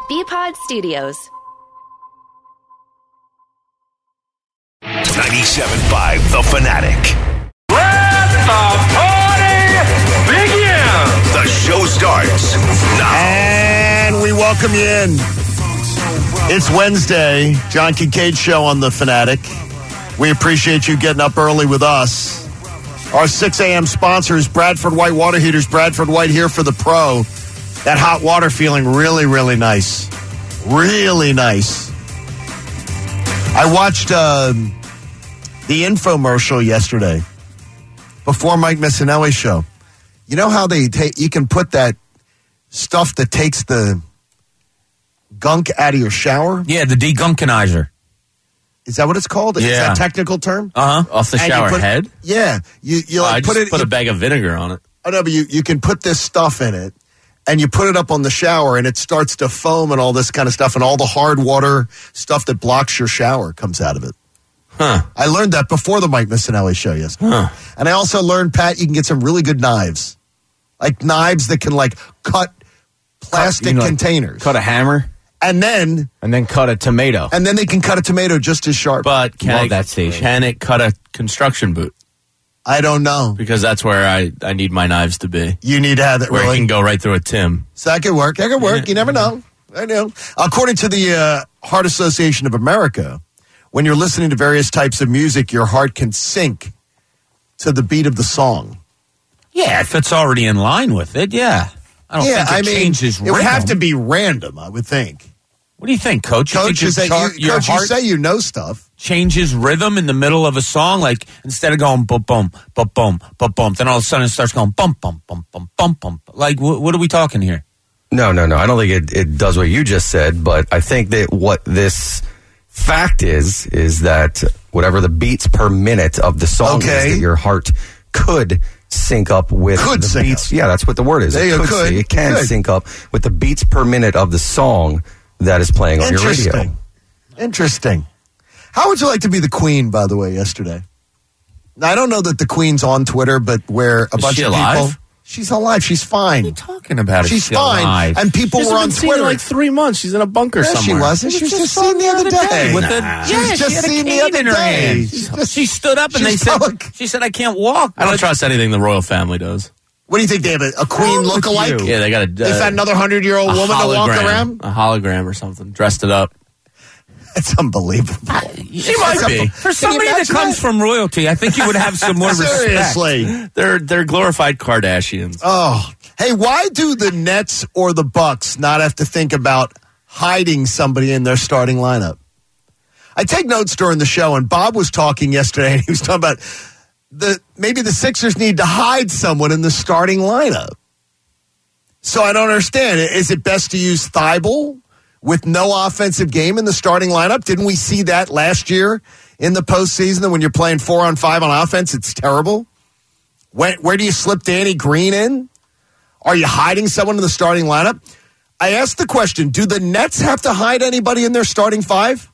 BPod Studios. 97.5 The Fanatic. Let the party begin! The show starts now. And we welcome you in. It's Wednesday, John Kincaid Show on The Fanatic. We appreciate you getting up early with us. Our 6 a.m. sponsors, Bradford White Water Heaters. Bradford White here for the pro. That hot water feeling really, really nice. Really nice. I watched the infomercial yesterday before Mike Missinelli's show. You know how you can put that stuff that takes the gunk out of your shower? Yeah, the degunkinizer. Is that what it's called? Yeah. Is that a technical term? Off the And shower you head? Yeah. You I put just it. put a bag of vinegar on it. Oh, no, but you can put this stuff in it, and you put it up on the shower, and it starts to foam and all this kind of stuff, and all the hard water stuff that blocks your shower comes out of it. Huh. I learned that before the Mike Missinelli show yesterday. Huh. And I also learned, Pat, you can get some really good knives. Like knives that can, cut plastic containers. Cut a hammer And then cut a tomato. And then they can cut a tomato just as sharp. But Love that station. Can it cut a construction boot? I don't know. Because that's where I need my knives to be. You need to have it Where really. it can go right through a Tim. So that could work. That could work. Yeah. You never know. I know. According to the Heart Association of America, when you're listening to various types of music, your heart can sync to the beat of the song. Yeah, if it's already in line with it, yeah. I don't think it changes it would have rhythm. to be random, I would think. What do you think, Coach? You Coach, think your you heart say you know stuff. changes rhythm in the middle of a song? Like, instead of going bum bum bum bum bum bum, then all of a sudden it starts going bum bum bum bum bum bum. Like, what are we talking here? No. I don't think it does what you just said, but I think that what this fact is that whatever the beats per minute of the song is, that your heart could sync up with the beats. Yeah, that's what the word is. It can sync up with the beats per minute of the song that is playing on your radio. Interesting. How would you like to be the Queen, by the way, yesterday? Now, I don't know that the Queen's on Twitter, but where a bunch of people... She's alive. She's fine. What are you talking about? She's fine. Alive? And people were on Twitter. Like 3 months. She's in a bunker somewhere. She wasn't. She was just seen the other day. She was just seen the other day. She stood up and she said, I can't walk. I don't trust anything the royal family does. What do you think? They have a Queen look-alike? Yeah, they got they found another 100-year-old woman to walk around? A hologram or something. Dressed it up. It's unbelievable. She might be. For somebody that comes from royalty, I think you would have some more Seriously. respect. They're glorified Kardashians. Oh. Hey, why do the Nets or the Bucks not have to think about hiding somebody in their starting lineup? I take notes during the show, and Bob was talking yesterday, and he was talking about maybe the Sixers need to hide someone in the starting lineup. So I don't understand. Is it best to use Thibault with no offensive game in the starting lineup? Didn't we see that last year in the postseason? That when you're playing 4-on-5 on offense, it's terrible. Where do you slip Danny Green in? Are you hiding someone in the starting lineup? I asked the question, do the Nets have to hide anybody in their starting five?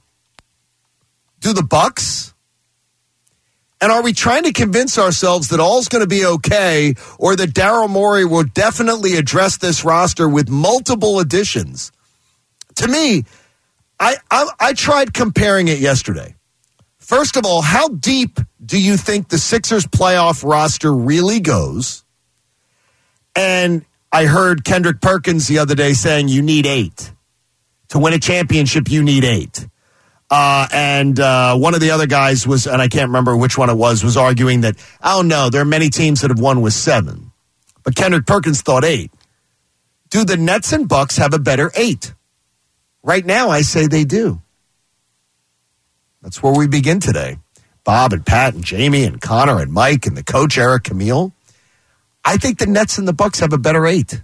Do the Bucks? And are we trying to convince ourselves that all's going to be okay, or that Daryl Morey will definitely address this roster with multiple additions? To me, I tried comparing it yesterday. First of all, how deep do you think the Sixers playoff roster really goes? And I heard Kendrick Perkins the other day saying you need 8. To win a championship, you need 8. And one of the other guys was, and I can't remember which one it was arguing that, oh no, there are many teams that have won with 7. But Kendrick Perkins thought 8. Do the Nets and Bucks have a better 8? Right now, I say they do. That's where we begin today. Bob and Pat and Jamie and Connor and Mike and the coach, Eric Camille. I think the Nets and the Bucks have a better 8.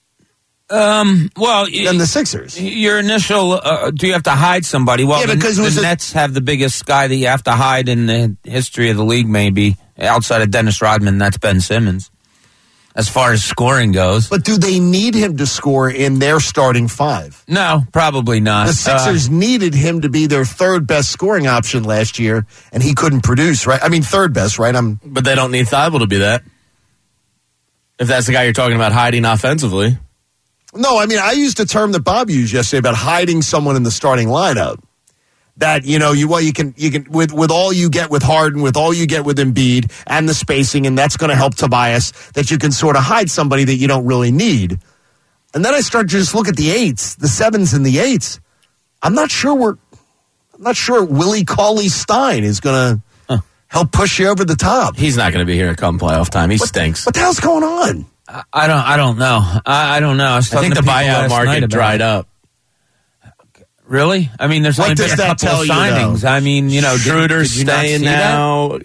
Than the Sixers. Your initial, do you have to hide somebody? Well, yeah, because the Nets have the biggest guy that you have to hide in the history of the league, maybe, outside of Dennis Rodman. That's Ben Simmons, as far as scoring goes. But do they need him to score in their starting 5? No, probably not. The Sixers needed him to be their third best scoring option last year, and he couldn't produce, right? I mean, third best, right? But they don't need Thibault to be that. If that's the guy you're talking about hiding offensively. No, I mean, I used a term that Bob used yesterday about hiding someone in the starting lineup. That, you can with all you get with Harden, with all you get with Embiid and the spacing, and that's going to help Tobias, that you can sort of hide somebody that you don't really need. And then I start to just look at the 8s, the 7s and the 8s. I'm not sure Willie Cauley-Stein is going to help push you over the top. He's not going to be here come playoff time. He stinks. What the hell's going on? I don't know. I don't know. I think the buyout market dried up. Really? I mean, there's only been a couple of signings. I mean, Schroeder's staying now.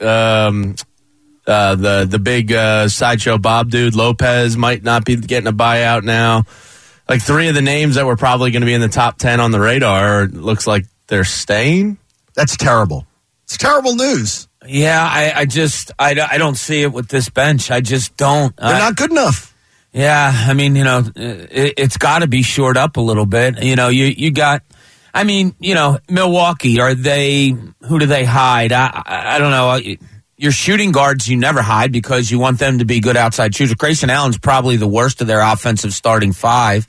The big sideshow Bob dude, Lopez, might not be getting a buyout now. Like 3 of the names that were probably going to be in the top 10 on the radar looks like they're staying. That's terrible. It's terrible news. Yeah, I don't see it with this bench. I just don't. They're not good enough. Yeah, I mean, it's got to be shored up a little bit. You got. I mean, Milwaukee, who do they hide? I don't know. Your shooting guards, you never hide because you want them to be good outside shooters. Grayson Allen's probably the worst of their offensive starting 5.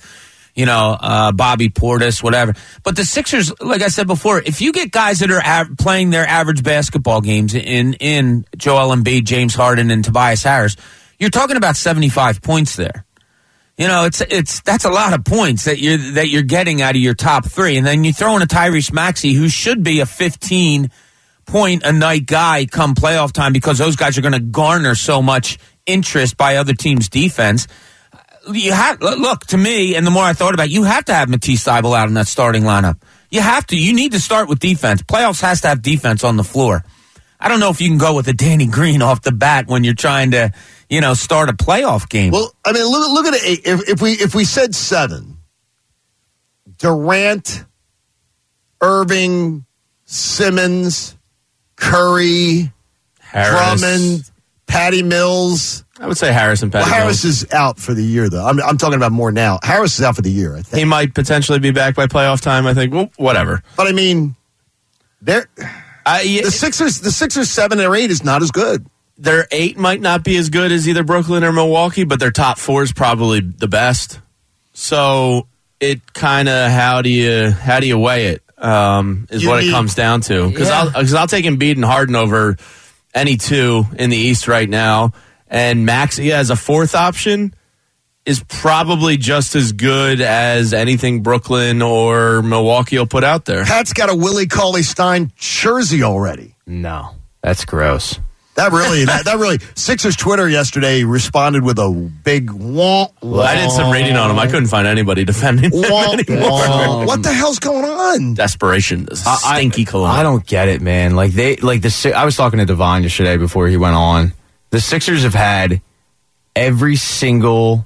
Bobby Portis, whatever. But the Sixers, like I said before, if you get guys that are playing their average basketball games in Joel Embiid, James Harden, and Tobias Harris, you're talking about 75 points there. That's a lot of points that you're getting out of your top 3, and then you throw in a Tyrese Maxey who should be a 15-point-a-night guy come playoff time because those guys are going to garner so much interest by other teams' defense. Look, to me, and the more I thought about it, you have to have Matisse Thybulle out in that starting lineup. You have to. You need to start with defense. Playoffs has to have defense on the floor. I don't know if you can go with a Danny Green off the bat when you're trying to, start a playoff game. Well, I mean, look at it. If we said 7, Durant, Irving, Simmons, Curry, Harris. Drummond, Patty Mills. I would say Harris and Patty Mills. Harris is out for the year, though. I'm talking about more now. Harris is out for the year, I think. He might potentially be back by playoff time, I think. Well, whatever. But, I mean, the Sixers 7 or 8 is not as good. Their 8 might not be as good as either Brooklyn or Milwaukee, but their top 4 is probably the best. So it kind of how do you weigh it is what it comes down to. Because I'll take Embiid and Harden over any 2 in the East right now, and Maxey as a 4th option is probably just as good as anything Brooklyn or Milwaukee will put out there. Pat's got a Willie Cauley-Stein jersey already. No, that's gross. That really. Sixers Twitter yesterday responded with a big wah. I did some reading on him. I couldn't find anybody defending him anymore. What the hell's going on? Desperation, stinky cologne. I don't get it, man. I was talking to Devon yesterday before he went on. The Sixers have had every single,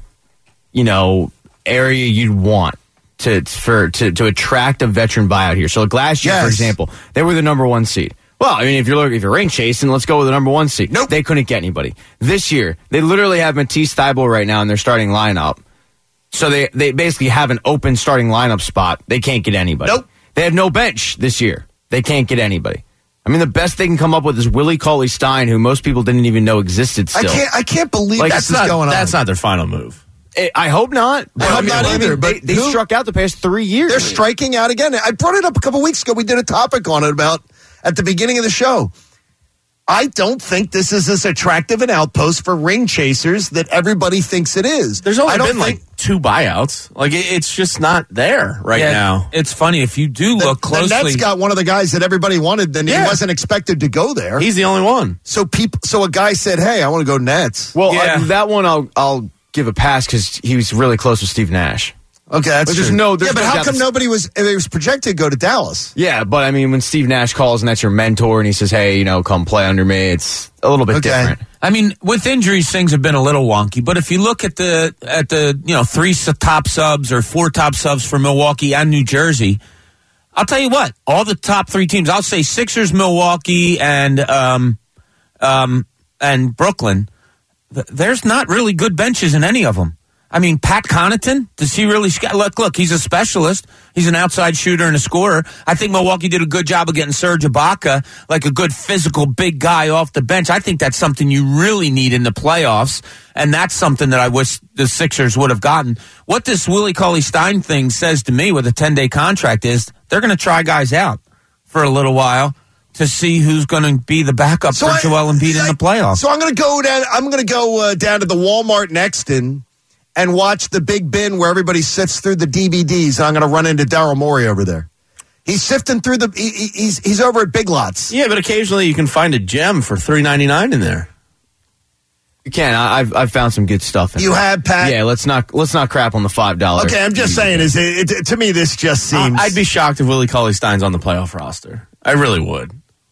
area you'd want to attract a veteran buyout here. So like last year, for example, they were the number 1 seed. Well, I mean, if you're ring chasing, let's go with the number 1 seed. Nope. They couldn't get anybody. This year, they literally have Matisse Thybulle right now in their starting lineup. So they basically have an open starting lineup spot. They can't get anybody. Nope. They have no bench this year. They can't get anybody. I mean, the best they can come up with is Willie Cauley-Stein, who most people didn't even know existed still. I can't believe that's going on. That's not their final move. I hope not. I hope not either. But they struck out the past 3 years. They're striking out again. I brought it up a couple weeks ago. We did a topic on it about at the beginning of the show. I don't think this is as attractive an outpost for ring chasers that everybody thinks it is. There's only been 2 buyouts. It's just not there now. It's funny if you do look closely. The Nets got one of the guys that everybody wanted. Then he wasn't expected to go there. He's the only one. So a guy said, "Hey, I want to go Nets." Well, that one I'll give a pass because he was really close with Steve Nash. Okay, that's true. But how come nobody was projected to go to Dallas? Yeah, but I mean, when Steve Nash calls and that's your mentor and he says, "Hey, come play under me," it's a little bit different. I mean, with injuries, things have been a little wonky. But if you look at the 3 top subs or 4 top subs for Milwaukee and New Jersey, I'll tell you what, all the top 3 teams, I'll say Sixers, Milwaukee, and Brooklyn. There's not really good benches in any of them. I mean, Pat Connaughton, does he really look, he's a specialist. He's an outside shooter and a scorer. I think Milwaukee did a good job of getting Serge Ibaka, like a good physical big guy off the bench. I think that's something you really need in the playoffs, and that's something that I wish the Sixers would have gotten. What this Willie Cauley-Stein thing says to me with a 10-day contract is they're going to try guys out for a little while to see who's going to be the backup for Joel Embiid in the playoffs. So I'm going to go down. I'm going to go down to the Walmart next and watch the big bin where everybody sifts through the DVDs. I'm going to run into Daryl Morey over there. He's sifting through he's over at Big Lots. Yeah, but occasionally you can find a gem for $3.99 in there. You can. I've found some good stuff in You there. have, Pat? Yeah, let's not crap on the $5. Okay, I'm just saying, to me, this just seems... I'd be shocked if Willie Cauley-Stein's on the playoff roster. I really would.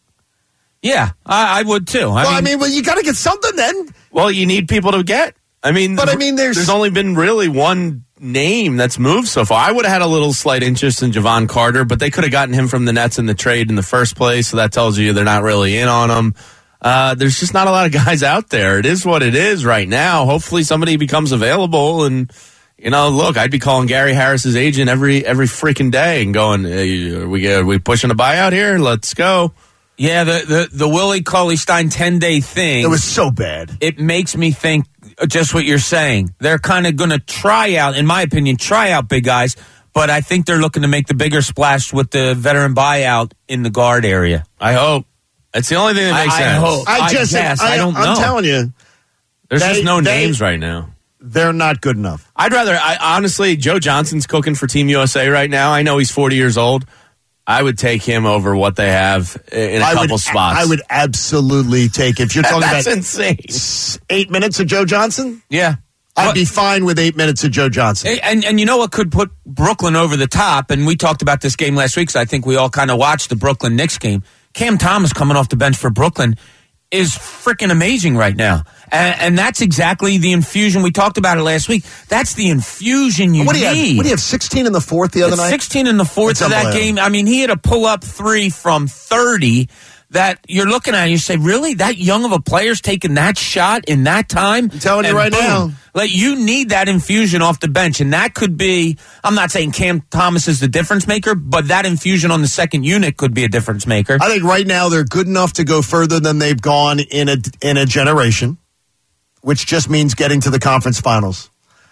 Yeah, I would too. I mean, you got to get something then. Well, you need people to get. There's only been really one name that's moved so far. I would have had a little slight interest in Javon Carter, but they could have gotten him from the Nets in the trade in the first place, so that tells you they're not really in on him. There's just not a lot of guys out there. It is what it is right now. Hopefully somebody becomes available, and look, I'd be calling Gary Harris's agent every freaking day and going, hey, are we pushing a buyout here? Let's go. Yeah, the Willie Cauley-Stein 10-day thing. It was so bad. It makes me think just what you're saying. They're kind of going to try out, in my opinion, big guys, but I think they're looking to make the bigger splash with the veteran buyout in the guard area. I hope. It's the only thing that makes sense. I hope. I don't know. I'm telling you. There's just no names right now. They're not good enough. Honestly, Joe Johnson's cooking for Team USA right now. I know he's 40 years old. I would take him over what they have in a couple spots. I would absolutely take it. If you're talking That's about insane. 8 minutes of Joe Johnson? Yeah. I'd be fine with 8 minutes of Joe Johnson. And you know what could put Brooklyn over the top? And we talked about this game last week, so I think we all kind of watched the Brooklyn Knicks game. Cam Thomas coming off the bench for Brooklyn is freaking amazing right now. And that's exactly the infusion. We talked about it last week. That's the infusion you need. What do you have, 16 in the fourth the other night? 16 in the fourth of that game. I mean, he had a pull-up 3 from 30 that you're looking at and you say, really? That young of a player's taking that shot in that time? I'm telling you right now. Like, you need that infusion off the bench, and that could be, I'm not saying Cam Thomas is the difference maker, but that infusion on the second unit could be a difference maker. I think right now they're good enough to go further than they've gone in a generation, which just means getting to the conference finals.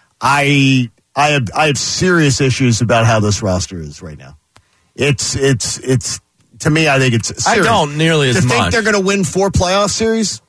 I have serious issues about how this roster is right now. It's to me, I think it's serious. I don't nearly as much. To think they're going to win 4 playoff series,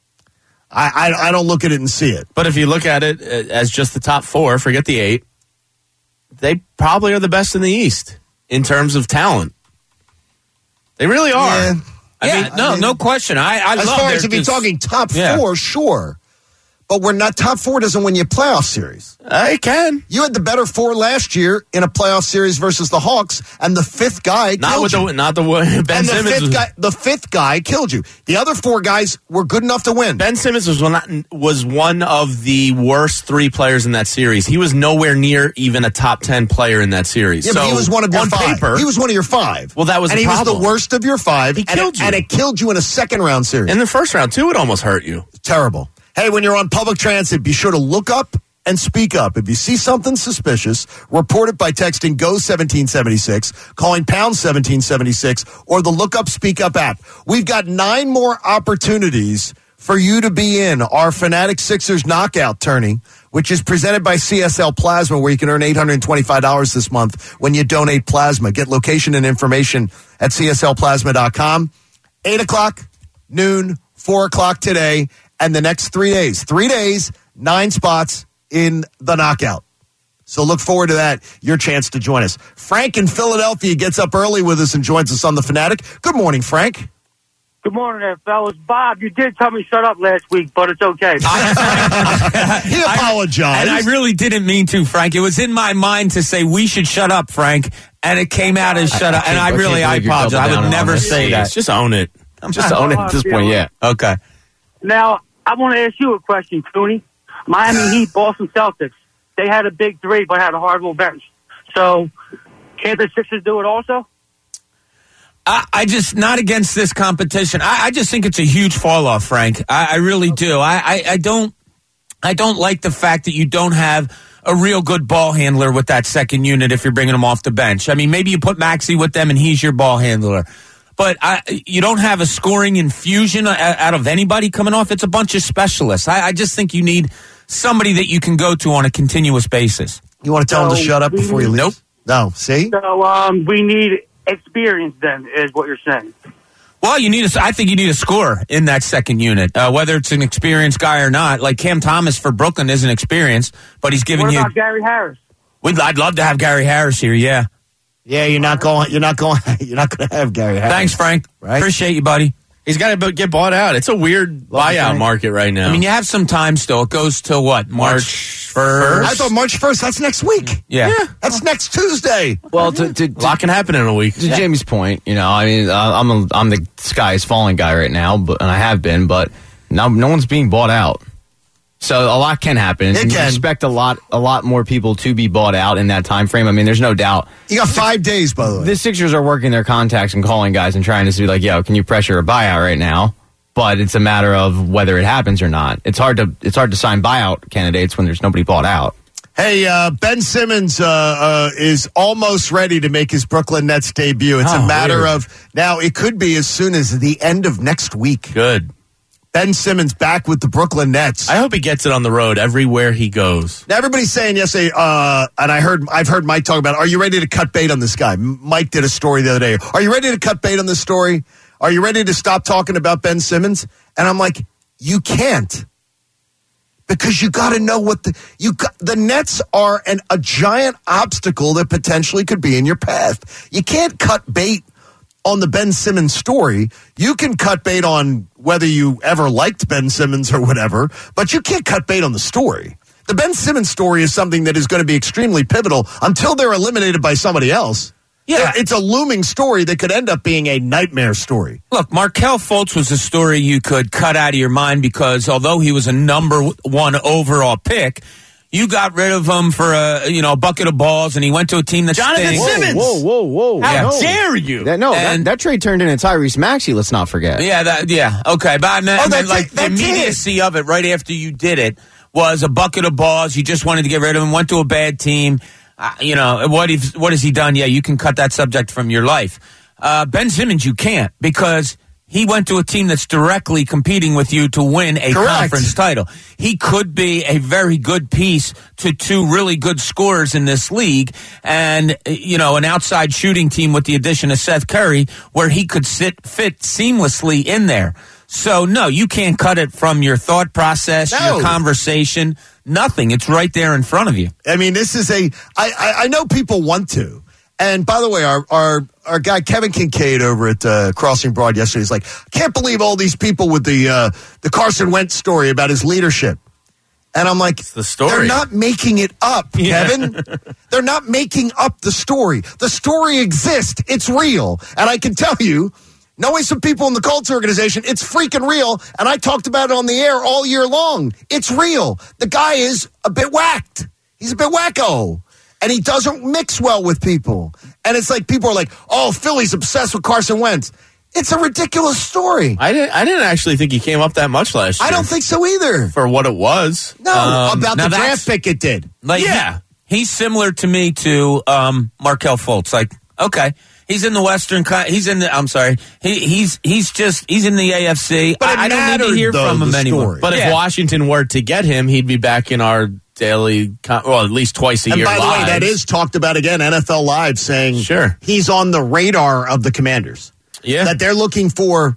I don't look at it and see it. But if you look at it as just the top 4, forget the 8, they probably are the best in the East in terms of talent. They really are. Yeah. No question. I as love far as if you're talking top 4, sure. But we're not top 4 doesn't win you a playoff series. It can. You had the better 4 last year in a playoff series versus the Hawks, and the 5th guy killed you. Ben Simmons. The 5th guy killed you. The other 4 guys were good enough to win. Ben Simmons was one of the worst 3 players in that series. He was nowhere near even a top 10 player in that series. Yeah, so but he was one of your 5. Paper, he was one of your 5. Well, that was and the problem. He was the worst of your 5. He killed you. And it killed you in a second round series. In the first round, too, it almost hurt you. Terrible. Hey, when you're on public transit, be sure to look up and speak up. If you see something suspicious, report it by texting GO1776, calling pound 1776, or the Look Up, Speak Up app. We've got 9 more opportunities for you to be in our Fanatic Sixers knockout tourney, which is presented by CSL Plasma, where you can earn $825 this month when you donate plasma. Get location and information at cslplasma.com. 8 o'clock, noon, 4 o'clock today. And the next 3 days. 3 days, 9 spots in the knockout. So look forward to that, your chance to join us. Frank in Philadelphia gets up early with us and joins us on The Fanatic. Good morning, Frank. Good morning there, fellas. Bob, you did tell me shut up last week, but it's okay. He apologized. And I really didn't mean to, Frank. It was in my mind to say we should shut up, Frank, and it came out as shut up. And I apologize. I would never say that. Just own it. Just own it at this point, yeah. Okay. Now, I want to ask you a question, Cooney. Miami Heat, Boston Celtics. They had a big 3, but had a horrible bench. So, can't the Sixers do it also? I just, not against this competition. I just think it's a huge fall off, Frank. I really do. I don't like the fact that you don't have a real good ball handler with that second unit if you're bringing him off the bench. I mean, maybe you put Maxey with them and he's your ball handler. But you don't have a scoring infusion out of anybody coming off. It's a bunch of specialists. I just think you need somebody that you can go to on a continuous basis. You want to tell him to shut up before you leave? Nope. No, see? So we need experience then, is what you're saying. Well, I think you need a scorer in that second unit, whether it's an experienced guy or not. Like Cam Thomas for Brooklyn isn't experienced, but he's giving you. What about Gary Harris? I'd love to have Gary Harris here. Yeah. Yeah, you're not going to have Gary Harris. Thanks, Frank. Right? Appreciate you, buddy. He's got to get bought out. It's a weird buyout market right now. I mean, you have some time still. It goes to what? March 1st? I thought March 1st. That's next week. Yeah. That's next Tuesday. Well, a lot can happen in a week. To Jamie's point, I mean, I'm the sky is falling guy right now, and I have been, but now no one's being bought out. So a lot can happen. It and can. You expect a lot more people to be bought out in that time frame. I mean, there's no doubt. You got 5 days, by the way. The Sixers are working their contacts and calling guys and trying to be like, yo, can you pressure a buyout right now? But it's a matter of whether it happens or not. It's hard to sign buyout candidates when there's nobody bought out. Hey, Ben Simmons is almost ready to make his Brooklyn Nets debut. It's a matter of now. It could be as soon as the end of next week. Good. Ben Simmons back with the Brooklyn Nets. I hope he gets it on the road everywhere he goes. Now, everybody's saying yesterday, and I've heard Mike talk about it, are you ready to cut bait on this guy? Mike did a story the other day. Are you ready to cut bait on this story? Are you ready to stop talking about Ben Simmons? And I'm like, you can't. Because you got to know what the Nets are a giant obstacle that potentially could be in your path. You can't cut bait on the Ben Simmons story. You can cut bait on whether you ever liked Ben Simmons or whatever, but you can't cut bait on the story. The Ben Simmons story is something that is going to be extremely pivotal until they're eliminated by somebody else. Yeah, it's a looming story that could end up being a nightmare story. Look, Markelle Fultz was a story you could cut out of your mind because although he was a number 1 overall pick, you got rid of him for a bucket of balls, and he went to a team that Jonathan Simmons. Whoa! How dare you? That trade turned into Tyrese Maxey. Let's not forget. Yeah, okay. But I meant the immediacy of it right after you did it was a bucket of balls. You just wanted to get rid of him. Went to a bad team. What has he done? Yeah, you can cut that subject from your life. Ben Simmons, you can't because he went to a team that's directly competing with you to win a conference title. He could be a very good piece to 2 really good scorers in this league and, an outside shooting team with the addition of Seth Curry where he could fit seamlessly in there. So, no, you can't cut it from your thought process, your conversation, nothing. It's right there in front of you. I mean, this is I know people want to. And by the way, our guy Kevin Kincaid over at Crossing Broad yesterday is like, I can't believe all these people with the Carson Wentz story about his leadership. And I'm like, it's the story. They're not making it up, Kevin. They're not making up the story. The story exists. It's real. And I can tell you, knowing some people in the Colts organization, it's freaking real. And I talked about it on the air all year long. It's real. The guy is a bit whacked. He's a bit wacko. And he doesn't mix well with people. And it's like people are like, oh, Philly's obsessed with Carson Wentz. It's a ridiculous story. I didn't actually think he came up that much last year. I don't think so either. For what it was. No, about the draft pick it did. He's similar to me to Markelle Fultz. Like, okay, he's in the Western. He's in the. I'm sorry. He's in the AFC. But I don't need to hear from him anymore. But if Washington were to get him, he'd be back in our daily, at least twice a year. And by the way, that is talked about again. NFL Live saying he's on the radar of the Commanders. Yeah, that they're looking for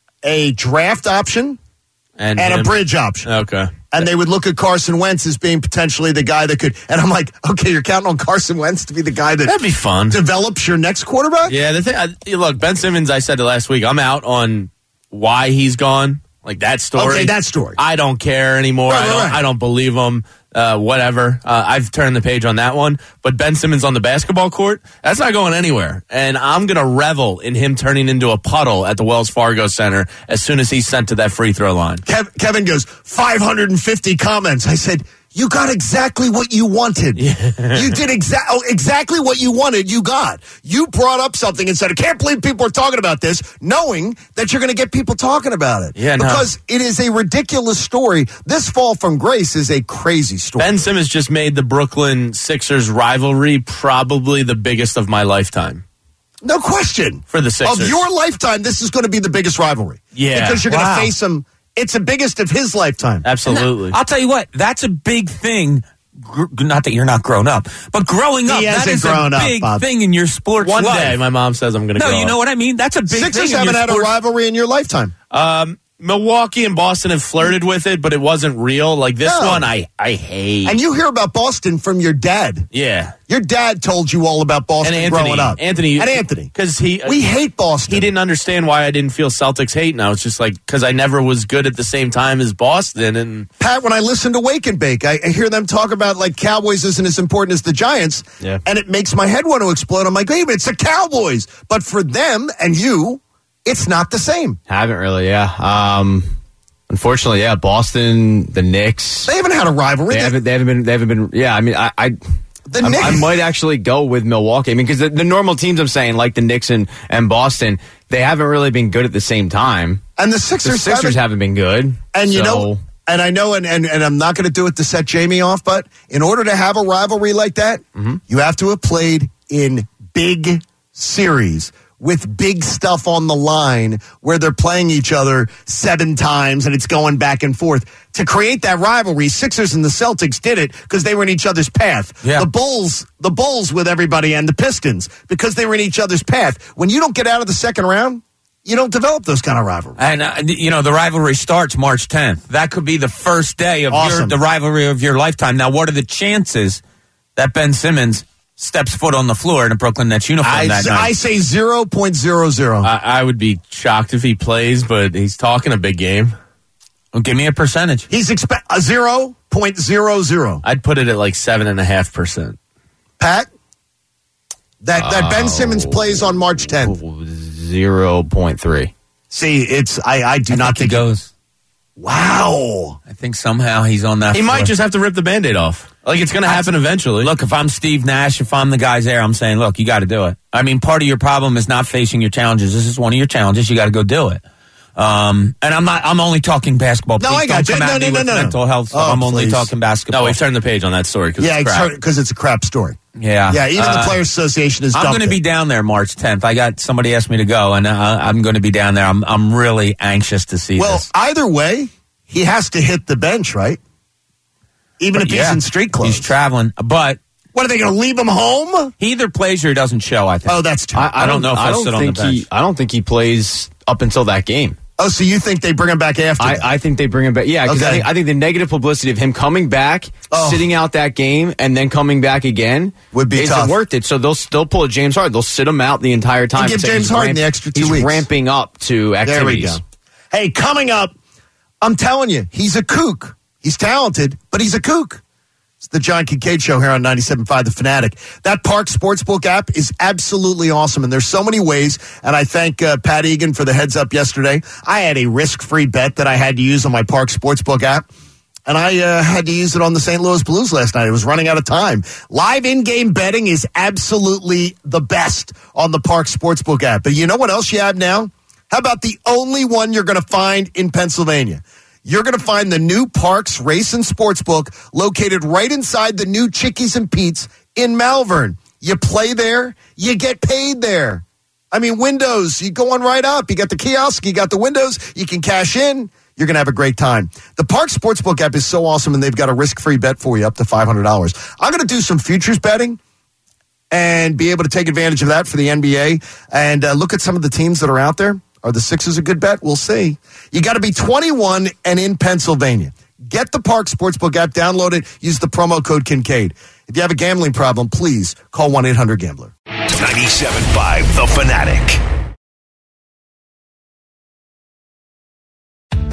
a draft option and a bridge option. Okay. And they would look at Carson Wentz as being potentially the guy that could. And I'm like, okay, you're counting on Carson Wentz to be the guy that'd be fun. Develops your next quarterback. Yeah, the thing. Look, Ben Simmons. I said it last week. I'm out on why he's gone. Like that story. Okay, that story. I don't care anymore. I don't believe him. Whatever. I've turned the page on that one. But Ben Simmons on the basketball court, that's not going anywhere. And I'm going to revel in him turning into a puddle at the Wells Fargo Center as soon as he's sent to that free throw line. Kevin goes, 550 comments. I said, You got exactly what you wanted. Yeah. You did exactly what you wanted, you got. You brought up something and said, I can't believe people are talking about this, knowing that you're going to get people talking about it. Yeah, because it is a ridiculous story. This fall from grace is a crazy story. Ben Simmons just made the Brooklyn Sixers rivalry probably the biggest of my lifetime. No question. For the Sixers. Of your lifetime, this is going to be the biggest rivalry. Yeah. Because you're going to face him. It's the biggest of his lifetime. Absolutely. I'll tell you what, that's a big thing. Not that you're not grown up, but growing up, that is a big thing in your sports life. One day, my mom says I'm going to grow up. No, you know what I mean? That's a big thing. Sixers haven't had a rivalry in your lifetime. Milwaukee and Boston have flirted with it, but it wasn't real. Like this one, I hate. And you hear about Boston from your dad. Yeah. Your dad told you all about Boston growing up. Anthony. Because we hate Boston. He didn't understand why I didn't feel Celtics hate. And I was just like, because I never was good at the same time as Boston. And Pat, when I listen to Wake and Bake, I hear them talk about like Cowboys isn't as important as the Giants. Yeah. And it makes my head want to explode. I'm like, hey, it's the Cowboys. But for them and you, it's not the same. Haven't really, yeah. Unfortunately, yeah. Boston, the Knicks. They haven't had a rivalry. They haven't been. Yeah, I mean, I might actually go with Milwaukee. I mean, because the normal teams I'm saying, like the Knicks and Boston, they haven't really been good at the same time. And the Sixers haven't been good. And you know, and I know, and I'm not going to do it to set Jamie off, but in order to have a rivalry like that, you have to have played in big series with big stuff on the line where they're playing each other 7 times and it's going back and forth. To create that rivalry, Sixers and the Celtics did it because they were in each other's path. Yeah. The Bulls with everybody and the Pistons because they were in each other's path. When you don't get out of the second round, you don't develop those kind of rivalries. And, the rivalry starts March 10th. That could be the first day of awesome. the rivalry of your lifetime. Now, what are the chances that Ben Simmons steps foot on the floor in a Brooklyn Nets uniform that night? I say 0.00. I would be shocked if he plays, but he's talking a big game. Well, give me a percentage. He's 0.00. I'd put it at like 7.5%. Pat? That Ben Simmons plays on March 10th. 0.3. See, I do not think he goes. Wow. I think somehow he's on that He floor. might just have to rip the Band-Aid off. Like, it's going to happen eventually. Look, if I'm Steve Nash, if I'm the guys there, I'm saying, look, you got to do it. I mean, part of your problem is not facing your challenges. This is one of your challenges. You got to go do it. And I'm only talking basketball. No, I got you. No. Mental health stuff. I'm only talking basketball. No, we've turned the page on that story. Because it's a crap story. Yeah. Yeah, even the Players Association is I'm going to be down there March 10th. I got somebody asked me to go, and I'm going to be down there. I'm really anxious to see this. Well, either way, he has to hit the bench, right? Even if he's in street clothes. He's traveling. But what, are they going to leave him home? He either plays or he doesn't show, I think. Oh, that's true. I don't know if he'll sit on the bench. I don't think he plays up until that game. Oh, so you think they bring him back after that? I think they bring him back. Yeah, because I think the negative publicity of him coming back, sitting out that game, and then coming back again would be isn't worth it. So they'll still pull a James Harden. They'll sit him out the entire time. And give James Harden the extra 2 weeks. He's ramping up to activities. There we go. Hey, coming up, I'm telling you, he's a kook. He's talented, but he's a kook. It's the John Kincaid Show here on 97.5 The Fanatic. That Park Sportsbook app is absolutely awesome, and there's so many ways, and I thank Pat Egan for the heads up yesterday. I had a risk-free bet that I had to use on my Park Sportsbook app, and I had to use it on the St. Louis Blues last night. It was running out of time. Live in-game betting is absolutely the best on the Park Sportsbook app. But you know what else you have now? How about the only one you're going to find in Pennsylvania? You're going to find the new Parks Race and Sportsbook located right inside the new Chickies and Pete's in Malvern. You play there, you get paid there. I mean, windows, you go on right up. You got the kiosk, you got the windows, you can cash in. You're going to have a great time. The Park Sportsbook app is so awesome, and they've got a risk-free bet for you up to $500. I'm going to do some futures betting and be able to take advantage of that for the NBA and look at some of the teams that are out there. Are the Sixers a good bet? We'll see. You got to be 21 and in Pennsylvania. Get the Park Sportsbook app, download it, use the promo code Kincaid. If you have a gambling problem, please call 1-800-GAMBLER. 97.5 The Fanatic.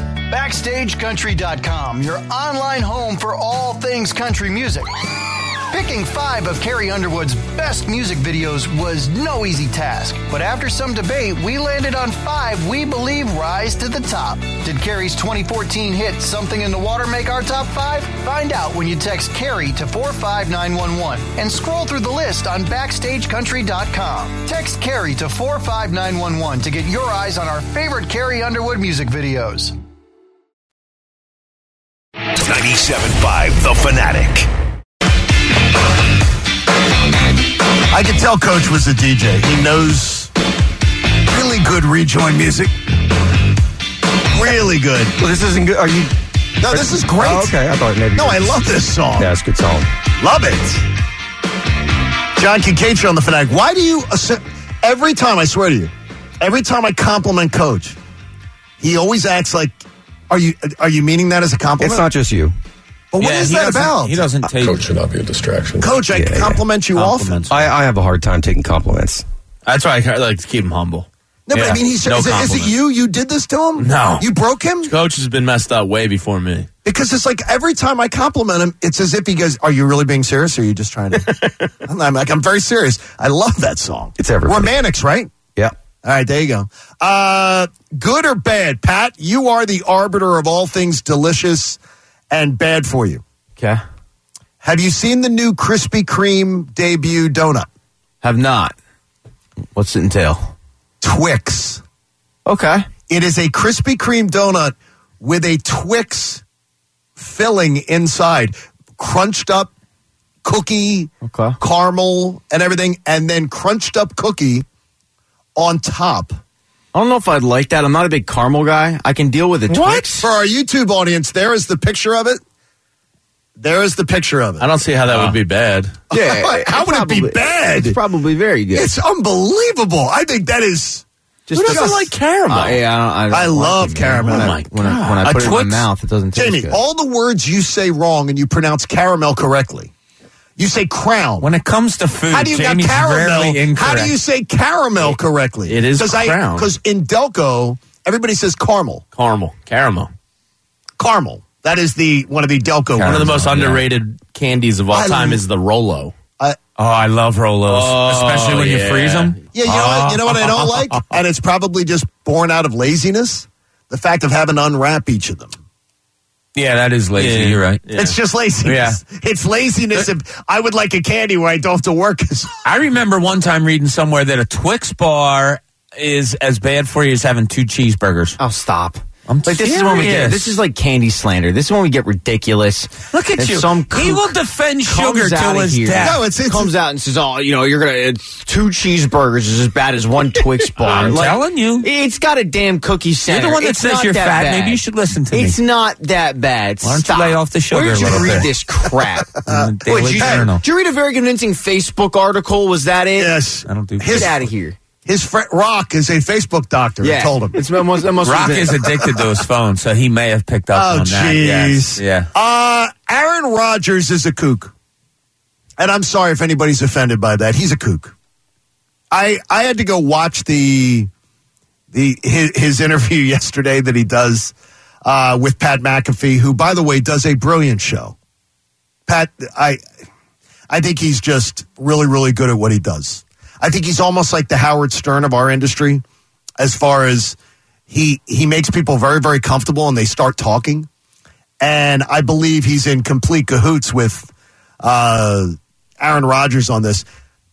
BackstageCountry.com, your online home for all things country music. Picking 5 of Carrie Underwood's best music videos was no easy task, but after some debate, we landed on 5 we believe rise to the top. Did Carrie's 2014 hit Something in the Water make our top 5? Find out when you text Carrie to 45911 and scroll through the list on BackstageCountry.com. Text Carrie to 45911 to get your eyes on our favorite Carrie Underwood music videos. 97.5 The Fanatic. I could tell Coach was a DJ. He knows really good rejoin music. Really good. Well, this isn't good. Are you? No, this is great. Oh, okay, I thought maybe. No, I love this song. Yeah, it's a good song. Love it. John Kincaid Show on the Fanatic. Why do you, every time, I swear to you, every time I compliment Coach, he always acts like, are you meaning that as a compliment? It's not just you. But what is that about? He doesn't take... Coach should not be a distraction. Coach, I compliment you often. I have a hard time taking compliments. That's why I like to keep him humble. No, but I mean, is it you? You did this to him? No. You broke him? Coach has been messed up way before me. Because it's like every time I compliment him, it's as if he goes, are you really being serious or are you just trying to... I'm like, I'm very serious. I love that song. It's everybody. Romantics, right? Yeah. All right, there you go. Good or bad? Pat, you are the arbiter of all things delicious and bad for you. Okay. Have you seen the new Krispy Kreme debut donut? Have not. What's it entail? Twix. Okay. It is a Krispy Kreme donut with a Twix filling inside. Crunched up cookie, caramel, and everything, and then crunched up cookie on top. I don't know if I'd like that. I'm not a big caramel guy. I can deal with the Twix. For our YouTube audience, there is the picture of it. There is the picture of it. I don't see how that would be bad. Yeah. How would it be bad? It's probably very good. It's unbelievable. I think that is... Who doesn't like caramel? I love caramel. When I put it in my mouth, it doesn't taste Jamie, good. all the words you say wrong and you pronounce caramel correctly. You say crown. When it comes to food, how do you got Jamie's caramel? rarely incorrect. How do you say caramel correctly? It is crown. Because in Delco, everybody says caramel. Caramel. That is one of the Delco. One of the most underrated candies of all time is the Rolo. I love Rolos, especially when you freeze them. Yeah, you know what I don't like? And it's probably just born out of laziness. The fact of having to unwrap each of them. Yeah, that is lazy. Yeah. You're right. Yeah. It's just laziness. Yeah. It's laziness. I would like a candy where I don't have to work. I remember one time reading somewhere that a Twix bar is as bad for you as having 2 cheeseburgers. Oh, stop. This is when we get. This is like candy slander. This is when we get ridiculous. Look at you. He will defend sugar till his death. No, it comes out and says, "Oh, you're gonna 2 cheeseburgers is as bad as 1 Twix bar." I'm telling you, it's got a damn cookie center. You're the one that says you're fat. Bad. Maybe you should listen to me. It's not that bad. Why don't you lay off the sugar? Where did a little you read bit? this crap? Daily Journal. Did you read a very convincing Facebook article? Was that it? Yes. I don't do. Get out of here. His friend Rock is a Facebook doctor. Yeah, I told him. Rock is addicted to his phone, so he may have picked up on that. Jeez. Yes. Yeah. Aaron Rodgers is a kook, and I'm sorry if anybody's offended by that. He's a kook. I had to go watch his interview yesterday that he does with Pat McAfee, who, by the way, does a brilliant show. Pat, I think he's just really, really good at what he does. I think he's almost like the Howard Stern of our industry as far as he makes people very, very comfortable and they start talking. And I believe he's in complete cahoots with Aaron Rodgers on this.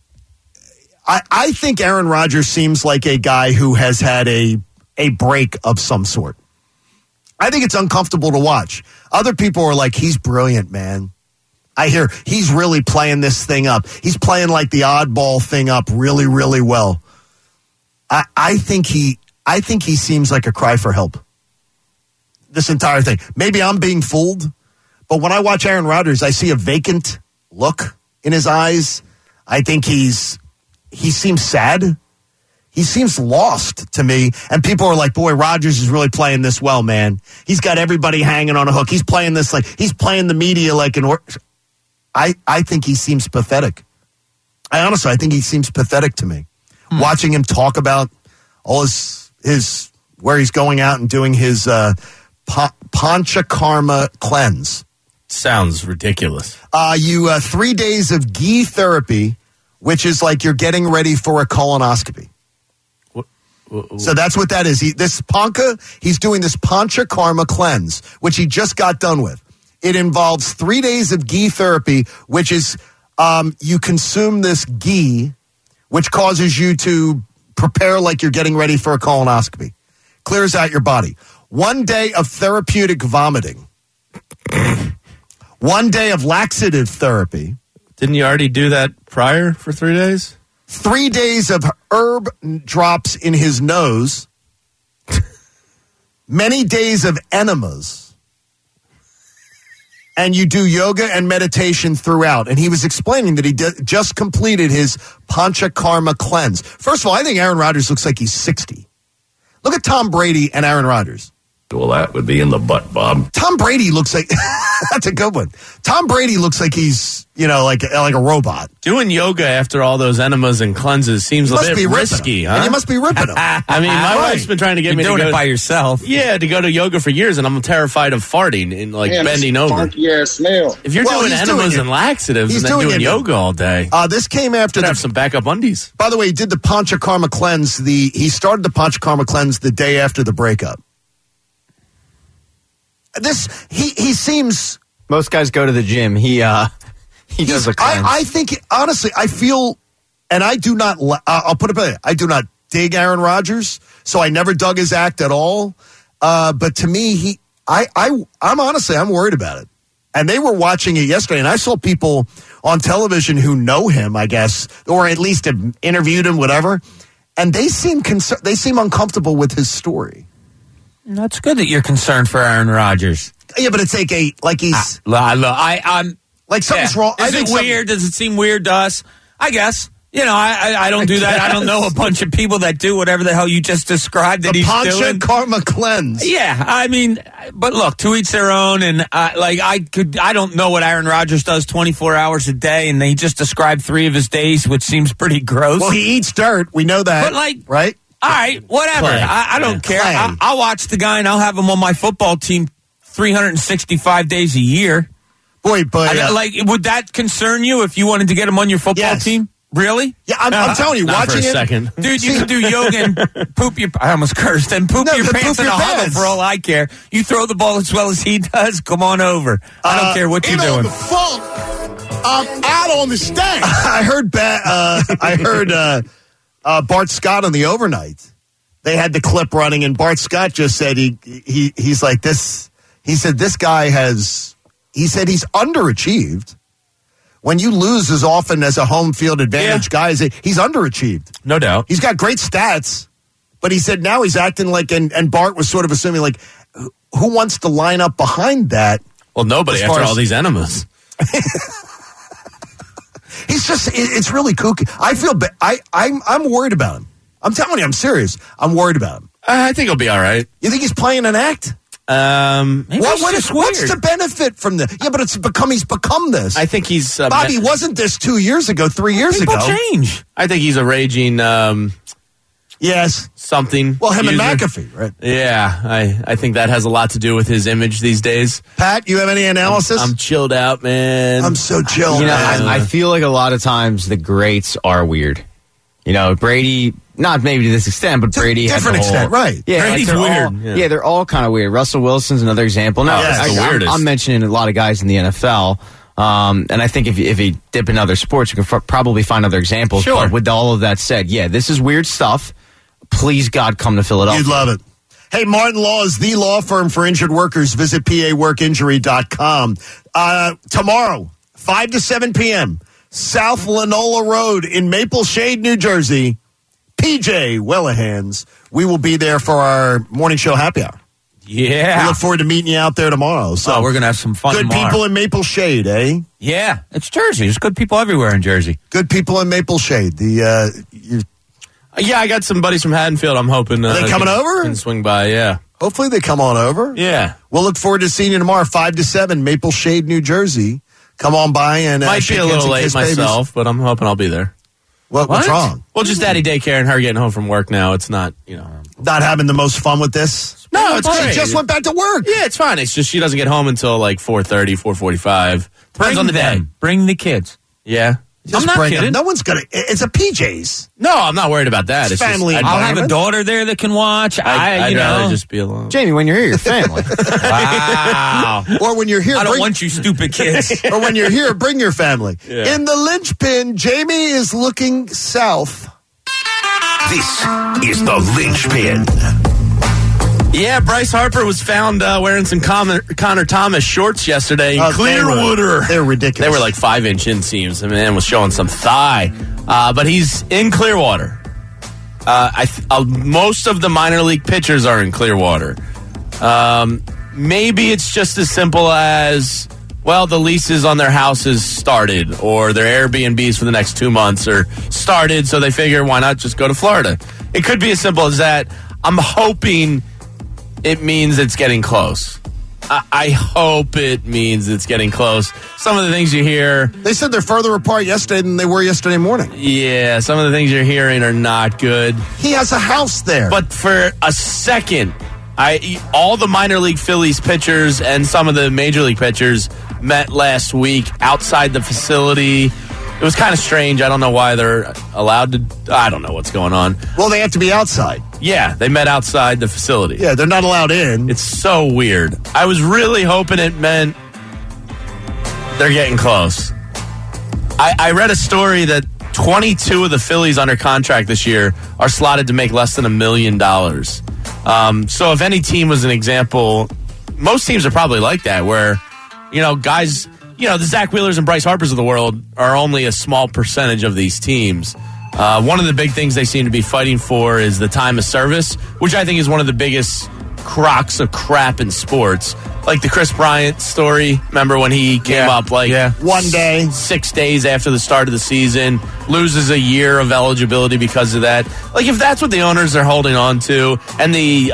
I think Aaron Rodgers seems like a guy who has had a break of some sort. I think it's uncomfortable to watch. Other people are like, he's brilliant, man. I hear he's really playing this thing up. He's playing like the oddball thing up really, really well. I think he seems like a cry for help. This entire thing. Maybe I'm being fooled, but when I watch Aaron Rodgers, I see a vacant look in his eyes. I think he seems sad. He seems lost to me. And people are like, boy, Rodgers is really playing this well, man. He's got everybody hanging on a hook. He's playing this like he's playing the media like an. I think he seems pathetic. I think he seems pathetic to me. Watching him talk about all his where he's going out and doing his Panchakarma cleanse Sounds ridiculous. 3 days of ghee therapy, which is like you're getting ready for a colonoscopy. So that's what that is. He's doing this Panchakarma cleanse, which he just got done with. It involves 3 days of ghee therapy, which is you consume this ghee, which causes you to prepare like you're getting ready for a colonoscopy. Clears out your body. 1 day of therapeutic vomiting. 1 day of laxative therapy. Didn't you already do that prior for 3 days? 3 days of herb drops in his nose. Many days of enemas. And you do yoga and meditation throughout. And he was explaining that he just completed his Panchakarma cleanse. First of all, I think Aaron Rodgers looks like he's 60. Look at Tom Brady and Aaron Rodgers. Well, that would be in the butt, Bob. Tom Brady looks like that's a good one. Tom Brady looks like he's, like a robot. Doing yoga after all those enemas and cleanses seems a bit risky, huh? And you must be ripping him. I mean, my wife's been trying to get me to doing go it by yourself. Yeah, to go to yoga for years, and I'm terrified of farting and bending over. Funky ass smell. If you're doing enemas and laxatives and then doing yoga all day, this came after have some backup undies. By the way, he did the Panchakarma cleanse. He started the Panchakarma cleanse the day after the breakup. He seems. Most guys go to the gym. He does a cleanse. I think honestly, I feel, and I do not. I'll put it this way: I do not dig Aaron Rodgers, so I never dug his act at all. But to me, I'm honestly, I'm worried about it. And they were watching it yesterday, and I saw people on television who know him, I guess, or at least have interviewed him, whatever, and they seem uncomfortable with his story. That's good that you're concerned for Aaron Rodgers. Yeah, but it's like he's I'm like something's wrong. Is it weird? Does it seem weird to us? I guess. I don't do that. I don't know a bunch of people that do whatever the hell you just described that he's doing. Panchakarma cleanse. Yeah, I mean, but look, to each their own. And I don't know what Aaron Rodgers does 24 hours a day, and they just described 3 of his days, which seems pretty gross. Well, he eats dirt. We know that. But right? All right, whatever. I don't care. I'll watch the guy and I'll have him on my football team 365 days a year. Boy, but would that concern you if you wanted to get him on your football team? Really? Yeah, I'm telling you, watching for a it, second. Dude, you can do yoga and poop your. I almost cursed and poop your pants in a huddle for all I care. You throw the ball as well as he does. Come on over. I don't care what you're doing. On the funk, I'm out on the stank. I heard Bart Scott on the overnight. They had the clip running, and Bart Scott just said he's like this. He said this guy has. He said he's underachieved. When you lose as often as a home field advantage guy, he's underachieved. No doubt. He's got great stats, but he said now he's acting like, and Bart was sort of assuming like, who wants to line up behind that? Well, nobody after all these enemas. He's just, it's really kooky. I feel, I'm worried about him. I'm telling you, I'm serious. I'm worried about him. I think he'll be all right. You think he's playing an act? What's the benefit from this? Yeah, but he's become this. I think he's Bobby wasn't this 2 years ago, 3 years ago. People change. I think he's a raging something. Well, him user. and McAfee, right? Yeah, I think that has a lot to do with his image these days. Pat, you have any analysis? I'm chilled out, man. I'm so chilled. I feel like a lot of times the greats are weird. Brady, not maybe to this extent, but Brady to a different extent, right? Yeah, Brady's weird. They're all kind of weird. Russell Wilson's another example. No, the weirdest. I'm mentioning a lot of guys in the NFL, and I think if you dip in other sports, you can probably find other examples. Sure. But with all of that said, this is weird stuff. Please, God, come to Philadelphia. You'd love it. Hey, Martin Law is the law firm for injured workers. Visit paworkinjury.com. Tomorrow, 5 to 7 p.m., South Lanola Road in Maple Shade, New Jersey. PJ Wellahan's. We will be there for our morning show happy hour. Yeah. We look forward to meeting you out there tomorrow. So we're going to have some fun good tomorrow. People in Maple Shade, eh? Yeah, it's Jersey. There's good people everywhere in Jersey. Good people in Maple Shade. Yeah, I got some buddies from Haddonfield. I'm hoping are they coming over? Can swing by, yeah. Hopefully they come on over. Yeah. We'll look forward to seeing you tomorrow, 5 to 7, Maple Shade, New Jersey. Come on by and might be a little late myself, but I'm hoping I'll be there. What's wrong? Well, just daddy daycare and her getting home from work now. It's not, Not having the most fun with this? No, it's great. She just went back to work. Yeah, it's fine. It's just she doesn't get home until like 4:30, 4:45. Depends on the day. Bring the kids. Yeah. I'm not kidding. No one's going to. It's a PJ's. No, I'm not worried about that. It's family. I'll have a daughter there that can watch. I'd rather just be alone. Jamie, when you're here, your family. Wow. Or when you're here, I don't want you stupid kids. Or when you're here, bring your family. Yeah. In the linchpin, Jamie is looking south. This is the linchpin. Yeah, Bryce Harper was found wearing some Connor Thomas shorts yesterday in Clearwater. They're ridiculous. They were like 5-inch inseams. The man was showing some thigh. But he's in Clearwater. Most of the minor league pitchers are in Clearwater. Maybe it's just as simple as, well, the leases on their houses started, or their Airbnbs for the next 2 months are started, so they figure, why not just go to Florida? It could be as simple as that. I'm hoping it means it's getting close. I hope it means it's getting close. Some of the things you hear... They said they're further apart yesterday than they were yesterday morning. Yeah, some of the things you're hearing are not good. He has a house there. But for a second, all the minor league Phillies pitchers and some of the major league pitchers met last week outside the facility. It was kind of strange. I don't know why they're allowed to... I don't know what's going on. Well, they have to be outside. Yeah, they met outside the facility. Yeah, they're not allowed in. It's so weird. I was really hoping it meant they're getting close. I read a story that 22 of the Phillies under contract this year are slotted to make less than $1 million. So if any team was an example, most teams are probably like that, where, guys... the Zach Wheelers and Bryce Harpers of the world are only a small percentage of these teams. One of the big things they seem to be fighting for is the time of service, which I think is one of the biggest crocks of crap in sports. Like the Chris Bryant story. Remember when he came up 1 day, 6 days after the start of the season, loses a year of eligibility because of that. Like, if that's what the owners are holding on to, and the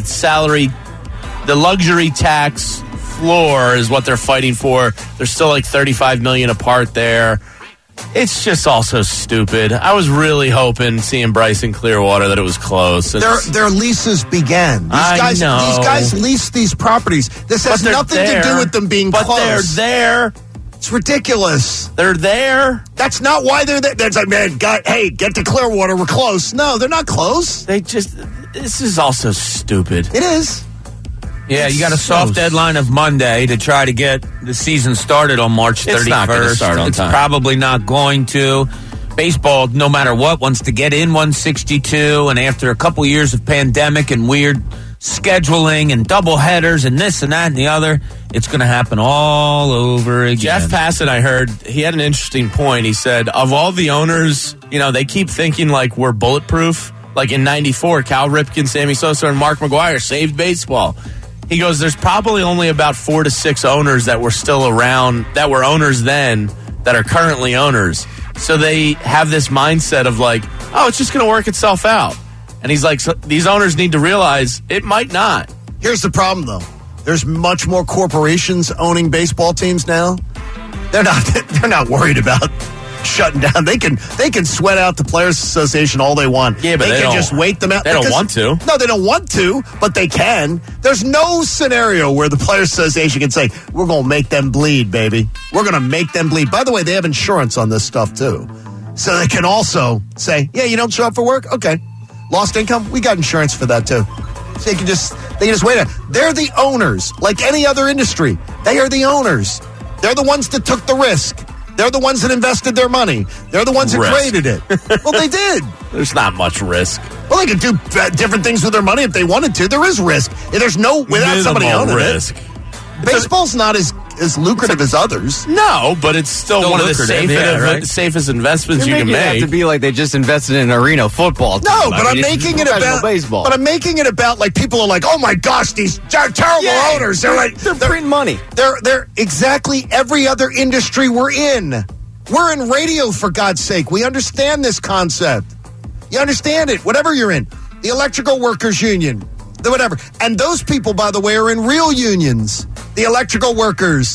the luxury tax floor is what they're fighting for. They're still like $35 million apart there. It's just also stupid. I was really hoping, seeing Bryce in Clearwater, that it was close. Their leases began. These guys lease these properties. This has nothing to do with them being close. But they're there. It's ridiculous. They're there. That's not why they're there. It's like, man, get to Clearwater. We're close. No, they're not close. This is also stupid. It is. Yeah, you got a soft deadline of Monday to try to get the season started on March 31st. It's not going to start on time. It's probably not going to. Baseball, no matter what, wants to get in 162, and after a couple years of pandemic and weird scheduling and double headers and this and that and the other, it's going to happen all over again. Jeff Passett, I heard, he had an interesting point. He said, of all the owners, they keep thinking like we're bulletproof. Like in 94, Cal Ripken, Sammy Sosa, and Mark McGwire saved baseball. He goes, there's probably only about 4 to 6 owners that were still around, that were owners then, that are currently owners. So they have this mindset of like, oh, it's just going to work itself out. And he's like, so these owners need to realize it might not. Here's the problem, though. There's much more corporations owning baseball teams now. They're not worried about shutting down. They can sweat out the Players Association all they want. Yeah, but they can just wait them out. They don't want to. No, they don't want to, but they can. There's no scenario where the Players Association can say, we're going to make them bleed, baby. We're going to make them bleed. By the way, they have insurance on this stuff, too. So they can also say, yeah, you don't show up for work? Okay. Lost income? We got insurance for that, too. So they can just wait out. They're the owners, like any other industry. They are the owners. They're the ones that took the risk. They're the ones that invested their money. They're the ones that created it. Well, they did. There's not much risk. Well, they could do different things with their money if they wanted to. There is risk. There's no without somebody owning risk. Baseball's not as lucrative as others. No, but it's still one of the safest investments you can make. It have to be like they just invested in an arena football team. No, but I'm making it about baseball. But I'm making it about like people are like, oh my gosh, these terrible owners. They're printing money. They're exactly every other industry we're in. We're in radio, for God's sake. We understand this concept. You understand it, whatever you're in. The electrical workers union, whatever. And those people, by the way, are in real unions. The electrical workers,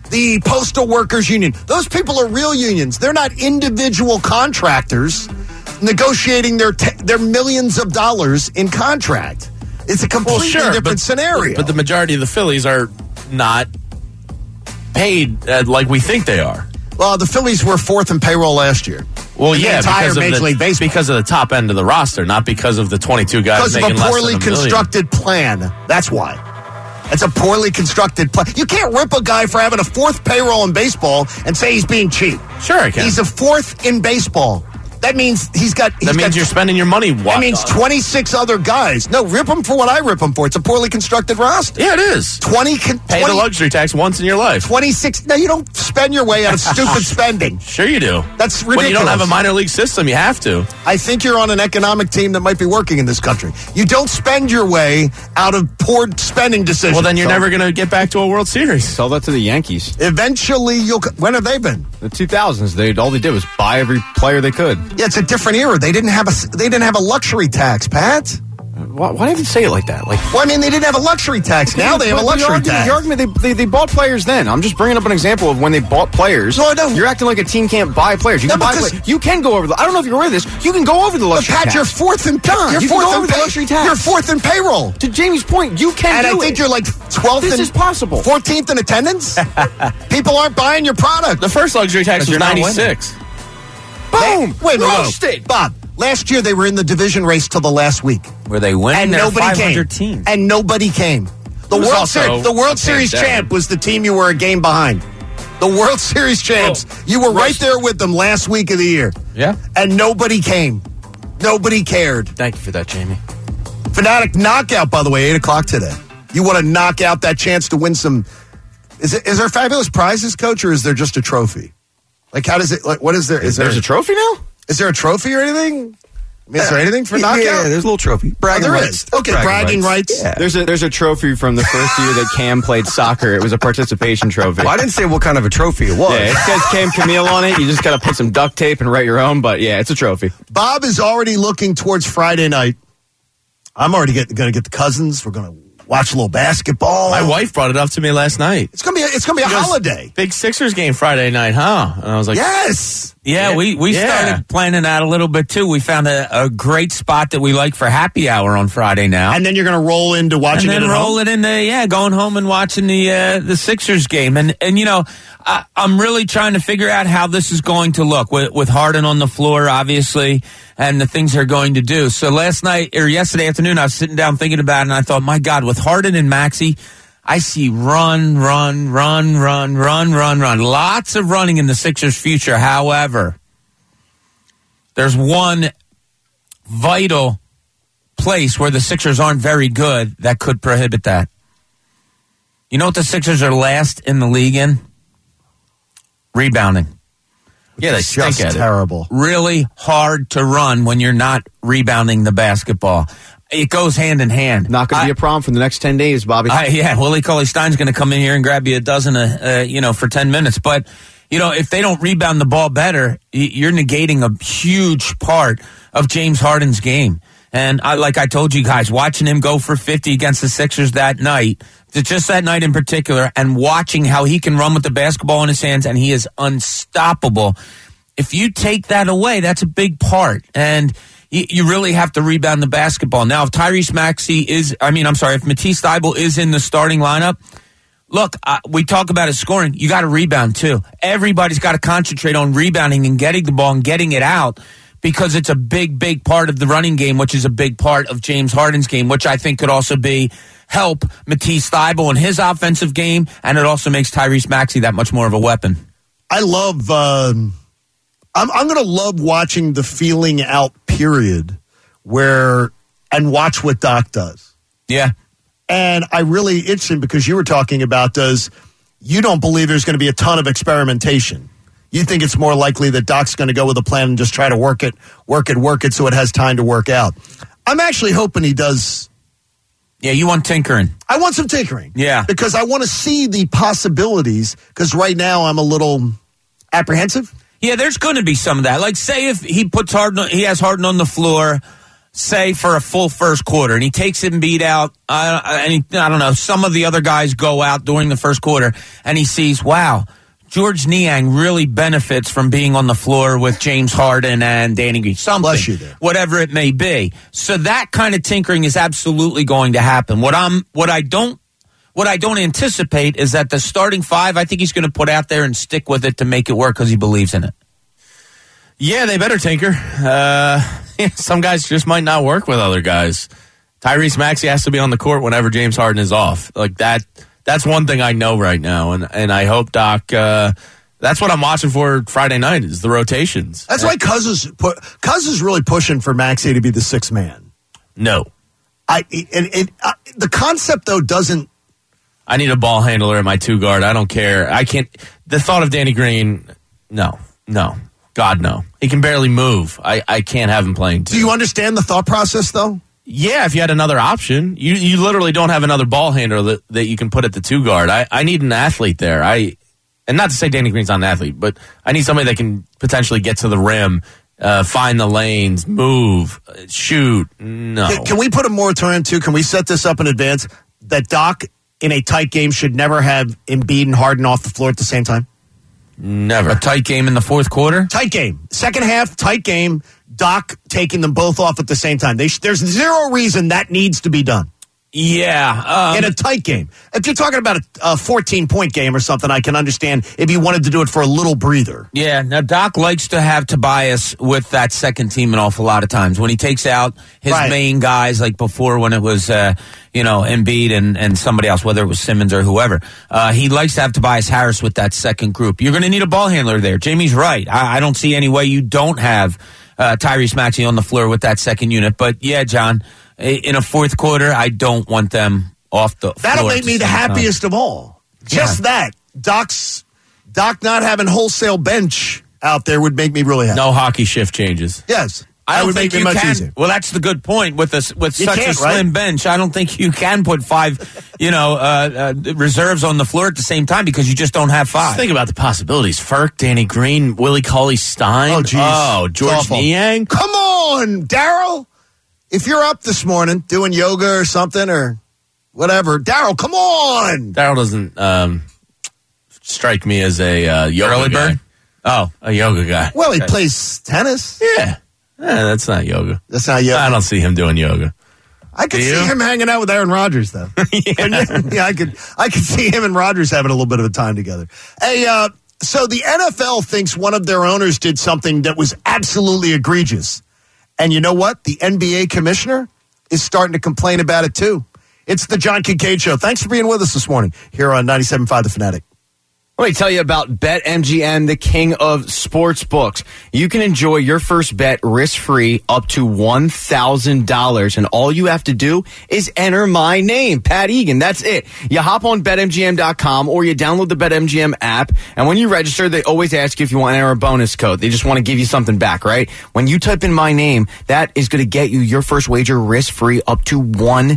the Postal Workers Union. Those people are real unions. They're not individual contractors negotiating their millions of dollars in contract. It's a completely different scenario. But the majority of the Phillies are not paid like we think they are. Well, the Phillies were fourth in payroll last year. Well, yeah, because of Major League Baseball. Because of the top end of the roster, not because of the 22 guys making less than $1 million. Because of a poorly constructed plan. That's why. It's a poorly constructed plan. You can't rip a guy for having a fourth payroll in baseball and say he's being cheap. Sure, I can. He's a fourth in baseball. That means that means you're spending your money. That means 26 other guys. No, rip them for what I rip them for. It's a poorly constructed roster. Yeah, it is. Pay the luxury tax once in your life. 26. No, you don't spend your way out of stupid spending. Sure you do. That's ridiculous. When you don't have a minor league system, you have to. I think you're on an economic team that might be working in this country. You don't spend your way out of poor spending decisions. Well, then you're never going to get back to a World Series. Tell that to the Yankees. Eventually, when have they been? The 2000s. All they did was buy every player they could. Yeah, it's a different era. They didn't have a luxury tax, Pat. Why even say it like that? Well, I mean, they didn't have a luxury tax. Now they have a luxury tax. The argument they bought players then. I'm just bringing up an example of when they bought players. No, I don't. You're acting like a team can't buy players. You can buy players. You can go over I don't know if you're aware of this. You can go over the luxury tax. Pat, you're fourth in luxury tax. You're fourth in payroll. To Jamie's point, you can do it. And I think you're like 12th. This is possible. 14th in attendance. People aren't buying your product. The first luxury tax was 96. Boom! Wait, roasted. Bob, last year they were in the division race till the last week. Where they win, and nobody came. Teams. And nobody came. The World Series champ was the team you were a game behind. The World Series champs. You were right there with them last week of the year. Yeah. And nobody came. Nobody cared. Thank you for that, Jamie. Fanatic knockout, by the way, 8 o'clock today. You want to knock out that chance to win some... Is there fabulous prizes, Coach, or is there just a trophy? Like, how does it... Like, what is there? There's a trophy now? Is there a trophy or anything? I mean, is there anything for knockout? Yeah, there's a little trophy. Bragging rights. Okay, bragging rights. Yeah. There's a trophy from the first year that Cam played soccer. It was a participation trophy. Well, I didn't say what kind of a trophy it was. Yeah, it says Cam Camille on it. You just got to put some duct tape and write your own, but yeah, it's a trophy. Bob is already looking towards Friday night. I'm already going to get the cousins. We're going to watch a little basketball. My wife brought it up to me last night. It's gonna be a holiday. Big Sixers game Friday night, huh? And I was like, yes. Yeah, we started planning that a little bit too. We found a great spot that we like for happy hour on Friday now. And then you're going to roll into watching it at home? Going home and watching the Sixers game. And you know, I'm really trying to figure out how this is going to look with Harden on the floor, obviously, and the things they're going to do. So yesterday afternoon, I was sitting down thinking about it, and I thought, my God, with Harden and Maxey, I see run. Lots of running in the Sixers' future. However, there's one vital place where the Sixers aren't very good that could prohibit that. You know what the Sixers are last in the league in? Rebounding. Yeah, they stink at it. Terrible. Really hard to run when you're not rebounding the basketball. It goes hand in hand. Not going to be a problem for the next 10 days, Bobby. Willie Cauley-Stein's going to come in here and grab you a dozen, for 10 minutes. But, if they don't rebound the ball better, you're negating a huge part of James Harden's game. And like I told you guys, watching him go for 50 against the Sixers that night, just that night in particular, and watching how he can run with the basketball in his hands, and he is unstoppable. If you take that away, that's a big part. And you really have to rebound the basketball. Now, if Tyrese Maxey if Matisse Thybulle is in the starting lineup, look, we talk about his scoring. You got to rebound, too. Everybody's got to concentrate on rebounding and getting the ball and getting it out, because it's a big, big part of the running game, which is a big part of James Harden's game, which I think could also help Matisse Thybulle in his offensive game, and it also makes Tyrese Maxey that much more of a weapon. I love... I'm going to love watching the feeling out period and watch what Doc does. Yeah. And I really interesting because you were talking about you don't believe there's going to be a ton of experimentation. You think it's more likely that Doc's going to go with a plan and just try to work it so it has time to work out. I'm actually hoping he does. Yeah, you want tinkering. I want some tinkering. Yeah. Because I want to see the possibilities, because right now I'm a little apprehensive. Yeah, there's going to be some of that. Like, say if he puts he has Harden on the floor, say, for a full first quarter, and he takes Embiid out, I don't know, some of the other guys go out during the first quarter, and he sees, wow, George Niang really benefits from being on the floor with James Harden and Danny Green. Something, bless you there. Whatever it may be. So that kind of tinkering is absolutely going to happen. What I don't anticipate is that the starting five, I think he's going to put out there and stick with it to make it work because he believes in it. Yeah, they better tinker. Some guys just might not work with other guys. Tyrese Maxey has to be on the court whenever James Harden is off. Like that. That's one thing I know right now, and I hope Doc. That's what I'm watching for Friday night is the rotations. That's why Cuz is really pushing for Maxey to be the sixth man. No, the concept though doesn't. I need a ball handler at my 2 guard. I don't care. I can't. The thought of Danny Green, no, God no. He can barely move. I can't have him playing 2. Do you understand the thought process though? Yeah, if you had another option. You literally don't have another ball handler that you can put at the 2 guard. I need an athlete there. And not to say Danny Green's not an athlete, but I need somebody that can potentially get to the rim, find the lanes, move, shoot. No. Can we put a moratorium too? Can we set this up in advance that Doc in a tight game should never have Embiid and Harden off the floor at the same time? Never. A tight game in the fourth quarter? Tight game. Second half, tight game. Doc taking them both off at the same time. There's zero reason that needs to be done. Yeah. In a tight game. If you're talking about a 14-point game or something, I can understand if you wanted to do it for a little breather. Yeah. Now, Doc likes to have Tobias with that second team an awful lot of times. When he takes out his main guys, like before when it was, Embiid and somebody else, whether it was Simmons or whoever, he likes to have Tobias Harris with that second group. You're going to need a ball handler there. Jamie's right. I don't see any way you don't have Tyrese Maxey on the floor with that second unit. But, yeah, John, in a fourth quarter, I don't want them off the floor. That'll make me the happiest of all. Just that. Doc not having wholesale bench out there would make me really happy. No hockey shift changes. Yes. I don't would think make you it much can. easier. Well, that's the good point. With such a slim right? bench, I don't think you can put 5, reserves on the floor at the same time because you just don't have 5. Just think about the possibilities. Ferk, Danny Green, Willie Cauley-Stein. Oh, geez. Oh, George Niang. Come on, Daryl. If you're up this morning doing yoga or something or whatever, Daryl, come on. Daryl doesn't strike me as a yoga guy. Bird? Oh, a yoga guy. Well, he plays tennis. Yeah. That's not yoga. That's not yoga. I don't see him doing yoga. I could see him hanging out with Aaron Rodgers, though. Yeah, I could see him and Rodgers having a little bit of a time together. Hey, so the NFL thinks one of their owners did something that was absolutely egregious. And you know what? The NBA commissioner is starting to complain about it, too. It's the John Kincaid Show. Thanks for being with us this morning here on 97.5 The Fanatic. Let me tell you about BetMGM, the king of sports books. You can enjoy your first bet risk-free up to $1,000, and all you have to do is enter my name, Pat Egan. That's it. You hop on BetMGM.com or you download the BetMGM app, and when you register, they always ask you if you want to enter a bonus code. They just want to give you something back, right? When you type in my name, that is going to get you your first wager risk-free up to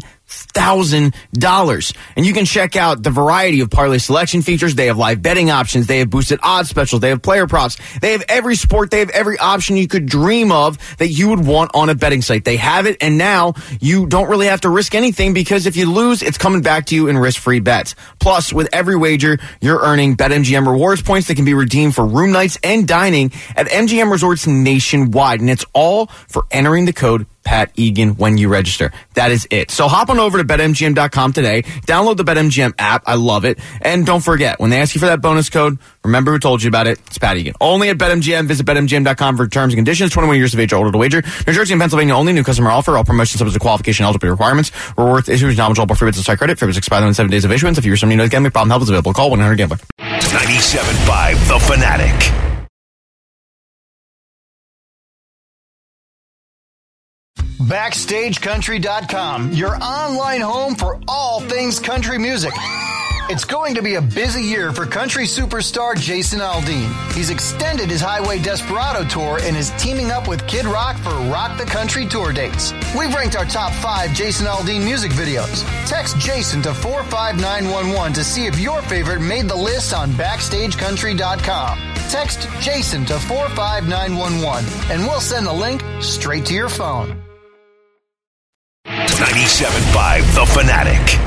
$1,000. And you can check out the variety of parlay selection features. They have live betting options. They have boosted odds specials. They have player props. They have every sport. They have every option you could dream of that you would want on a betting site. They have it, and now you don't really have to risk anything because if you lose, it's coming back to you in risk-free bets. Plus, with every wager, you're earning BetMGM rewards points that can be redeemed for room nights and dining at MGM resorts nationwide. And it's all for entering the code Pat Egan when you register. That is it. So hop on over to BetMGM.com today. Download the BetMGM app. I love it. And don't forget, when they ask you for that bonus code, remember who told you about it. It's Pat Egan. Only at BetMGM. Visit BetMGM.com for terms and conditions. 21 years of age or older to wager. New Jersey and Pennsylvania only. New customer offer. All promotions subject to qualification and eligibility requirements. Rewards issues knowledgeable free bets of site credit. Free bets expire within 7 days of issuance. If you're somebody who knows gambling problem, help is available. Call 1-800-GAMBLER. 97.5 The Fanatic. BackstageCountry.com, your online home for all things country music. It's going to be a busy year for country superstar Jason Aldean. He's extended his Highway Desperado tour and is teaming up with Kid Rock for Rock the Country tour dates. We've ranked our top 5 Jason Aldean music videos. Text Jason to 45911 to see if your favorite made the list on BackstageCountry.com. Text Jason to 45911 and we'll send the link straight to your phone. 97.5 The Fanatic.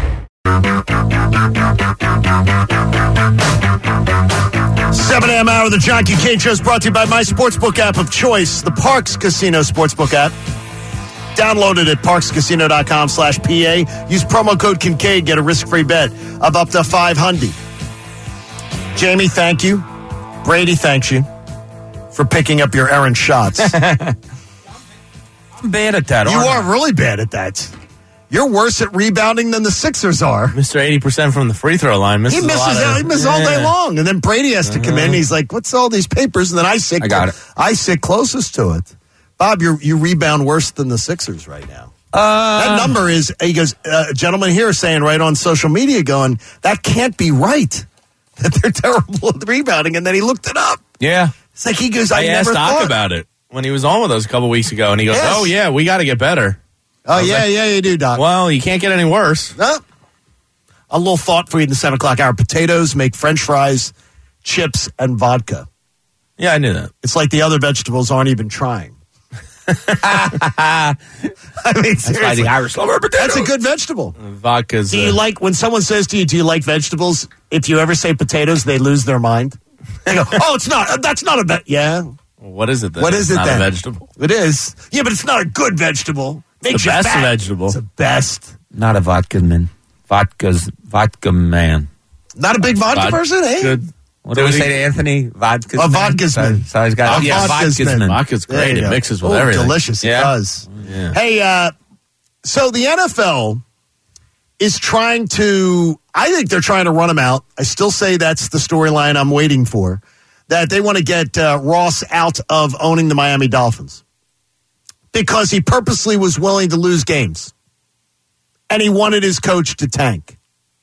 7 a.m. hour of the John Kincaid Show is brought to you by my sportsbook app of choice, the Parx Casino Sportsbook app. Download it at parxcasino.com/PA. Use promo code Kincaid. Get a risk-free bet of up to $500. Jamie, thank you. Brady, thanks you for picking up your errant shots. I'm bad at that. You are really bad at that. You're worse at rebounding than the Sixers are. Mr. 80% from the free throw line. He misses all day long. And then Brady has to come in. He's like, what's all these papers? And then I sit closest to it. Bob, you rebound worse than the Sixers right now. That number is, he goes, a gentleman here saying right on social media going, that can't be right. That they're terrible at rebounding. And then he looked it up. Yeah. It's like he goes, I never asked Doc thought about it when he was on with us a couple weeks ago. And he goes, oh, yeah, we got to get better. Oh, yeah, you do, Doc. Well, you can't get any worse. No. A little thought for you in the 7 o'clock hour. Potatoes make French fries, chips, and vodka. Yeah, I knew that. It's like the other vegetables aren't even trying. I mean, that's why the Irish love our potatoes. That's a good vegetable. Vodka's. Do you like, when someone says to you, do you like vegetables? If you ever say potatoes, they lose their mind. They go, oh, it's not. That's not a yeah. What is it then? What is it then? Not a vegetable. It is. Yeah, but it's not a good vegetable. It's the best vegetable. It's the best. Not a vodka man. Vodka man. Not a big vodka person, eh? Good. What do we say to Anthony? Vodka's a vodka's man. So he's got vodka's man. Vodka's great. It mixes with everything. Delicious. It does. Yeah. Hey, so the NFL is trying to, I think they're trying to run him out. I still say that's the storyline I'm waiting for, that they want to get Ross out of owning the Miami Dolphins because he purposely was willing to lose games and he wanted his coach to tank.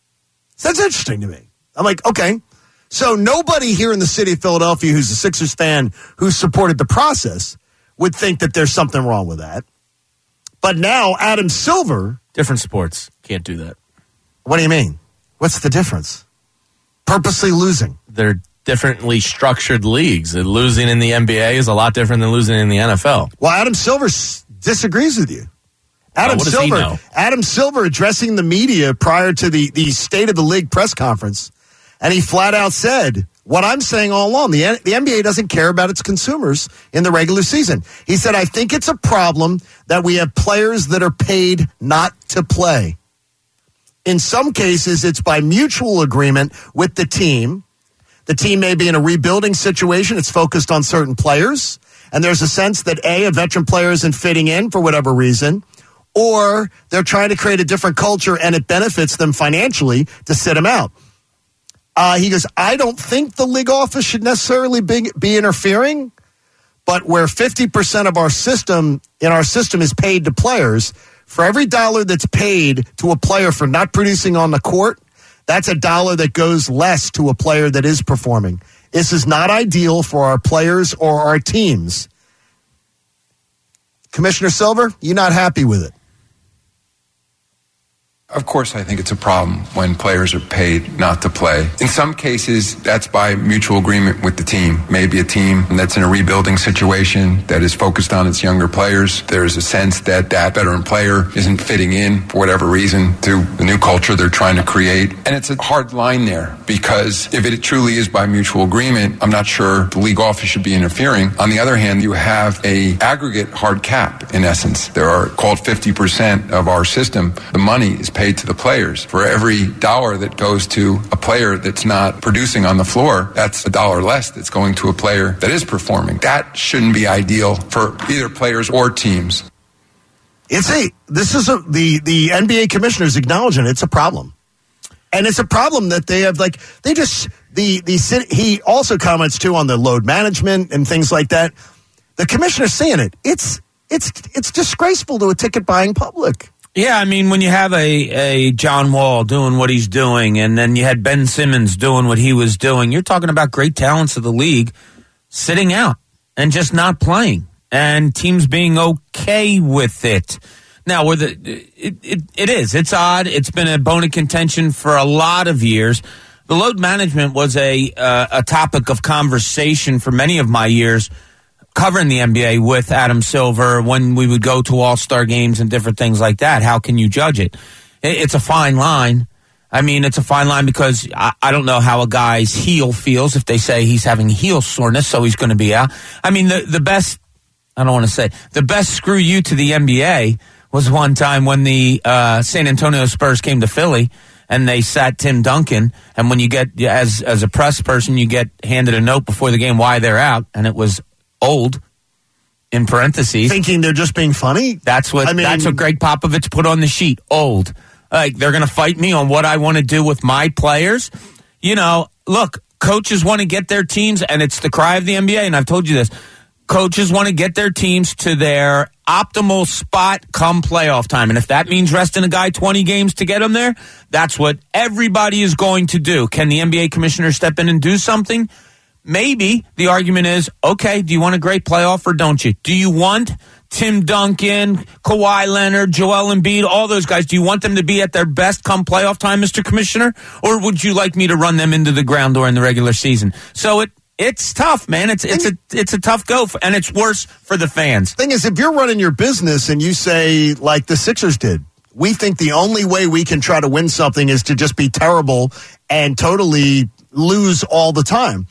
So that's interesting to me. I'm like, okay. So nobody here in the city of Philadelphia who's a Sixers fan who supported the process would think that there's something wrong with that. But now Adam Silver... Different sports can't do that. What do you mean? What's the difference? Purposely losing. They're differently structured leagues. Losing in the NBA is a lot different than losing in the NFL. Well, Adam Silver disagrees with you. Adam Silver addressing the media prior to the State of the League press conference, and he flat out said, what I'm saying all along, the NBA doesn't care about its consumers in the regular season. He said, I think it's a problem that we have players that are paid not to play. In some cases, it's by mutual agreement with the team. The team may be in a rebuilding situation. It's focused on certain players. And there's a sense that, a veteran player isn't fitting in for whatever reason, or they're trying to create a different culture and it benefits them financially to sit him out. He goes, I don't think the league office should necessarily be interfering, but where 50% of our system is paid to players, for every dollar that's paid to a player for not producing on the court, that's a dollar that goes less to a player that is performing. This is not ideal for our players or our teams. Commissioner Silver, you're not happy with it? Of course, I think it's a problem when players are paid not to play. In some cases, that's by mutual agreement with the team. Maybe a team that's in a rebuilding situation that is focused on its younger players. There's a sense that that veteran player isn't fitting in for whatever reason to the new culture they're trying to create. And it's a hard line there because if it truly is by mutual agreement, I'm not sure the league office should be interfering. On the other hand, you have a aggregate hard cap in essence. There are called 50% of our system. The money is paid to the players. For every dollar that goes to a player that's not producing on the floor, that's a dollar less that's going to a player that is performing. That shouldn't be ideal for either players or teams. The NBA commissioners acknowledging it's a problem. And it's a problem that they have, he also comments too on the load management and things like that. The commissioner's saying it. It's disgraceful to a ticket buying public. Yeah, I mean, when you have a John Wall doing what he's doing, and then you had Ben Simmons doing what he was doing, you're talking about great talents of the league sitting out and just not playing, and teams being okay with it. Now, it's odd. It's been a bone of contention for a lot of years. The load management was a topic of conversation for many of my years covering the NBA with Adam Silver when we would go to All-Star games and different things like that. How can you judge it? It's a fine line. I mean, it's a fine line because I don't know how a guy's heel feels if they say he's having heel soreness, so he's going to be out. I mean, the best, I don't want to say, the best screw you to the NBA was one time when the San Antonio Spurs came to Philly and they sat Tim Duncan. And when you get, as a press person, you get handed a note before the game why they're out, and it was old, in parentheses. Thinking they're just being funny? That's what Greg Popovich put on the sheet, old. Like, they're going to fight me on what I want to do with my players. You know, look, coaches want to get their teams, and it's the cry of the NBA, and I've told you this. Coaches want to get their teams to their optimal spot come playoff time. And if that means resting a guy 20 games to get him there, that's what everybody is going to do. Can the NBA commissioner step in and do something? Maybe. The argument is, okay, do you want a great playoff or don't you? Do you want Tim Duncan, Kawhi Leonard, Joel Embiid, all those guys, do you want them to be at their best come playoff time, Mr. Commissioner? Or would you like me to run them into the ground during the regular season? So it's tough, man. It's a tough go, and it's worse for the fans. Thing is, if you're running your business and you say, like the Sixers did, we think the only way we can try to win something is to just be terrible and totally lose all the time.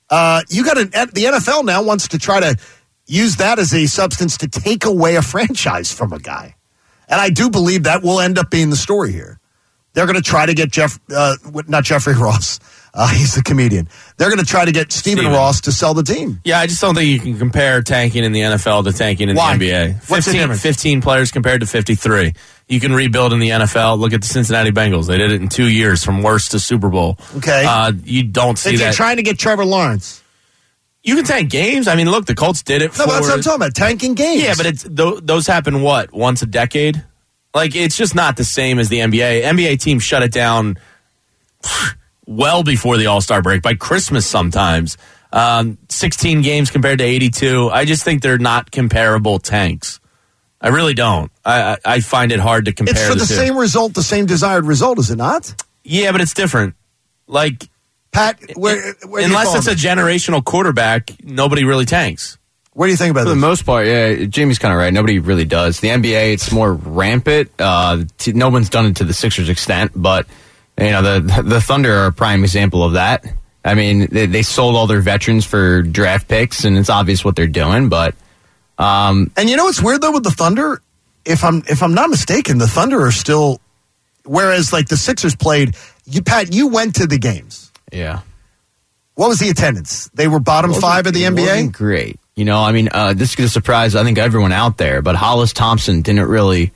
The NFL now wants to try to use that as a substance to take away a franchise from a guy. And I do believe that will end up being the story here. They're going to try to get not Jeffrey Ross. He's the comedian. They're going to try to get Stephen Ross to sell the team. Yeah, I just don't think you can compare tanking in the NFL to tanking in the NBA. What's the difference? 15 players compared to 53. You can rebuild in the NFL. Look at the Cincinnati Bengals. They did it in 2 years from worst to Super Bowl. Okay. You don't see that. They're trying to get Trevor Lawrence. You can tank games. I mean, look, the Colts did it. No, that's what I'm talking about. Tanking games. Yeah, but those happen, once a decade? Like, it's just not the same as the NBA. NBA teams shut it down well before the All-Star break, by Christmas sometimes. 16 games compared to 82. I just think they're not comparable tanks. I really don't. I find it hard to compare. It's for the same result, the same desired result, is it not? Yeah, but it's different. Like, Pat, unless it's a generational quarterback, nobody really tanks. What do you think about this? For the most part, yeah, Jamie's kind of right. Nobody really does. The NBA, it's more rampant. No one's done it to the Sixers' extent, but you know the Thunder are a prime example of that. I mean, they sold all their veterans for draft picks, and it's obvious what they're doing. But and you know what's weird though with the Thunder? If I'm not mistaken, the Thunder are still. Whereas like the Sixers played, Pat, you went to the games. Yeah. What was the attendance? They were bottom 5 of the NBA? Wasn't great. You know, I mean, this is going to surprise, I think, everyone out there, but Hollis Thompson didn't really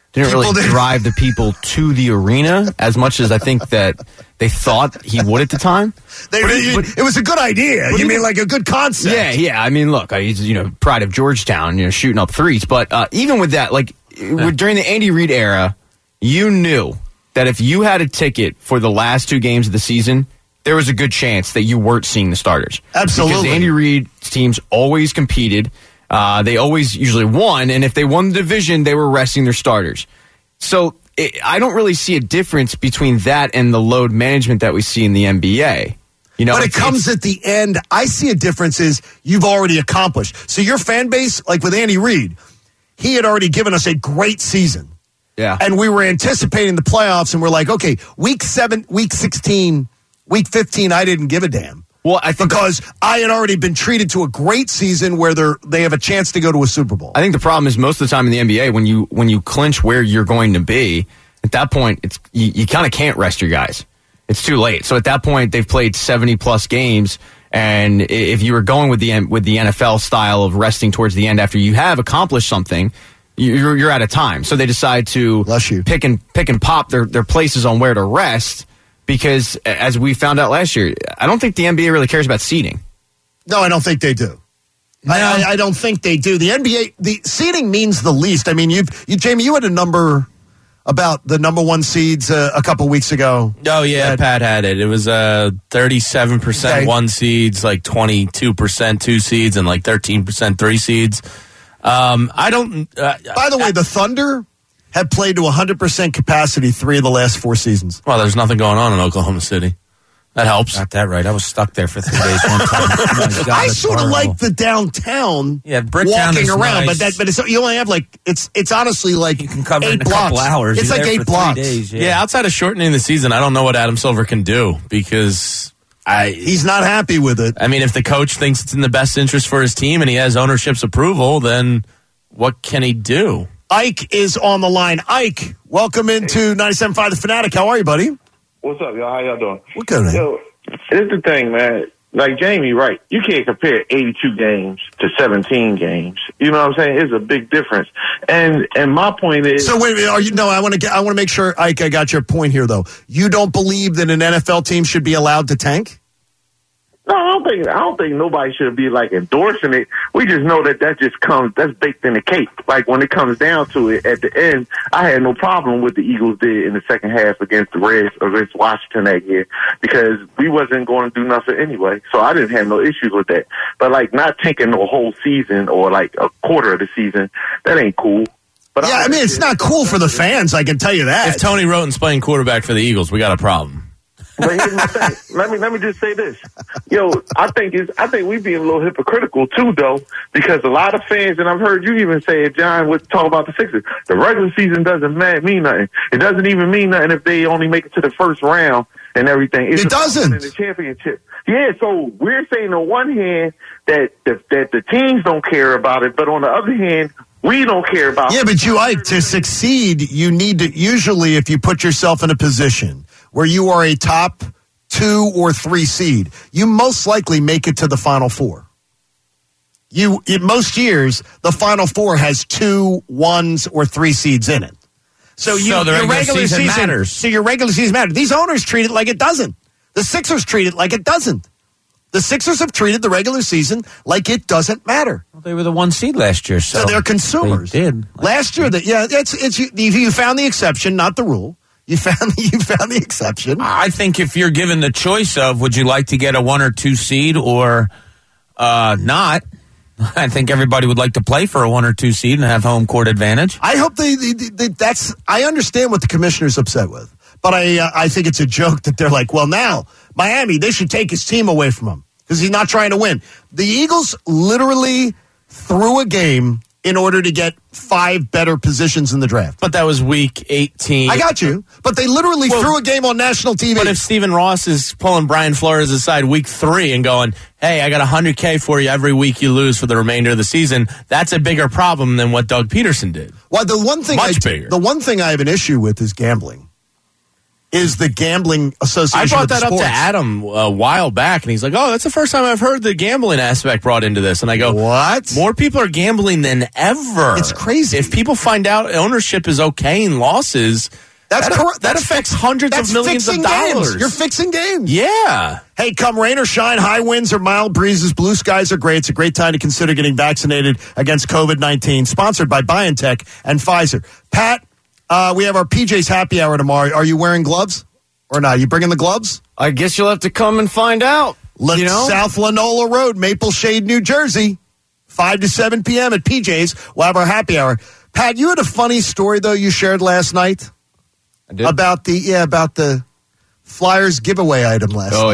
drive the people to the arena as much as I think that they thought he would at the time. It was a good idea. You mean like a good concept? Yeah. I mean, look, he's, pride of Georgetown, shooting up threes. But even with that, during the Andy Reid era, you knew that if you had a ticket for the last 2 games of the season, there was a good chance that you weren't seeing the starters. Absolutely. Because Andy Reid's teams always competed. They always usually won. And if they won the division, they were resting their starters. So I don't really see a difference between that and the load management that we see in the NBA. When it comes at the end, I see a difference is you've already accomplished. So your fan base, like with Andy Reid, he had already given us a great season. Yeah. And we were anticipating the playoffs, and we're like, okay, week 7, week 16, week 15, I didn't give a damn. Well, I think because I had already been treated to a great season where they have a chance to go to a Super Bowl. I think the problem is most of the time in the NBA, when you clinch where you're going to be, at that point, you kind of can't rest your guys. It's too late. So at that point, they've played 70-plus games, and if you were going with the NFL style of resting towards the end after you have accomplished something, you're out of time. So they decide to pick and pop their places on where to rest. Because, as we found out last year, I don't think the NBA really cares about seeding. No, I don't think they do. No. I don't think they do. The NBA, the seeding means the least. I mean, Jamie, you had a number about the number 1 seeds a couple weeks ago. Oh, yeah, Pat had it. It was 37% 1 seeds, like 22% 2 seeds, and like 13% 3 seeds. I don't... By the way, the Thunder have played to 100% capacity 3 of the last 4 seasons. Well, there's nothing going on in Oklahoma City. That helps. Got that right. I was stuck there for 3 days one time. Oh, God, I sort of like the downtown. Yeah, Bricktown walking is around, nice. but you only have it's honestly like you can cover 8 it in a blocks. couple hours. It's You're like there 8 for blocks. 3 days. Yeah, outside of shortening the season, I don't know what Adam Silver can do because he's not happy with it. I mean, if the coach thinks it's in the best interest for his team and he has ownership's approval, then what can he do? Ike is on the line. Ike, welcome into 97.5 The Fanatic. How are you, buddy? What's up, y'all? How y'all doing? We're good, man. Yo, here's the thing, man. Like Jamie, right? You can't compare 82 games to 17 games. You know what I'm saying? It's a big difference. And my point is. So wait, are you? No, I want to make sure, Ike, I got your point here, though. You don't believe that an NFL team should be allowed to tank? No, I don't think nobody should be like endorsing it. We just know that that's baked in the cake. Like when it comes down to it, at the end, I had no problem with the Eagles did in the second half against the Reds against Washington that year because we wasn't going to do nothing anyway. So I didn't have no issues with that. But like not taking the whole season or like a quarter of the season, that ain't cool. But yeah, I mean it's not cool for the fans. I can tell you that. If Tony Roten's playing quarterback for the Eagles, we got a problem. But here's my thing. Let me just say this. Yo, I think we being a little hypocritical too, though, because a lot of fans, and I've heard you even say it, John, would talk about the Sixers. The regular season doesn't mean nothing. It doesn't even mean nothing if they only make it to the first round and everything. It doesn't. In the championship. Yeah, so we're saying on one hand that the teams don't care about it, but on the other hand, we don't care about it. Yeah, but Ike, to succeed, you need to, usually if you put yourself in a position where you are a top 2 or 3 seed, you most likely make it to the Final Four. In most years, the Final Four has 2 1s or 3 seeds in it. So your regular season matters. So your regular season matters. These owners treat it like it doesn't. The Sixers treat it like it doesn't. The Sixers have treated the regular season like it doesn't matter. Well, they were the 1 seed last year, so they're consumers. They did last year. You found the exception, not the rule. You found the exception. I think if you're given the choice of would you like to get a 1 or 2 seed or not, I think everybody would like to play for a 1 or 2 seed and have home court advantage. I hope I understand what the commissioner's upset with, but I think it's a joke that they're like, well, now Miami, they should take his team away from him because he's not trying to win. The Eagles literally threw a game in order to get 5 better positions in the draft. But that was week 18. I got you. But they literally threw a game on national TV. But if Stephen Ross is pulling Brian Flores aside week 3 and going, hey, I got $100K for you every week you lose for the remainder of the season, that's a bigger problem than what Doug Peterson did. Well, the one thing I have an issue with is gambling. Is the gambling association? I brought that up to Adam a while back, and he's like, "Oh, that's the first time I've heard the gambling aspect brought into this." And I go, "What? More people are gambling than ever. It's crazy. If people find out ownership is okay in losses, that affects hundreds of millions of dollars. You're fixing games. Yeah. Hey, come rain or shine, high winds or mild breezes, blue skies are great. It's a great time to consider getting vaccinated against COVID-19. Sponsored by BioNTech and Pfizer. Pat. We have our PJ's happy hour tomorrow. Are you wearing gloves or not? You bringing the gloves? I guess you'll have to come and find out. South Lanola Road, Maple Shade, New Jersey, 5 to 7 p.m. at PJ's. We'll have our happy hour. Pat, you had a funny story, though, you shared last night. I did? About the Flyers giveaway item last night. Oh,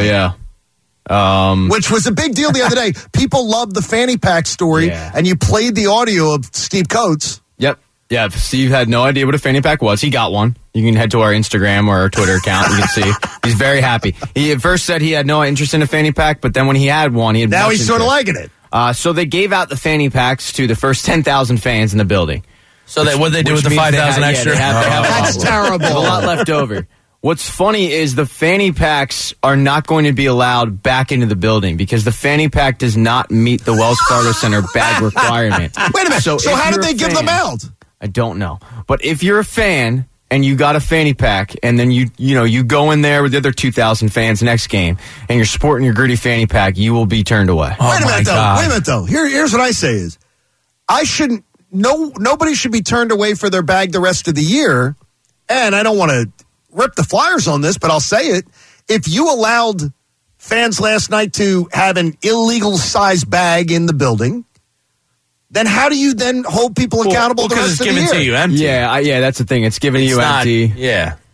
yeah. Which was a big deal the other day. People loved the fanny pack story, and you played the audio of Steve Coates. Yep. Yeah, Steve had no idea what a fanny pack was. He got one. You can head to our Instagram or our Twitter account. You can see. He's very happy. He at first said he had no interest in a fanny pack, but then when he had one, now he's sort of liking it. So they gave out the fanny packs to the first 10,000 fans in the building. So what they do with the 5,000 extra? That's terrible. There's a lot left over. What's funny is the fanny packs are not going to be allowed back into the building because the fanny pack does not meet the Wells Fargo Center bag requirement. Wait a minute. So how did they give them out? I don't know. But if you're a fan and you got a fanny pack and then you go in there with the other 2,000 fans next game and you're sporting your gritty fanny pack, you will be turned away. Wait a minute though. Here's what I say is nobody should be turned away for their bag the rest of the year. And I don't want to rip the Flyers on this, but I'll say it. If you allowed fans last night to have an illegal size bag in the building, then how do you then hold people accountable the rest of the year? Because it's given to you empty. Yeah, that's the thing. It's given to you empty. Yeah.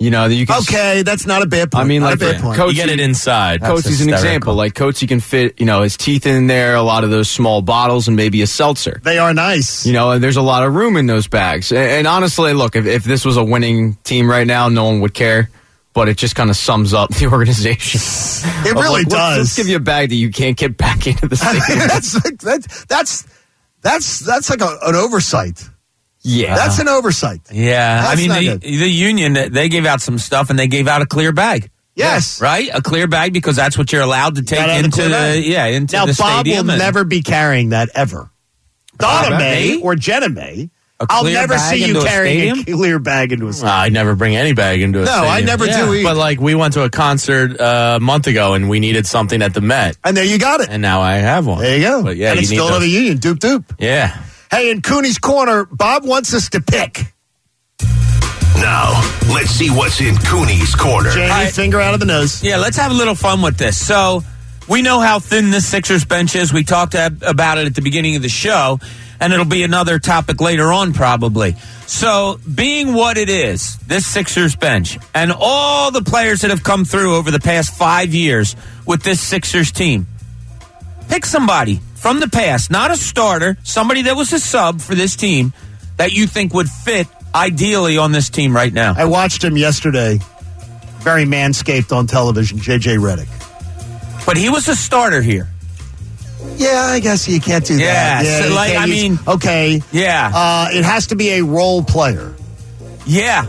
You know, you can. Okay, that's not a bad point. I mean, not like a bad point. You get it inside. Coates's an example. Like Coates, can fit, his teeth in there, a lot of those small bottles, and maybe a seltzer. They are nice. And there's a lot of room in those bags. And honestly, look, if this was a winning team right now, no one would care. But it just kind of sums up the organization. It really does. Let's give you a bag that you can't get back into the stadium. That's like an oversight. Yeah. That's an oversight. Yeah. That's I mean, the union, they gave out some stuff, and they gave out a clear bag. Yes. Right? A clear bag, because that's what you're allowed to take into the now, the Bob stadium. will never be carrying that ever. Donna May or Jenna May. I'll never see you carrying a clear bag into a stadium. I never bring any bag into a stadium. No, I never do either. But like, we went to a concert a month ago, and we needed something at the Met. And there you got it. And now I have one. There you go. But yeah, and it's still another union. Doop doop. Yeah. Hey, in Cooney's Corner, Bob wants us to pick. Now, let's see what's in Cooney's Corner. Jamie, finger out of the nose. Yeah, let's have a little fun with this. So, we know how thin this Sixers bench is. We talked about it at the beginning of the show, and it'll be another topic later on probably. So, being what it is, this Sixers bench, and all the players that have come through over the past 5 years with this Sixers team, pick somebody from the past, not a starter, somebody that was a sub for this team that you think would fit ideally on this team right now. I watched him yesterday. Very manscaped on television, J.J. Redick. But he was a starter here. Yeah, I guess you can't do that. Yeah, so like, I mean... Okay. Yeah. It has to be a role player. Yeah.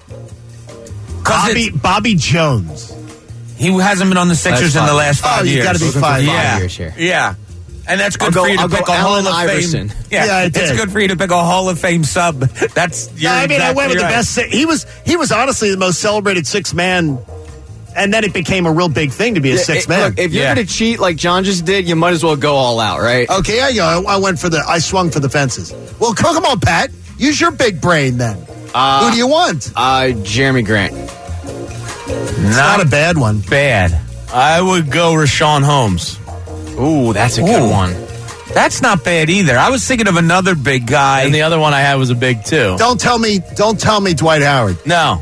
Bobby Jones. He hasn't been on the Sixers in the last 5 years. You got to be 5 years here. Yeah. And that's good for you to pick a Hall of Iverson. Fame. Yeah, it's good for you to pick a Hall of Fame sub. That's I went with the best. He was honestly the most celebrated sixth man, and then it became a real big thing to be a sixth man. Look, if you're going to cheat like John just did, you might as well go all out, right? Okay, I swung for the fences. Well, come on, Pat. Use your big brain then. Who do you want? Jeremy Grant. Not a bad one. Bad. I would go Rashawn Holmes. Ooh, that's a good one. That's not bad either. I was thinking of another big guy. And the other one I had was a big too. Don't tell me Dwight Howard. No.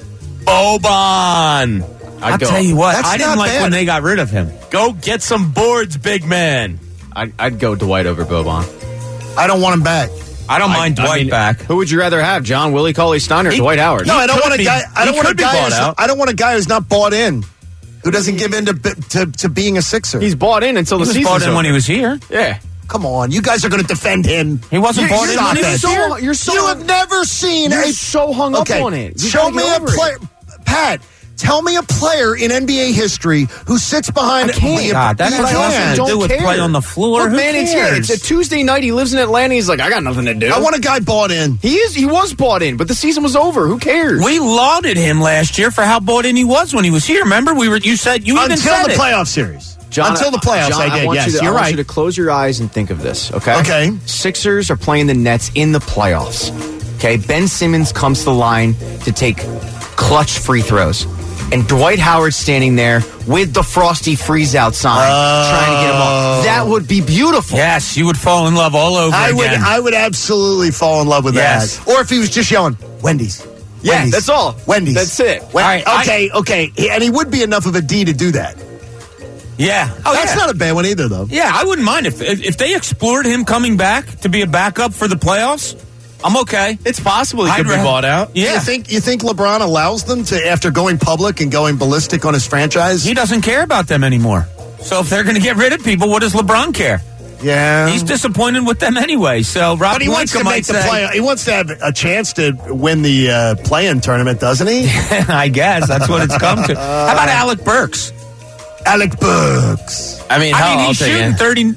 Boban. I'll tell you what, That's I didn't not like bad. when they got rid of him. Go get some boards, big man. I'd go Dwight over Boban. I don't want him back. I don't mind Dwight back. Who would you rather have, John, Willie Cauley-Stein, or Dwight Howard? No, I don't want a guy. I don't want a guy. bought out. I don't want a guy who's not bought in, who doesn't give in to being a Sixer. He's bought in until the He was season's bought in over. when he was here. Yeah. Come on, you guys are going to defend him. He wasn't bought in when he was here. You have never seen. You're so hung up on it. You Show gotta me get a over it. player, Pat. Tell me a player in NBA history who sits behind. God, that has nothing to do with play on the floor. Look, Who man, cares? it's a Tuesday night. He lives in Atlanta. He's like, I got nothing to do. I want a guy bought in. He was bought in, but the season was over. Who cares? We lauded him last year for how bought in he was when he was here. Remember, you said you even Until said the it. playoff series. John, Until the playoffs, John, I did. want Yes, you to, you're I want right. you to close your eyes and think of this, okay? Okay. Sixers are playing the Nets in the playoffs. Okay, Ben Simmons comes to the line to take clutch free throws. And Dwight Howard standing there with the Frosty Freeze-Out sign trying to get him off. That would be beautiful. Yes, you would fall in love all over again. I would absolutely fall in love with Yes. that. Or if he was just yelling, Wendy's. Yeah, Wendy's. that's all. Wendy's. That's it. All right, okay. And he would be enough of a D to do that. Yeah. Oh, That's yeah. not a bad one either, though. Yeah, I wouldn't mind if they explored him coming back to be a backup for the playoffs. I'm okay. It's possible he I'd could be rather- bought out. Yeah. You think LeBron allows them to, after going public and going ballistic on his franchise? He doesn't care about them anymore. So if they're going to get rid of people, what does LeBron care? Yeah. He's disappointed with them anyway. So Rob But he wants to Pelinka make might the say, play. He wants to have a chance to win the play-in tournament, doesn't he? I guess that's what it's come to. How about Alec Burks? Alec Burks. I mean, he's shooting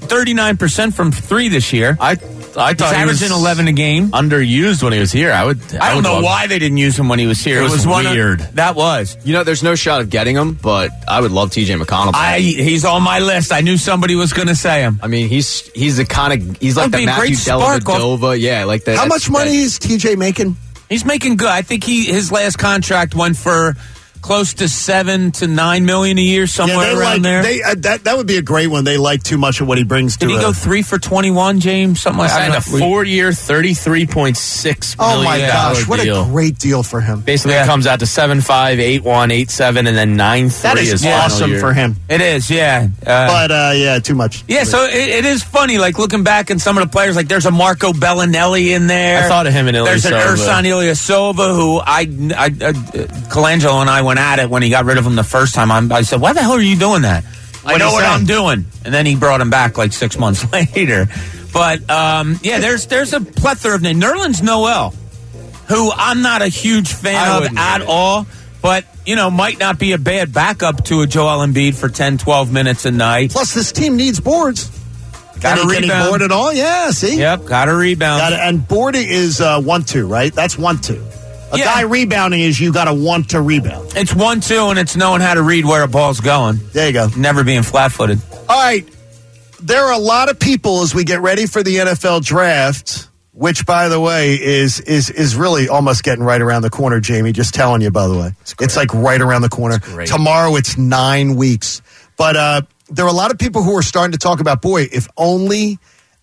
39% from three this year. I He's thought he was averaging 11 a game. underused when he was here. I don't know why they didn't use him when he was here. It was weird. That was. You know, there's no shot of getting him, but I would love TJ McConnell. He's on my list. I knew somebody was going to say him. I mean, he's the kind of he's like That'd the be a Matthew great spark off- Dellavedova. Yeah, like that. How much money is TJ making? He's making good. I think his last contract went for close to $7 to $9 million a year, somewhere around there. That would be a great one. They like too much of what he brings to. Did he go 3 for 21, James? Something like that. A 4-year, $33.6 million. Oh my gosh! What deal. a great deal for him. Basically, it comes out to 7.5, 8.1, 8.7, and then 9.3. That is awesome for him. It is, yeah. But too much. Yeah, so it is funny, like looking back and some of the players, like there's a Marco Bellinelli in there. I thought of him in Ilyasova. There's an Ersan Ilyasova who Colangelo and I went at it when he got rid of him the first time. I said, why the hell are you doing that? I know what I'm doing. And then he brought him back like 6 months later. But, there's a plethora of names. Nerlens Noel, who I'm not a huge fan of at all, but, might not be a bad backup to a Joel Embiid for 10, 12 minutes a night. Plus, this team needs boards. Got to rebound. Can he board at all? Yeah, see? Yep, got to rebound. And boarding is 1-2, right? That's 1-2. A guy rebounding is you got to want to rebound. It's 1-2, and it's knowing how to read where a ball's going. There you go. Never being flat-footed. All right. There are a lot of people as we get ready for the NFL draft, which, by the way, is really almost getting right around the corner, Jamie. Just telling you, by the way. It's like right around the corner. Tomorrow, it's 9 weeks. But there are a lot of people who are starting to talk about, boy, if only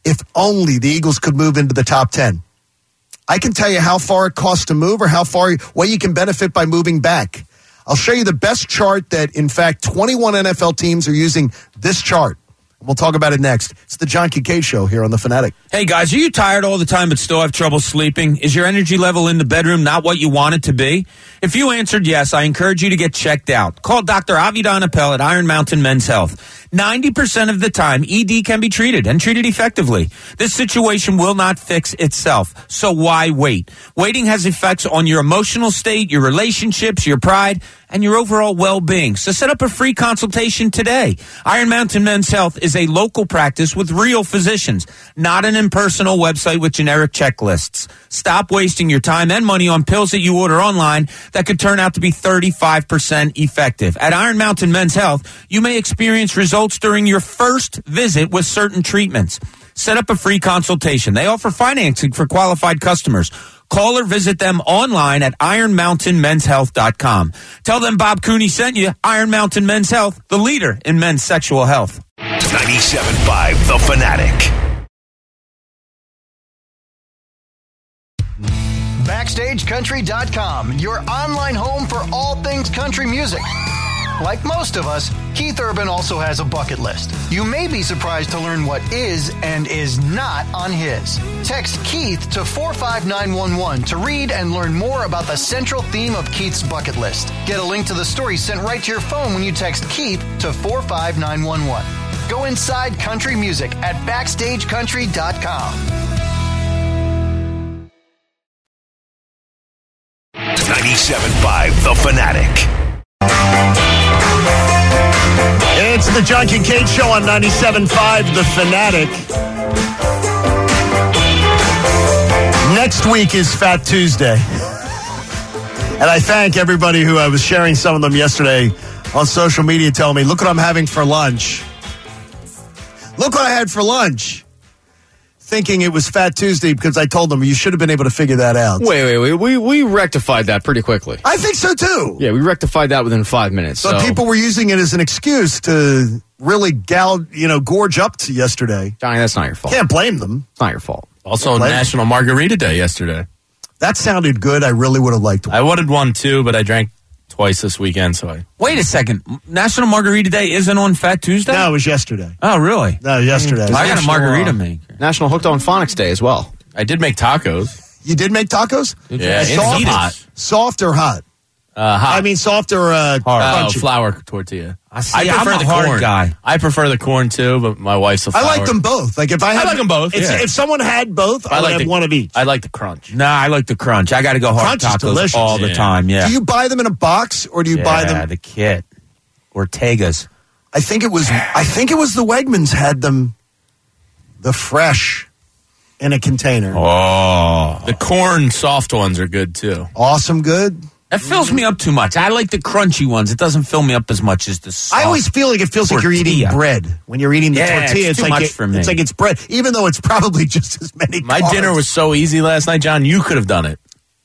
the Eagles could move into the top 10. I can tell you how far it costs to move or what you can benefit by moving back. I'll show you the best chart that, in fact, 21 NFL teams are using this chart. We'll talk about it next. It's the John Kincaid Show here on The Fanatic. Hey, guys, are you tired all the time but still have trouble sleeping? Is your energy level in the bedroom not what you want it to be? If you answered yes, I encourage you to get checked out. Call Dr. Avidan Appel at Iron Mountain Men's Health. 90% of the time, ED can be treated and treated effectively. This situation will not fix itself, so why wait? Waiting has effects on your emotional state, your relationships, your pride, and your overall well-being. So set up a free consultation today. Iron Mountain Men's Health is a local practice with real physicians, not an impersonal website with generic checklists. Stop wasting your time and money on pills that you order online that could turn out to be 35% effective. At Iron Mountain Men's Health, you may experience results during your first visit with certain treatments. Set up a free consultation. They offer financing for qualified customers. Call or visit them online at ironmountainmenshealth.com. Tell them Bob Cooney sent you. Iron Mountain Men's Health, the leader in men's sexual health. 97.5 The Fanatic. BackstageCountry.com, your online home for all things country music. Like most of us, Keith Urban also has a bucket list. You may be surprised to learn what is and is not on his. Text Keith to 45911 to read and learn more about the central theme of Keith's bucket list. Get a link to the story sent right to your phone when you text Keith to 45911. Go inside country music at BackstageCountry.com. 97.5 The Fanatic. It's the John Kincaid Show on 97.5 The Fanatic. Next week is Fat Tuesday. And I thank everybody who I was sharing some of them yesterday on social media telling me, look what I'm having for lunch. Look what I had for lunch. Thinking it was Fat Tuesday because I told them you should have been able to figure that out. Wait. We rectified that pretty quickly. I think so, too. Yeah, we rectified that within 5 minutes. But people were using it as an excuse to really gorge up to yesterday. Johnny, that's not your fault. Can't blame them. It's not your fault. Also, National Margarita Day yesterday. That sounded good. I really would have liked one. I wanted one, too, but I drank twice this weekend, so I... Wait a second. National Margarita Day isn't on Fat Tuesday? No, it was yesterday. Oh, really? No, yesterday. I got a margarita maker. National Hooked on Phonics Day as well. I did make tacos. You did make tacos? Yeah, it's hot. Soft or hot? Hot. I mean, soft or crunchy? Flour tortilla. I prefer the corn guy. I prefer the corn too, but my wife's a flour. I like them both. Like if I like them both. If someone had both, I would have one of each. I like the crunch. Nah, I like the crunch. I got to go hard tacos all the time. Yeah. Do you buy them in a box or do you buy them? Yeah, the kit. Ortega's. I think it was the Wegmans had them. The fresh in a container. Oh, the corn soft ones are good too. Awesome, good. That fills me up too much. I like the crunchy ones. It doesn't fill me up as much as the soft. I always feel like it feels like you're eating bread when you're eating the tortilla. It's too much for me. It's like it's bread, even though it's probably just as many. My dinner was so easy last night, John. You could have done it.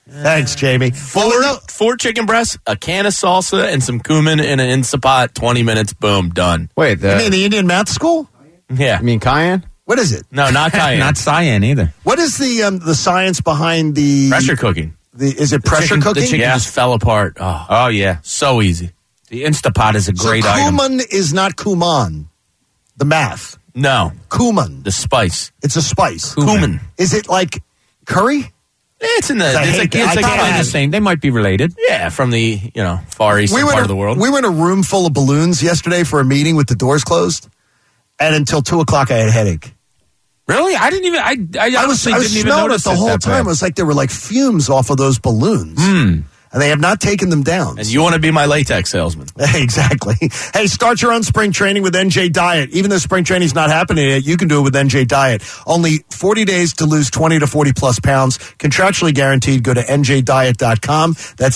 Thanks, Jamie. Four chicken breasts, a can of salsa, and some cumin in an Instapot. 20 minutes, boom, done. Wait, you mean the Indian math school? Yeah. You mean cayenne? What is it? No, not cayenne. Not cyan either. What is the science behind the pressure cooking? Is it pressure cooking? The chicken just fell apart. Oh, yeah. So easy. The Instapot is a great item. Cumin is not kuman, the math. No. Cumin. The spice. It's a spice. Cumin. Is it like curry? It's in the. It's probably the same. They might be related. Yeah, from the far eastern part of the world. We were in a room full of balloons yesterday for a meeting with the doors closed, and until 2:00 I had a headache. Really? I didn't even. I was didn't even notice it the whole time. It was like there were like fumes off of those balloons. And they have not taken them down. And you want to be my latex salesman. Exactly. Hey, start your own spring training with NJ Diet. Even though spring training is not happening yet, you can do it with NJ Diet. Only 40 days to lose 20 to 40 plus pounds. Contractually guaranteed. Go to njdiet.com. That's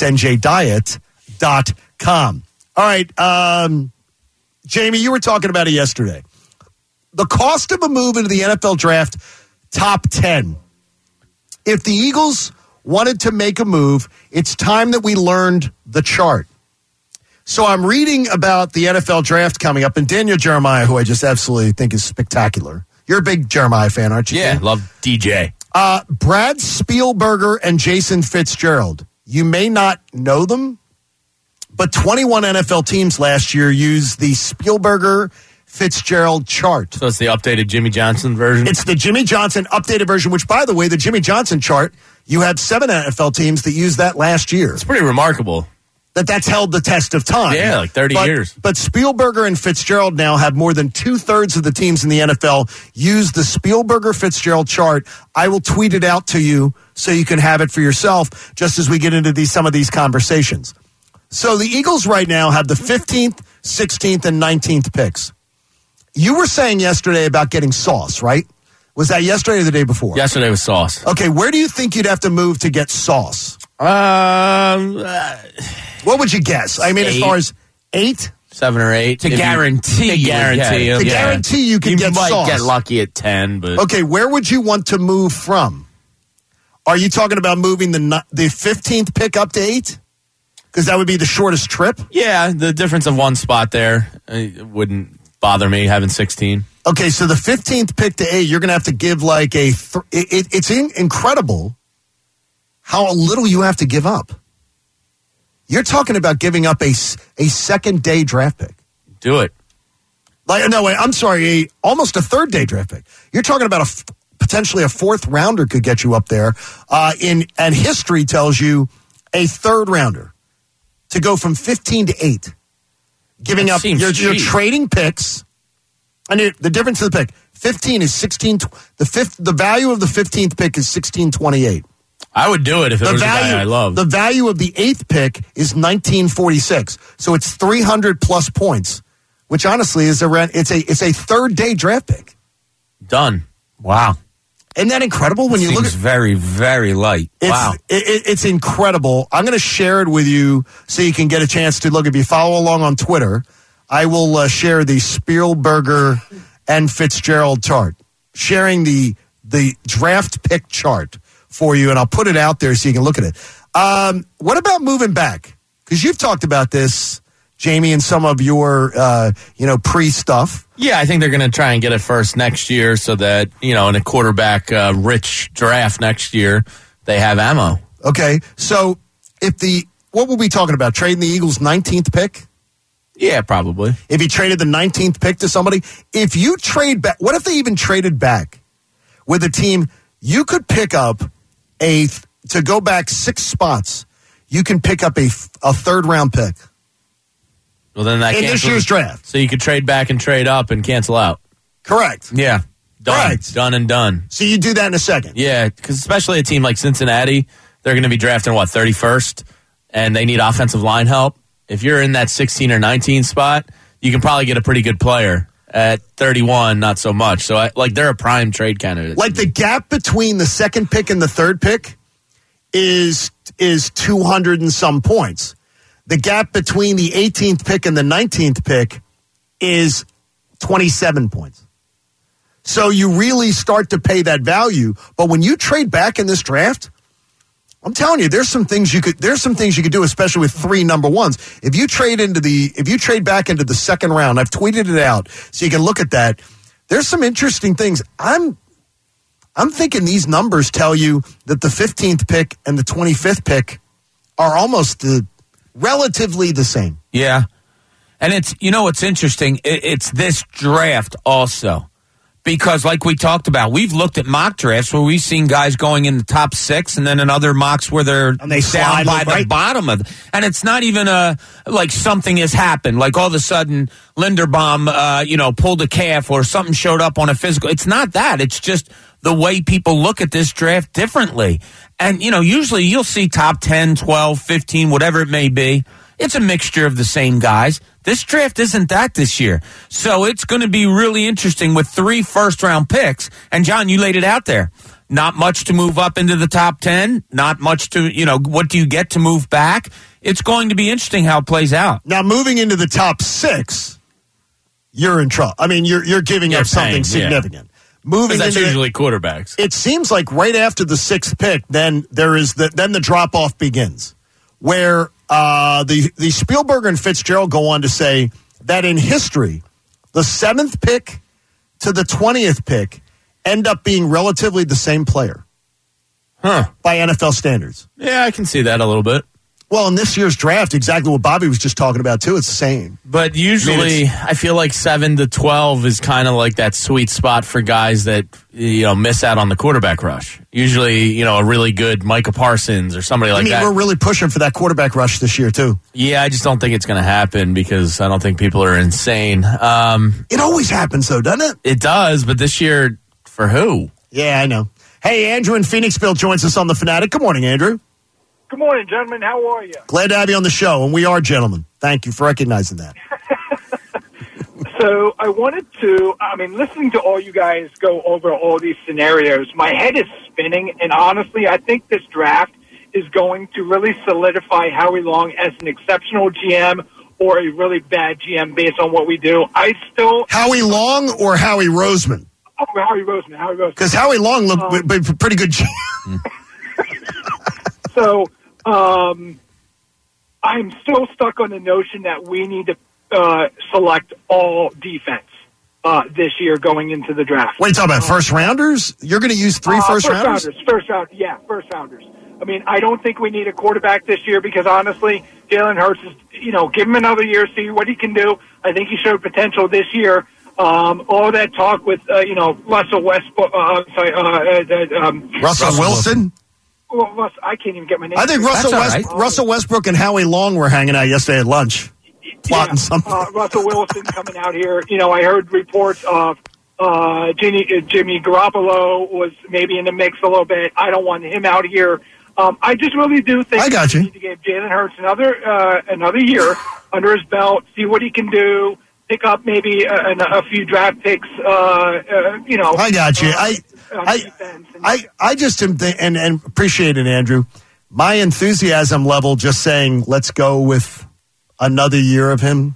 njdiet.com. All right. Jamie, you were talking about it yesterday. The cost of a move into the NFL draft, top 10. If the Eagles wanted to make a move, it's time that we learned the chart. So I'm reading about the NFL draft coming up, and Daniel Jeremiah, who I just absolutely think is spectacular. You're a big Jeremiah fan, aren't you? Yeah, love DJ. Brad Spielberger and Jason Fitzgerald. You may not know them, but 21 NFL teams last year used the Spielberger Fitzgerald chart. So it's the updated Jimmy Johnson version? It's the Jimmy Johnson updated version, which, by the way, the Jimmy Johnson chart, you had 7 NFL teams that used that last year. It's pretty remarkable. That's held the test of time. Yeah, like 30 years. But Spielberger and Fitzgerald now have more than 2/3 of the teams in the NFL use the Spielberger-Fitzgerald chart. I will tweet it out to you so you can have it for yourself just as we get into some of these conversations. So the Eagles right now have the 15th, 16th, and 19th picks. You were saying yesterday about getting Sauce, right? Was that yesterday or the day before? Yesterday was Sauce. Okay, where do you think you'd have to move to get Sauce? What would you guess? I mean, 8. As far as 8? 7 or 8. To guarantee you can get Sauce. You might get lucky at 10, but... Okay, where would you want to move from? Are you talking about moving the 15th pick up to 8? Because that would be the shortest trip? Yeah, the difference of one spot there wouldn't bother me having 16. Okay, so the 15th pick to 8, you're going to have to give like it's incredible how little you have to give up. You're talking about giving up a second-day draft pick. Do it. I'm sorry, almost a third-day draft pick. You're talking about potentially a 4th rounder could get you up there. And history tells you a 3rd rounder to go from 15 to 8. Giving up, you're trading picks, and the difference of the pick, 15 is 16. The value of the 15th pick is 1628. I would do it if it was a guy I love. The value of the 8th pick is 1946, so it's 300 plus points, which honestly is it's a 3rd day draft pick. Done. Wow. Isn't that incredible when you look at very, very light. Wow. It's incredible. I'm going to share it with you so you can get a chance to look. If you follow along on Twitter, I will share the Spielberger and Fitzgerald chart, sharing the draft pick chart for you, and I'll put it out there so you can look at it. What about moving back? Because you've talked about this, Jamie, in some of your pre-stuff. Yeah, I think they're going to try and get it first next year so that, in a quarterback rich draft next year, they have ammo. Okay, so what were we talking about? Trading the Eagles' 19th pick? Yeah, probably. If you traded the 19th pick to somebody, if you trade back, what if they even traded back with a team? You could pick up to go back 6 spots. You can pick up a 3rd round pick. Well, then that in this year's draft. So you could trade back and trade up and cancel out. Correct. Yeah. Done. Correct. Done and done. So you do that in a second. Yeah, because especially a team like Cincinnati, they're going to be drafting, 31st, and they need offensive line help. If you're in that 16 or 19 spot, you can probably get a pretty good player. At 31, not so much. So, they're a prime trade candidate. Like, the gap between the 2nd pick and the 3rd pick is 200 and some points. The gap between the 18th pick and the 19th pick is 27 points. So you really start to pay that value. But when you trade back in this draft, I'm telling you, there's some things you could do, especially with 3 number ones. If you trade back into the second round, I've tweeted it out so you can look at that. There's some interesting things. I'm thinking these numbers tell you that the 15th pick and the 25th pick are almost relatively the same. Yeah. And what's interesting? It's this draft also. Because like we talked about, we've looked at mock drafts where we've seen guys going in the top 6 and then in other mocks where they're down by the bottom of it. And it's not even like something has happened. Like all of a sudden Linderbaum, pulled a calf or something showed up on a physical. It's not that. It's just the way people look at this draft differently. And, usually you'll see top 10, 12, 15, whatever it may be. It's a mixture of the same guys. This draft isn't that this year. So it's going to be really interesting with 3 first-round picks. And, John, you laid it out there. Not much to move up into the top 10. Not much to, what do you get to move back? It's going to be interesting how it plays out. Now, moving into the top 6, you're in trouble. I mean, you're giving up something significant. Yeah. Moving that's into usually quarterbacks. It seems like right after the 6th pick, then the drop-off begins. Where the Spielberger and Fitzgerald go on to say that in history, the 7th pick to the 20th pick end up being relatively the same player. By NFL standards. Yeah, I can see that a little bit. Well, in this year's draft, exactly what Bobby was just talking about, too. It's the same. But usually, I feel like 7 to 12 is kind of like that sweet spot for guys that, miss out on the quarterback rush. Usually, a really good Micah Parsons or somebody like that. We're really pushing for that quarterback rush this year, too. Yeah, I just don't think it's going to happen because I don't think people are insane. It always happens, though, doesn't it? It does, but this year, for who? Yeah, I know. Hey, Andrew in Phoenixville joins us on The Fanatic. Good morning, Andrew. Good morning, gentlemen. How are you? Glad to have you on the show, and we are gentlemen. Thank you for recognizing that. So I wanted to, listening to all you guys go over all these scenarios, my head is spinning, and honestly, I think this draft is going to really solidify Howie Long as an exceptional GM or a really bad GM based on what we do. Howie Long or Howie Roseman? Oh, Howie Roseman. Because Howie Long looked pretty good GM. So, I'm still stuck on the notion that we need to select all defense this year going into the draft. What are you talking about, first rounders? You're going to use 3 first rounders? First rounders. I don't think we need a quarterback this year because, honestly, Jalen Hurts is, give him another year, see what he can do. I think he showed potential this year. All that talk with, Russell Westbrook, Russell Wilson? Well, I can't even get my name. I think Russell Westbrook and Howie Long were hanging out yesterday at lunch, plotting something. Russell Wilson coming out here. I heard reports of Jimmy Garoppolo was maybe in the mix a little bit. I don't want him out here. I just really do think we need to give Jalen Hurts another year under his belt, see what he can do, pick up maybe a few draft picks. I got you. I just am and appreciate it, Andrew. My enthusiasm level just saying let's go with another year of him.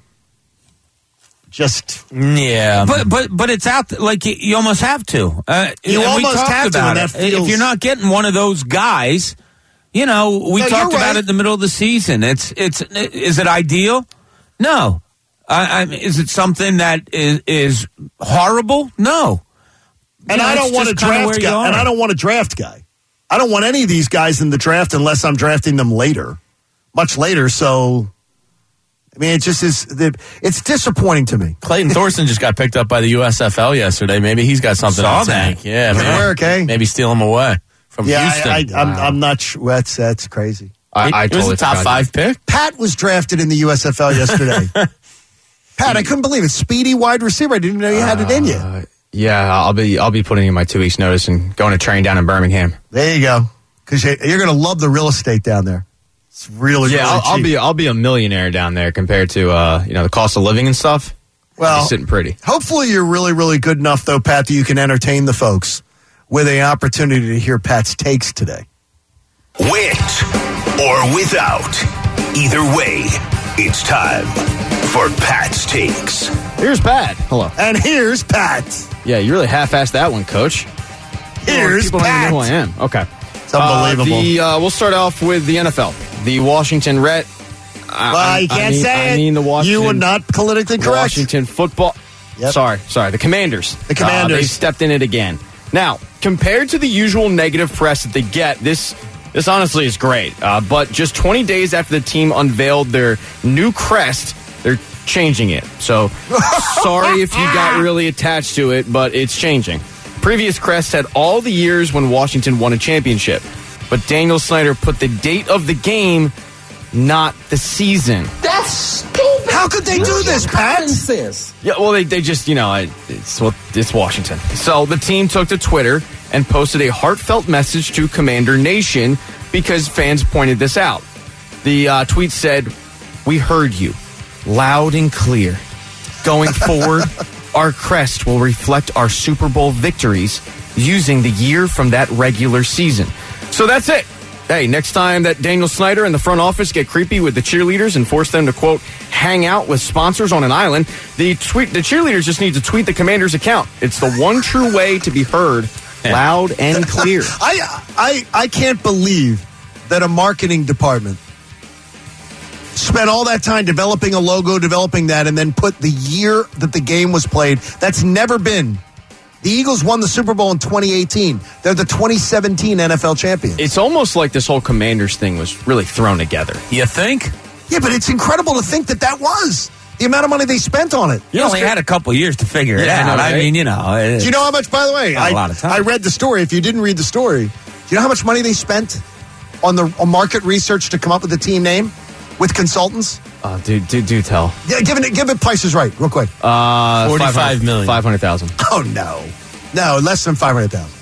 Just but it's out like you almost have to. You almost have to. And that feels... If you're not getting one of those guys, we talked about it in the middle of the season. Is it ideal? No. Is it something that is horrible? No. And I don't want a draft guy. And I don't want a draft guy. I don't want any of these guys in the draft unless I'm drafting them later, much later. So, it just is. It's disappointing to me. Clayton Thorson just got picked up by the USFL yesterday. Maybe he's got something on tank. Yeah, man. Maybe steal him away from Houston. I'm not sure. That's crazy. I totally was a top 5 pick. Pat was drafted in the USFL yesterday. Pat, I couldn't believe it. Speedy wide receiver. I didn't even know you had it in you. Yeah, I'll be putting in my 2 weeks notice and going to train down in Birmingham. There you go. Because you're going to love the real estate down there. It's really cheap. I'll be a millionaire down there compared to the cost of living and stuff. Well, sitting pretty. Hopefully you're really, really good enough though, Pat, that you can entertain the folks with an opportunity to hear Pat's takes today. With or without, either way, it's time for Pat's Takes. Here's Pat. Hello. And here's Pat. Yeah, you really half-assed that one, Coach. Here's people Pat. Don't even know who I am. Okay. It's unbelievable. We'll start off with the NFL. The Washington Red. You can't say it. The Washington, you were not politically correct. Washington football. Yep. Sorry. The Commanders. The Commanders. They stepped in it again. Now, compared to the usual negative press that they get, this honestly is great. But just 20 days after the team unveiled their new crest, they're changing it. So, sorry if you got really attached to it, but it's changing. Previous crest had all the years when Washington won a championship. But Daniel Snyder put the date of the game, not the season. That's stupid. How could they do this, Pat? Yeah, well, they just, it's Washington. So the team took to Twitter and posted a heartfelt message to Commander Nation because fans pointed this out. The tweet said, "We heard you, loud and clear. Going forward, our crest will reflect our Super Bowl victories using the year from that regular season." So that's it. Hey, next time that Daniel Snyder and the front office get creepy with the cheerleaders and force them to, quote, hang out with sponsors on an island, the cheerleaders just need to tweet the Commander's account. It's the one true way to be heard loud and clear. I can't believe that a marketing department spent all that time developing a logo, developing that, and then put the year that the game was played. That's never been. The Eagles won the Super Bowl in 2018. They're the 2017 NFL champions. It's almost like this whole Commanders thing was really thrown together. You think? Yeah, but it's incredible to think that was the amount of money they spent on it. You only had a couple years to figure it out. Right? I mean, do you know how much, by the way? A lot of time. I read the story. If you didn't read the story, do you know how much money they spent on market research to come up with the team name with consultants? Oh, do tell. Yeah, give it Price is Right, real quick. 45 million. 500,000. Oh, no, less than 500,000.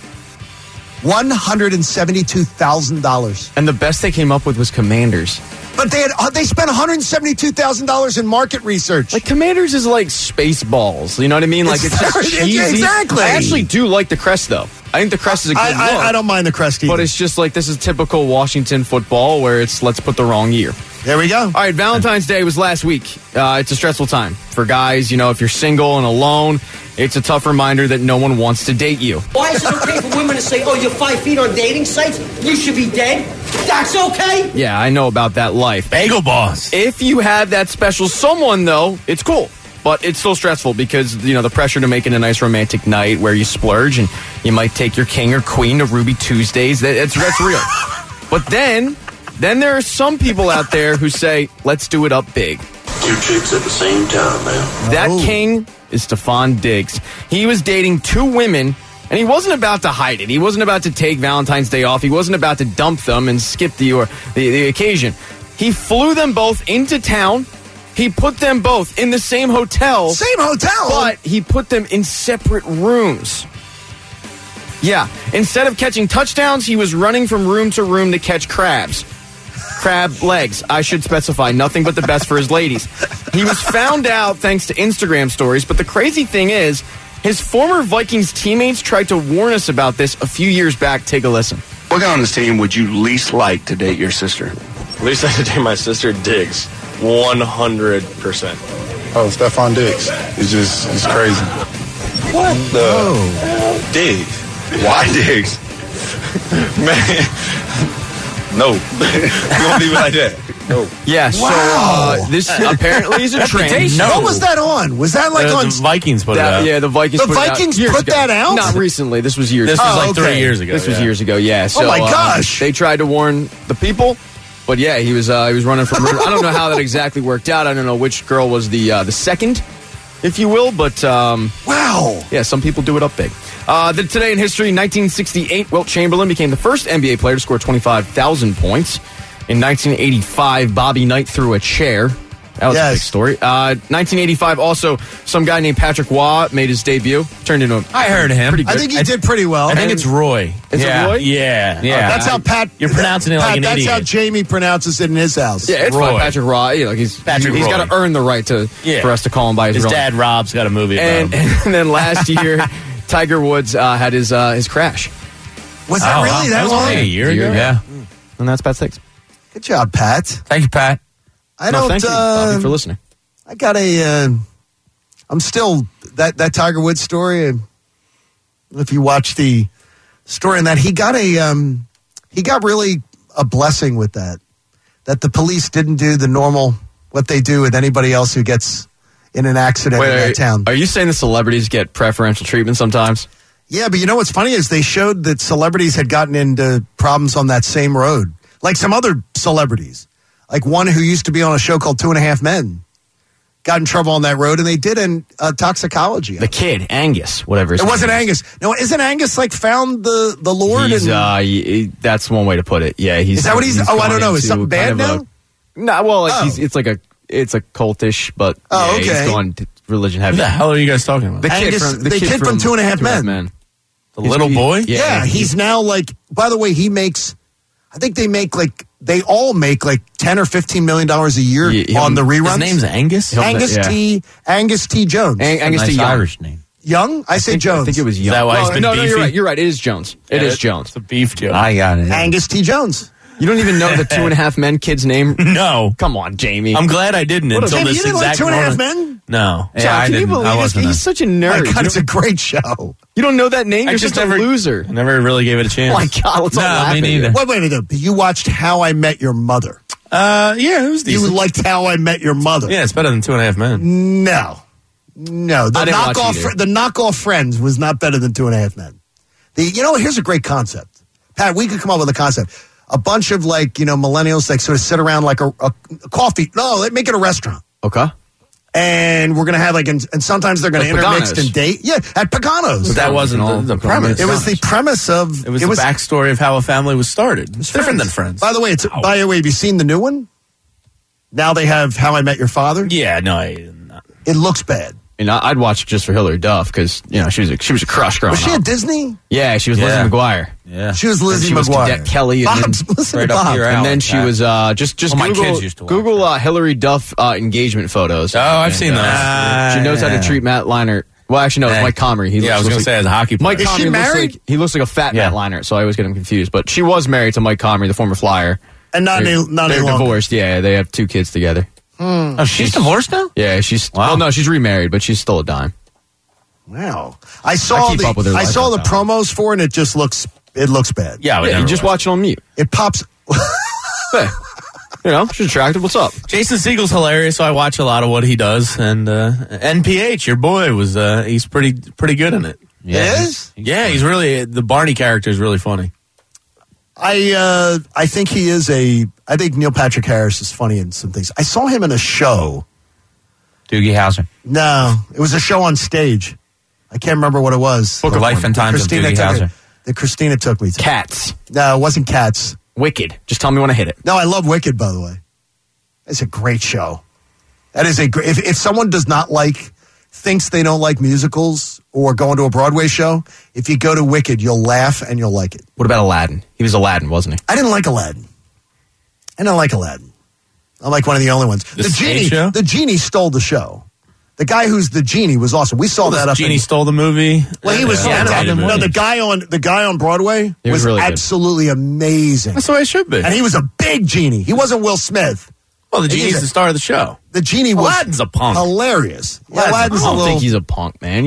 $172,000. And the best they came up with was Commanders. But they spent $172,000 in market research. Like, Commanders is like Spaceballs. You know what I mean? Like, it's just cheesy. Exactly. I actually do like the crest, though. I think the crest is a good look. I don't mind the crest either. But it's just like, this is typical Washington football where it's let's put the wrong year. There we go. All right, Valentine's Day was last week. It's a stressful time for guys. If you're single and alone, it's a tough reminder that no one wants to date you. Why is it okay for women to say, "Oh, you're 5 feet on dating sites? You should be dead"? That's okay. Yeah, I know about that life. Bagel boss. If you have that special someone, though, it's cool. But it's still stressful because, the pressure to make it a nice romantic night where you splurge and you might take your king or queen to Ruby Tuesdays. That's real. But then there are some people out there who say, let's do it up big. 2 chicks at the same time, man. That king is Stephon Diggs. He was dating 2 women, and he wasn't about to hide it. He wasn't about to take Valentine's Day off. He wasn't about to dump them and skip the occasion. He flew them both into town. He put them both in the same hotel. Same hotel? But he put them in separate rooms. Yeah. Instead of catching touchdowns, he was running from room to room to catch crabs. Crab legs, I should specify. Nothing but the best for his ladies. He was found out thanks to Instagram stories, but the crazy thing is, his former Vikings teammates tried to warn us about this a few years back. Take a listen. What guy on this team would you least like to date your sister? Least like to date my sister, Diggs. 100%. Oh, Stephon Diggs. It's crazy. What the? Diggs. Why Diggs? Man. No. You won't leave it like that. No. Yeah, so this apparently is a trend. What was that on? Was that like on... The Vikings put it out. Yeah, the Vikings put it out. The Vikings put that out? Not recently. This was years ago. This was like 3 years ago. This was years ago, yeah. So, oh my gosh. They tried to warn the people, but yeah, he was running from... I don't know how that exactly worked out. I don't know which girl was the second, if you will, but... wow. Yeah, some people do it up big. Today in history, 1968, Wilt Chamberlain became the first NBA player to score 25,000 points. In 1985, Bobby Knight threw a chair. That was a big story. 1985, also, some guy named Patrick Waugh made his debut. Turned into I heard of him. I think he did pretty well. I think it's Roy. Is it Roy? Yeah. That's how Pat... You're pronouncing it like an that's idiot. how Jamie pronounces it in his house. Yeah, it's Roy. fine. Patrick Waugh. He's got to earn the right for us to call him by his His real dad, Rob's, got a movie about and, him. and then last year, Tiger Woods had his crash. Was that really that was long? only a year ago? Yeah. And that's Pat Six. Good job, Pat. Thank you, Pat. I No, don't... thank you, Bobby, for listening. I got I'm still... That Tiger Woods story, if you watch the story on that, he got he got really a blessing with that the police didn't do the normal, what they do with anybody else who gets in an accident in that town. Are you saying the celebrities get preferential treatment sometimes? Yeah, but you know what's funny is they showed that celebrities had gotten into problems on that same road. Like some other celebrities. Like one who used to be on a show called 2.5 Men. Got in trouble on that road, and they did in toxicology. The kid, Angus, whatever his name. It wasn't is. Angus. No, isn't Angus like found the Lord? That's one way to put it. Yeah, is that what he's? Oh, I don't know. Is something bad now? No, well, it's a cultish, but okay. He's gone religion heavy. Who the hell are you guys talking about? The kid from 2.5 Men. The little boy? Yeah, he's now like. By the way, he makes. I think they all make like $10 or $15 million a year on the reruns. His name's Angus? Angus T. Jones. Angus T. Young. Irish name. Young? I say Jones. I think it was Young. Is that why he's been beefy? You're right. It is Jones. It is Jones. It's a beef joke. I got it. Angus T. Jones. You don't even know the 2.5 Men kid's name? No. Come on, Jamie. I'm glad I didn't until Jamie, this you didn't exact like 2.5 moment. Men? No. Yeah, I didn't. I wasn't. He's such a nerd. My God, it's a great show. You don't know that name? You're just a loser. I never really gave it a chance. Oh, my God. Let's all laugh me neither. Wait a minute. You watched How I Met Your Mother. Yeah, it was decent. You liked How I Met Your Mother. Yeah, it's better than 2.5 Men. No. The knockoff Friends was not better than 2.5 Men. Here's a great concept. Pat, we could come up with a concept. A bunch of millennials sort of sit around like a coffee. No, make it a restaurant. Okay. And we're going to have and sometimes they're going to intermix and date. Yeah, at Pagano's. But that wasn't the premise. It was the premise of. It was the backstory of how a family was started. It's different than Friends. By the way, by the way, have you seen the new one? Now they have How I Met Your Father. Yeah, no, I didn't. It looks bad. I'd watch it just for Hilary Duff because she was a crush growing up. Was she at Disney? Yeah, she was Lizzie McGuire. Yeah, she was Lizzie McGuire. She was Cadet Kelly. Listen to Bob. And then she was just Google Hilary Duff engagement photos. Oh, I've seen those. She knows how to treat Matt Leinart. Well, actually, no, it's Mike Comrie. I was going to say as a hockey player. Mike Comrie. Is she married? He looks like a fat Matt Leinart, so I always get him confused. But she was married to Mike Comrie, the former Flyer. And they're longer. divorced. Yeah, they have 2 kids together. Oh, she's divorced now? Yeah, she's. Wow. Well, no, she's remarried, but she's still a dime. Wow, I saw the promos for it, and it looks bad. Yeah, you just watch it on mute. It pops. Hey, she's attractive. What's up? Jason Segel's hilarious, so I watch a lot of what he does. And NPH, your boy, he's pretty good in it. Yeah. It is? Yeah, he's really the Barney character is really funny. I think he is I think Neil Patrick Harris is funny in some things. I saw him in a show. Doogie Howser. No, it was a show on stage. I can't remember what it was. Book of Life and Times of Doogie Howser. That Christina took me to. Cats. No, it wasn't Cats. Wicked. Just tell me when I hit it. No, I love Wicked, by the way. It's a great show. That is a great. If someone thinks they don't like musicals or going to a Broadway show, if you go to Wicked, you'll laugh and you'll like it. What about Aladdin? He was Aladdin, wasn't he? I didn't like Aladdin. I'm like one of the only ones. The genie stole the show. The guy who's the genie was awesome. We saw that up. Genie stole the movie. Well, he was the guy on Broadway was really absolutely amazing. That's the way it should be. And he was a big genie. He wasn't Will Smith. Well, the genie's the star of the show. The genie was Aladdin's a punk. Hilarious. I don't think he's a punk, man.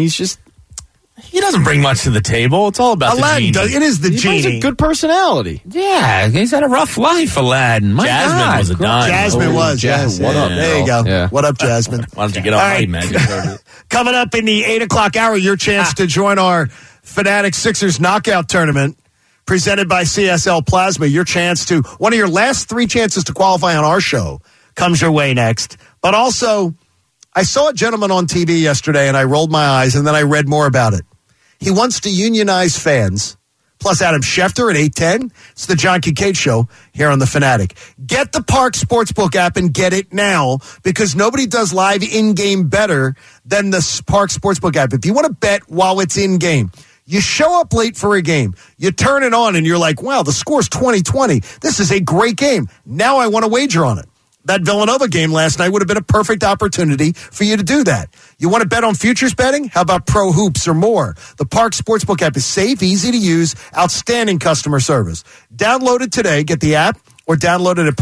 He doesn't bring much to the table. It's all about Aladdin. the genie. It is the genie. He has a good personality. Yeah, he's had a rough life, Aladdin. Jasmine was a dime. Jasmine was. Yes. What up? There you go. Yeah. What up, Jasmine? Why don't you get on my magic? Coming up in the 8 o'clock hour, your chance to join our Fanatic Sixers knockout tournament presented by CSL Plasma. Your chance to, one of your last 3 chances to qualify on our show comes your way next. But also, I saw a gentleman on TV yesterday and I rolled my eyes and then I read more about it. He wants to unionize fans, plus Adam Schefter at 8:10. It's the John Kincaid Show here on The Fanatic. Get the Park Sportsbook app and get it now because nobody does live in-game better than the Park Sportsbook app. If you want to bet while it's in-game, you show up late for a game, you turn it on, and you're like, wow, the score's 20-20. This is a great game. Now I want to wager on it. That Villanova game last night would have been a perfect opportunity for you to do that. You want to bet on futures betting? How about Pro Hoops or more? The Park Sportsbook app is safe, easy to use, outstanding customer service. Download it today. Get the app or download it at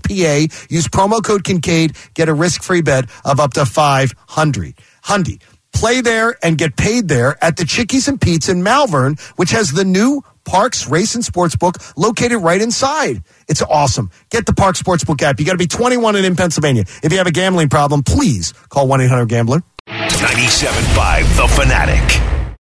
parkscasino.com/PA. Use promo code Kincaid. Get a risk-free bet of up to $500. Play there and get paid there at the Chickies and Pete's in Malvern, which has the new Parks Race and Sportsbook located right inside. It's awesome. Get the Parks Sportsbook app. You got to be 21 and in Pennsylvania. If you have a gambling problem, please call 1-800-GAMBLER. 97.5 The Fanatic.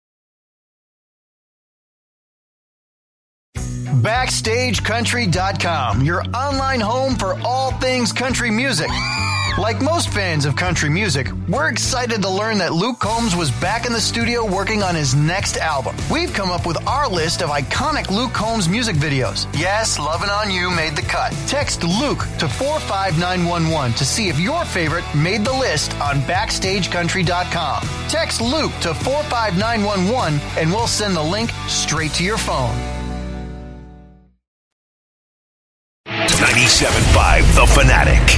BackstageCountry.com, your online home for all things country music. Like most fans of country music, we're excited to learn that Luke Combs was back in the studio working on his next album. We've come up with our list of iconic Luke Combs music videos. Yes, Lovin' On You made the cut. Text Luke to 45911 to see if your favorite made the list on BackstageCountry.com. Text Luke to 45911 and we'll send the link straight to your phone. 97.5 The Fanatic.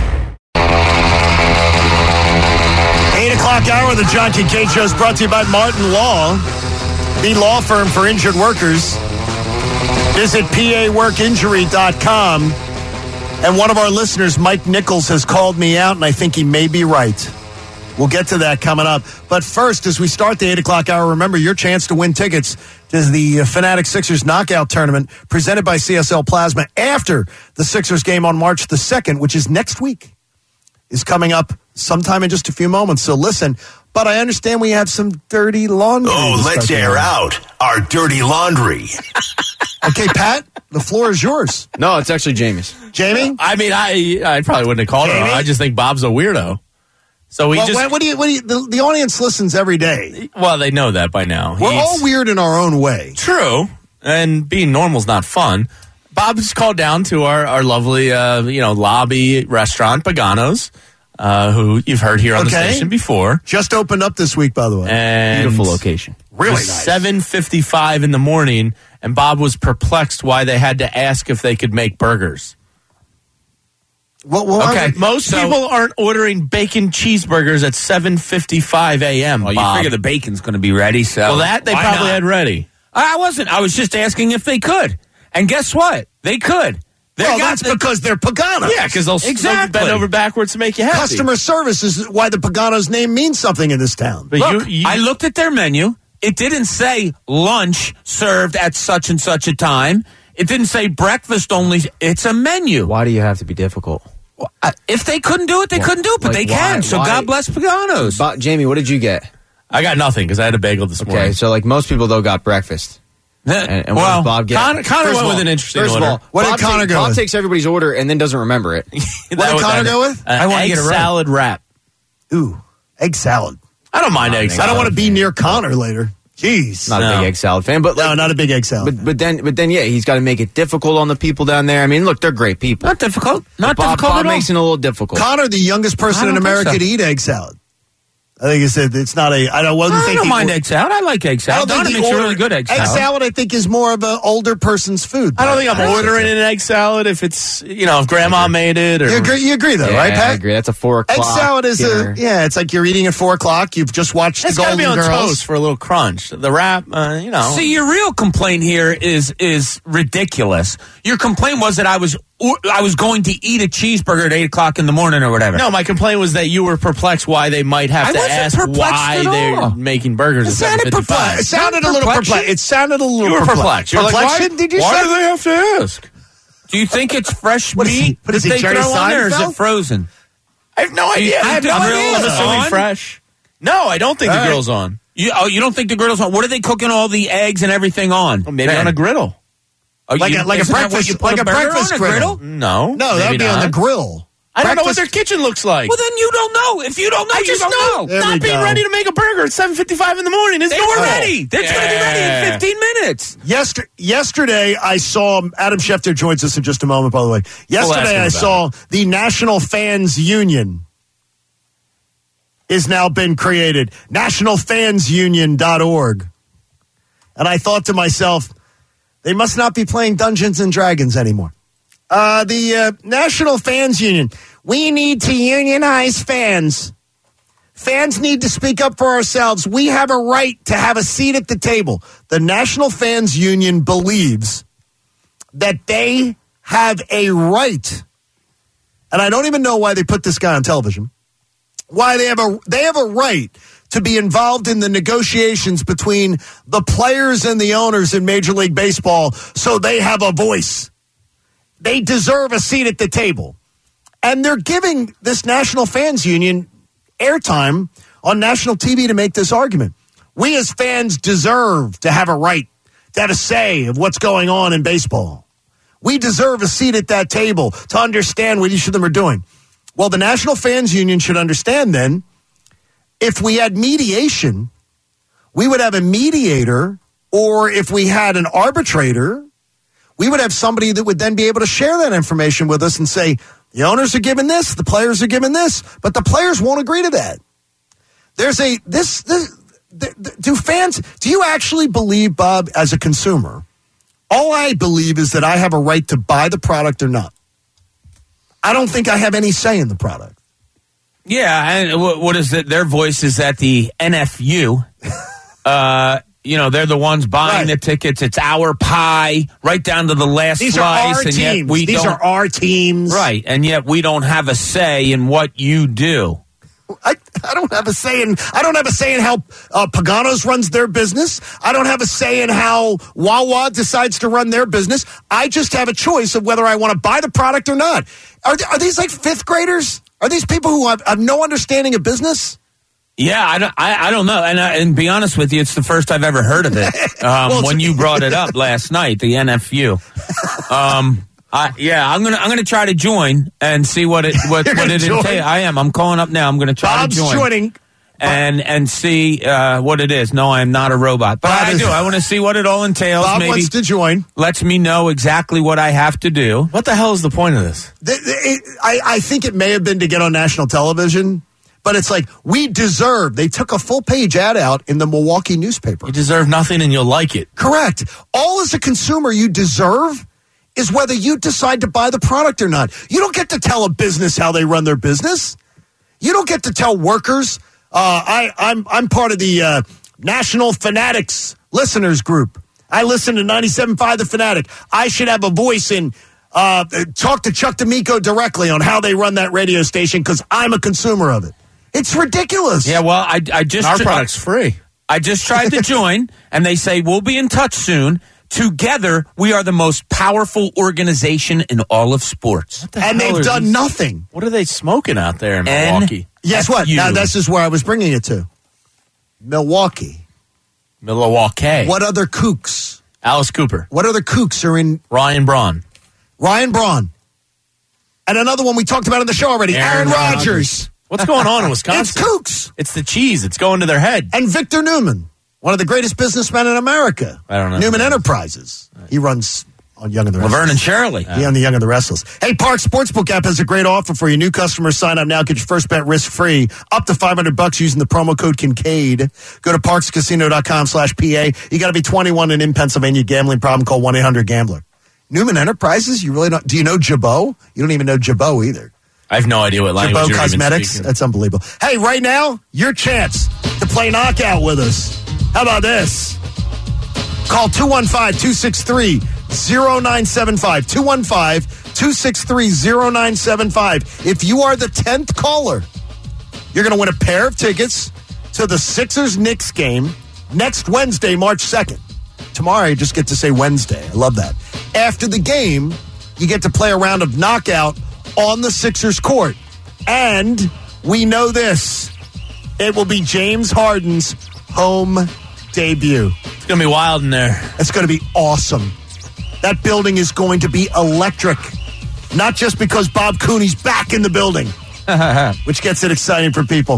8 o'clock hour of the John Kincaid Show is brought to you by Martin Law, the law firm for injured workers. Visit paworkinjury.com. And one of our listeners, Mike Nichols, has called me out, and I think he may be right. We'll get to that coming up. But first, as we start the 8 o'clock hour, remember your chance to win tickets to the Fanatic Sixers Knockout Tournament presented by CSL Plasma after the Sixers game on March the 2nd, which is next week, is coming up sometime in just a few moments. So listen, but I understand we have some dirty laundry. Oh, let's air out our dirty laundry. Okay, Pat, the floor is yours. No, it's actually Jamie's. Jamie? I mean, I probably wouldn't have called her. I just think Bob's a weirdo. So we the audience listens every day. Well, they know that by now. We're all weird in our own way. True. And being normal's not fun. Bob's called down to our lovely, lobby restaurant, Pagano's, who you've heard here on the station before. Just opened up this week, by the way. And beautiful location. Really nice. 7:55 in the morning, and Bob was perplexed why they had to ask if they could make burgers. Most people aren't ordering bacon cheeseburgers at 7:55 a.m. Well, Bob. you figure the bacon's going to be ready, so. Well, that they probably had ready. I wasn't. I was just asking if they could. And guess what? They could. That's because they're Paganos. Yeah, because they'll bend over backwards to make you happy. Customer service is why the Pagano's name means something in this town. But look, I looked at their menu. It didn't say lunch served at such and such a time. It didn't say breakfast only. It's a menu. Why do you have to be difficult? Well, if they couldn't do it, they couldn't do it, but they can. So God bless Pagano's. Jamie, what did you get? I got nothing because I had a bagel this morning. Okay, so like most people, though, got breakfast. And what did Bob get? Connor went with an interesting order. First of all, what did Connor go with? Bob takes everybody's order and then doesn't remember it. What did Connor go with? I want to get a salad wrap. Ooh, egg salad. I don't mind egg salad. I don't want to be near Connor later. Jeez. Not a big egg salad fan, but no, not a big egg salad. But then, yeah, he's got to make it difficult on the people down there. I mean, look, they're great people. Not difficult. Not Bob, difficult Bob at all. makes it a little difficult. Connor, the youngest person in America to eat egg salad. I think he said it's not a. I don't mind egg salad. I like egg salad. Donna makes a really good egg salad. Egg salad, I think, is more of an older person's food. I don't think I'm ordering an egg salad if it's if Grandma made it. Or you agree though, right, Pat? I agree. That's a 4 o'clock. Egg salad is it's like you're eating at 4 o'clock. You've just watched the Golden Girls. It's got to be on toast for a little crunch. The wrap, See, your real complaint here is ridiculous. Your complaint was that I was going to eat a cheeseburger at 8 o'clock in the morning or whatever. No, my complaint was that you were perplexed why they might have to ask why they're making burgers. It sounded perplexed. It sounded a little perplexed. You were perplexed. You're perplexed. Like, why do they have to ask? Do you think it's fresh meat that they throw on there, or is it frozen? I have no idea. I have no idea. I'm assuming fresh. No, I don't think the grill's on. You don't think the grill's on? What are they cooking all the eggs and everything on? Well, maybe on a griddle. Like a breakfast griddle? No, that would be on the grill. I don't know what their kitchen looks like. Well, then you don't know. If you don't know, you don't know. Not being ready to make a burger at 7:55 in the morning is normal. They're ready. They're going to be ready in 15 minutes. Yesterday, I saw Adam Schefter joins us in just a moment. By the way, yesterday I saw the National Fans Union is now been created. NationalFansUnion.org, and I thought to myself, they must not be playing Dungeons and Dragons anymore. The National Fans Union. We need to unionize fans. Fans need to speak up for ourselves. We have a right to have a seat at the table. The National Fans Union believes that they have a right, and I don't even know why they put this guy on television, why they have a right to be involved in the negotiations between the players and the owners in Major League Baseball so they have a voice. They deserve a seat at the table. And they're giving this National Fans Union airtime on national TV to make this argument. We as fans deserve to have a right, to have a say of what's going on in baseball. We deserve a seat at that table to understand what each of them are doing. Well, the National Fans Union should understand then, if we had mediation, we would have a mediator, or if we had an arbitrator, we would have somebody that would then be able to share that information with us and say, the owners are giving this, the players are giving this, but the players won't agree to that. Do you actually believe, Bob, as a consumer, all I believe is that I have a right to buy the product or not? I don't think I have any say in the product. Yeah, and what is it? Their voice is at the NFU. They're the ones buying the tickets. It's our pie, right down to the last These slice. Are our teams. These are our teams. Right, and yet we don't have a say in what you do. I don't have a say in how Pagano's runs their business. I don't have a say in how Wawa decides to run their business. I just have a choice of whether I want to buy the product or not. Are these like fifth graders? Are these people who have no understanding of business? Yeah, I don't know, and be honest with you, it's the first I've ever heard of it. When you brought it up last night, the NFU. I'm gonna try to join and see what it entails. I am. I'm calling up now. I'm gonna try to join. Joining. And see what it is. No, I am not a robot, but I do. I want to see what it all entails. Bob Maybe wants to join. Lets me know exactly what I have to do. What the hell is the point of this? I think it may have been to get on national television. But it's like, we deserve. They took a full-page ad out in the Milwaukee newspaper. You deserve nothing and you'll like it. Correct. All as a consumer you deserve is whether you decide to buy the product or not. You don't get to tell a business how they run their business. You don't get to tell workers. I'm part of the National Fanatics listeners group. I listen to 97.5 The Fanatic. I should have a voice in talk to Chuck D'Amico directly on how they run that radio station because I'm a consumer of it. It's ridiculous. Yeah, well, I just... Our product's free. I just tried to join, and they say, we'll be in touch soon. Together, we are the most powerful organization in all of sports. And they've done nothing. What are they smoking out there in Milwaukee? Guess what? Now, this is where I was bringing it to. Milwaukee. What other kooks? Alice Cooper. What other kooks are in... Ryan Braun. And another one we talked about in the show already, Aaron Rodgers. What's going on in Wisconsin? It's kooks. It's the cheese. It's going to their head. And Victor Newman, one of the greatest businessmen in America. I don't know. Newman Enterprises. He runs on Young and the Restless. Laverne and Shirley. He on the Young and the Restless. Hey, Parx Sportsbook app has a great offer for you. New customers sign up now. Get your first bet risk-free. Up to $500 using the promo code Kincaid. Go to parkscasino.com/PA. You got to be 21 and in Pennsylvania. Gambling problem, call 1-800-GAMBLER. Newman Enterprises? You really don't? Do you know Jabot? You don't even know Jabot either. I have no idea what language Jabot you're Cosmetics? even speaking. That's unbelievable. Hey, right now, your chance to play knockout with us. How about this? Call 215-263-0975. 215-263-0975. If you are the 10th caller, you're going to win a pair of tickets to the Sixers-Knicks game next Wednesday, March 2nd. Tomorrow, you just get to say Wednesday. I love that. After the game, you get to play a round of knockout on the Sixers court. And we know this. It will be James Harden's home debut. It's going to be wild in there. It's going to be awesome. That building is going to be electric. Not just because Bob Cooney's back in the building, which gets it exciting for people.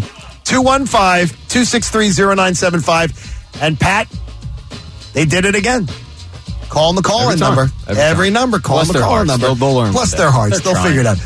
215-263-0975. And Pat, they did it again. Calling the call-in number. Every number. Calling the call-in number. Plus their hearts. They'll figure it out.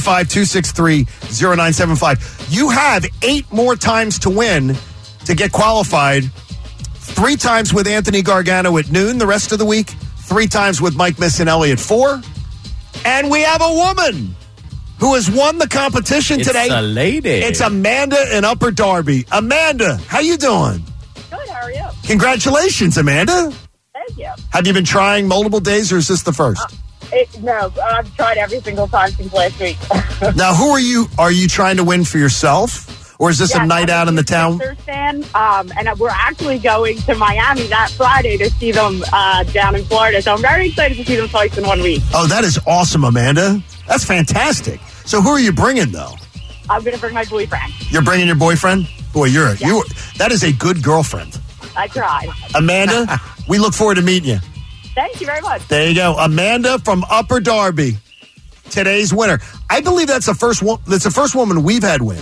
215-263-0975. You have 8 more times to win to get qualified. 3 times with Anthony Gargano at noon the rest of the week. 3 times with Mike Missinelli at 4. And we have a woman who has won the competition today. It's a lady. It's Amanda in Upper Darby. Amanda, how you doing? Good, how are you? Congratulations, Amanda. Thank you. Have you been trying multiple days, or is this the first? No, I've tried every single time since last week. Now, who are you? Are you trying to win for yourself, Or is this a night out in the town? Sixers fan, and we're actually going to Miami that Friday to see them down in Florida. So I'm very excited to see them twice in 1 week. Oh, that is awesome, Amanda. That's fantastic. So who are you bringing, though? I'm going to bring my boyfriend. You're bringing your boyfriend? Boy, that is a good girlfriend. I tried. Amanda, we look forward to meeting you. Thank you very much. There you go. Amanda from Upper Darby, today's winner. I believe that's the first woman we've had win.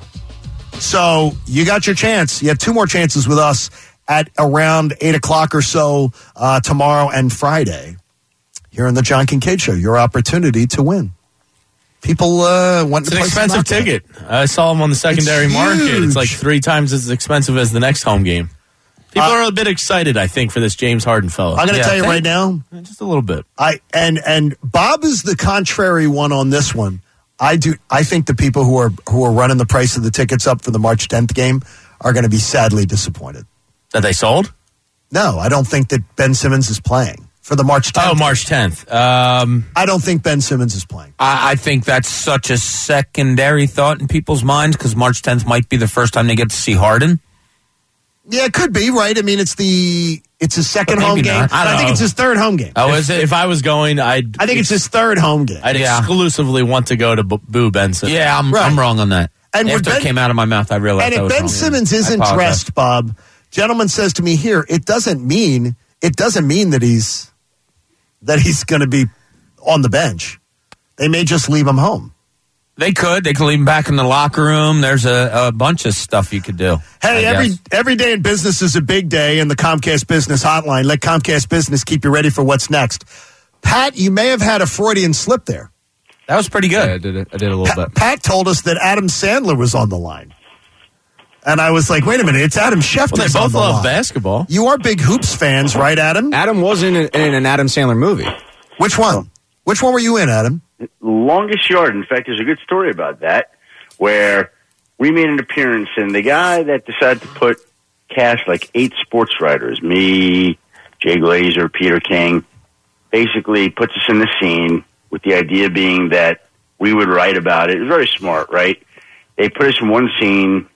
So you got your chance. You have 2 more chances with us at around 8 o'clock or so tomorrow and Friday here on the John Kincaid Show. Your opportunity to win. People want to play. It's an expensive ticket. I saw them on the secondary market. It's like 3 times as expensive as the next home game. People are a bit excited, I think, for this James Harden fellow. I'm going to tell you right now, just a little bit. And Bob is the contrary one on this one. I think the people who are running the price of the tickets up for the March 10th game are going to be sadly disappointed. That they sold? No, I don't think that Ben Simmons is playing for the March 10th. Oh, March 10th. I don't think Ben Simmons is playing. I think that's such a secondary thought in people's minds because March 10th might be the first time they get to see Harden. Yeah, it could be, right? I mean, it's his second home game. Not. I think it's his third home game. Oh, is it? If I was going, I think it's his third home game. I'd exclusively want to go to Boo Benson. Yeah, I'm wrong on that. And after it came out of my mouth, I realized. And if Ben Simmons isn't dressed, Bob, gentleman says to me here, it doesn't mean that he's going to be on the bench. They may just leave him home. They could leave him back in the locker room. There's a bunch of stuff you could do. Hey, every day in business is a big day in the Comcast Business Hotline. Let Comcast Business keep you ready for what's next. Pat, you may have had a Freudian slip there. That was pretty good. Yeah, I did a little bit. Pat told us that Adam Sandler was on the line. And I was like, wait a minute, it's Adam Schefter. Well, they both love basketball. You are big hoops fans, right, Adam? Adam was in an Adam Sandler movie. Which one? Which one were you in, Adam? Longest Yard. In fact, there's a good story about that where we made an appearance, and the guy that decided to cast like 8 sports writers, me, Jay Glazer, Peter King, basically puts us in the scene with the idea being that we would write about it. It was very smart, right? They put us in one scene.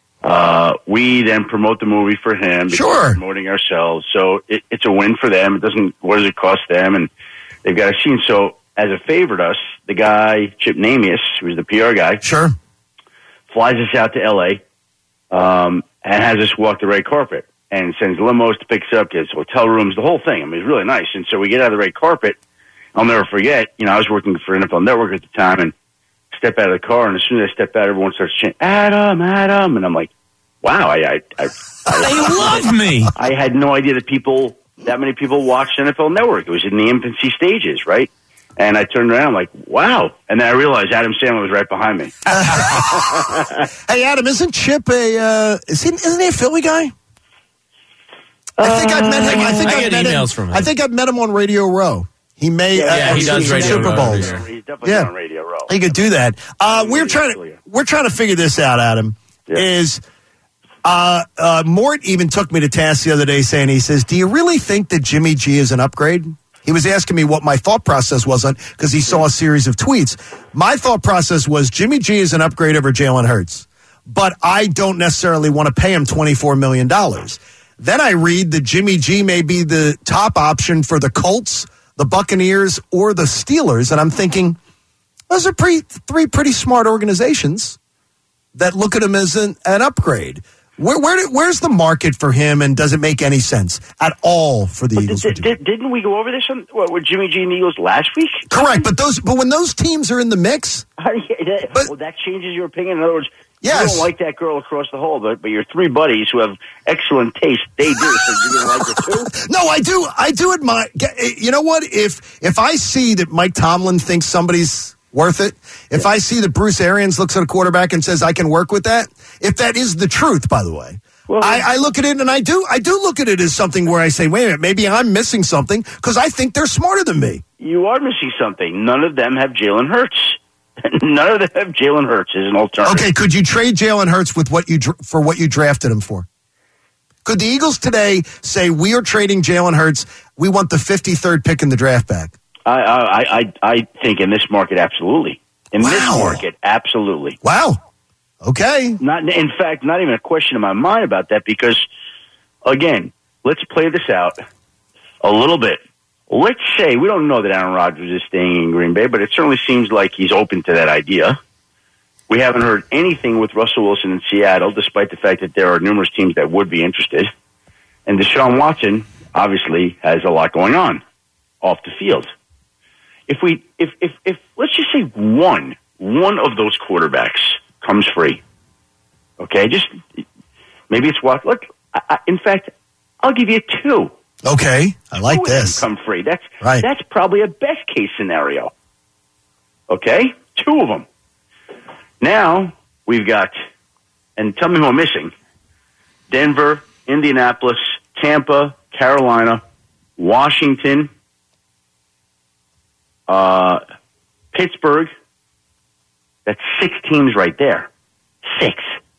We then promote the movie for him. Sure. Promoting ourselves. So it's a win for them. What does it cost them? And they've got a scene. So as a favor to us, the guy, Chip Namias, who's the PR guy, sure, flies us out to L.A. And has us walk the red carpet and sends limos to pick us up, gets hotel rooms, the whole thing. I mean, it's really nice. And so we get out of the red carpet. I'll never forget, I was working for NFL Network at the time and step out of the car. And as soon as I step out, everyone starts chanting, Adam, Adam. And I'm like, wow, I they love me. I had no idea that many people watched NFL Network. It was in the infancy stages, right? And I turned around, I'm like, wow. And then I realized Adam Sandler was right behind me. Hey, Adam, isn't Chip isn't he a Philly guy? I think I've met him. I think I've met him on Radio Row. He may he does Radio Super Row Bowls. He's definitely on Radio Row. He could do that. We're trying to figure this out, Adam. Yeah. Is Mort even took me to task the other day saying, he says, do you really think that Jimmy G is an upgrade? He was asking me what my thought process was on because he saw a series of tweets. My thought process was Jimmy G is an upgrade over Jalen Hurts, but I don't necessarily want to pay him $24 million. Then I read that Jimmy G may be the top option for the Colts, the Buccaneers, or the Steelers, and I'm thinking those are three pretty smart organizations that look at him as an upgrade. Where's the market for him, and does it make any sense at all for the Eagles? Didn't we go over this with Jimmy G and the Eagles last week? Correct, but when those teams are in the mix, that changes your opinion. In other words, yes. You don't like that girl across the hall, but your 3 buddies who have excellent taste, they do. So you don't like it too? No, I do. I do admire. You know what? If I see that Mike Tomlin thinks somebody's worth it, if I see that Bruce Arians looks at a quarterback and says I can work with that, if that is the truth, by the way, well, I look at it and I do look at it as something where I say, wait a minute, maybe I'm missing something because I think they're smarter than me. You are missing something. None of them have Jalen Hurts. None of them have Jalen Hurts as an alternative. Okay, could you trade Jalen Hurts with what you drafted him for? Could the Eagles today say we are trading Jalen Hurts? We want the 53rd pick in the draft back. I think in this market, absolutely. In this market, absolutely. Wow. Okay. In fact, not even a question in my mind about that because, again, let's play this out a little bit. Let's say we don't know that Aaron Rodgers is staying in Green Bay, but it certainly seems like he's open to that idea. We haven't heard anything with Russell Wilson in Seattle, despite the fact that there are numerous teams that would be interested. And Deshaun Watson obviously has a lot going on off the field. If let's just say one of those quarterbacks comes free, okay, just maybe it's what. Look, in fact, I'll give you 2. Okay, I like 2 of this. them come free. That's right. That's probably a best case scenario. Okay, 2 of them. Now we've got, and tell me who I'm missing: Denver, Indianapolis, Tampa, Carolina, Washington, Pittsburgh. That's 6 teams right there. 6.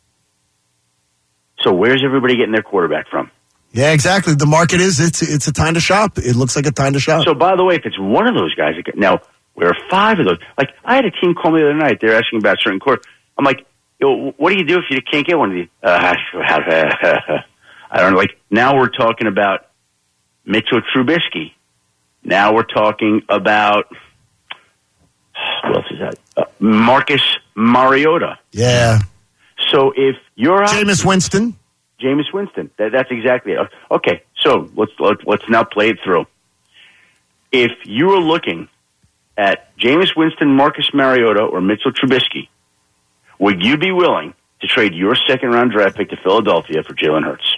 So where's everybody getting their quarterback from? Yeah, exactly. The market is, it's a time to shop. It looks like a time to shop. So by the way, if it's one of those guys, now where are 5 of those? Like I had a team call me the other night. They're asking about a certain quarter. I'm like, what do you do if you can't get one of these? I don't know. Like now we're talking about Mitchell Trubisky. Now we're talking about, who else is that? Marcus Mariota. Yeah. So if you're Jameis Winston. That's exactly it. Okay, so let's now play it through. If you were looking at Jameis Winston, Marcus Mariota, or Mitchell Trubisky, would you be willing to trade your second-round draft pick to Philadelphia for Jalen Hurts?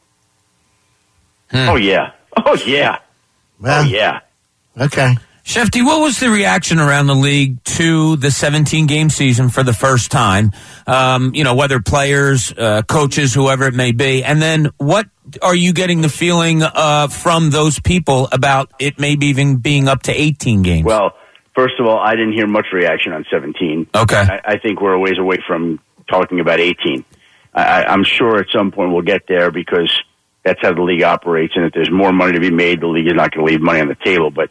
Oh, yeah. Oh, yeah. Well, oh, yeah. Okay. Shefty, what was the reaction around the league to the 17-game season for the first time? Whether players, coaches, whoever it may be. And then what are you getting the feeling from those people about it maybe even being up to 18 games? Well, first of all, I didn't hear much reaction on 17. Okay. I think we're a ways away from talking about 18. I'm sure at some point we'll get there because that's how the league operates. And if there's more money to be made, the league is not going to leave money on the table. But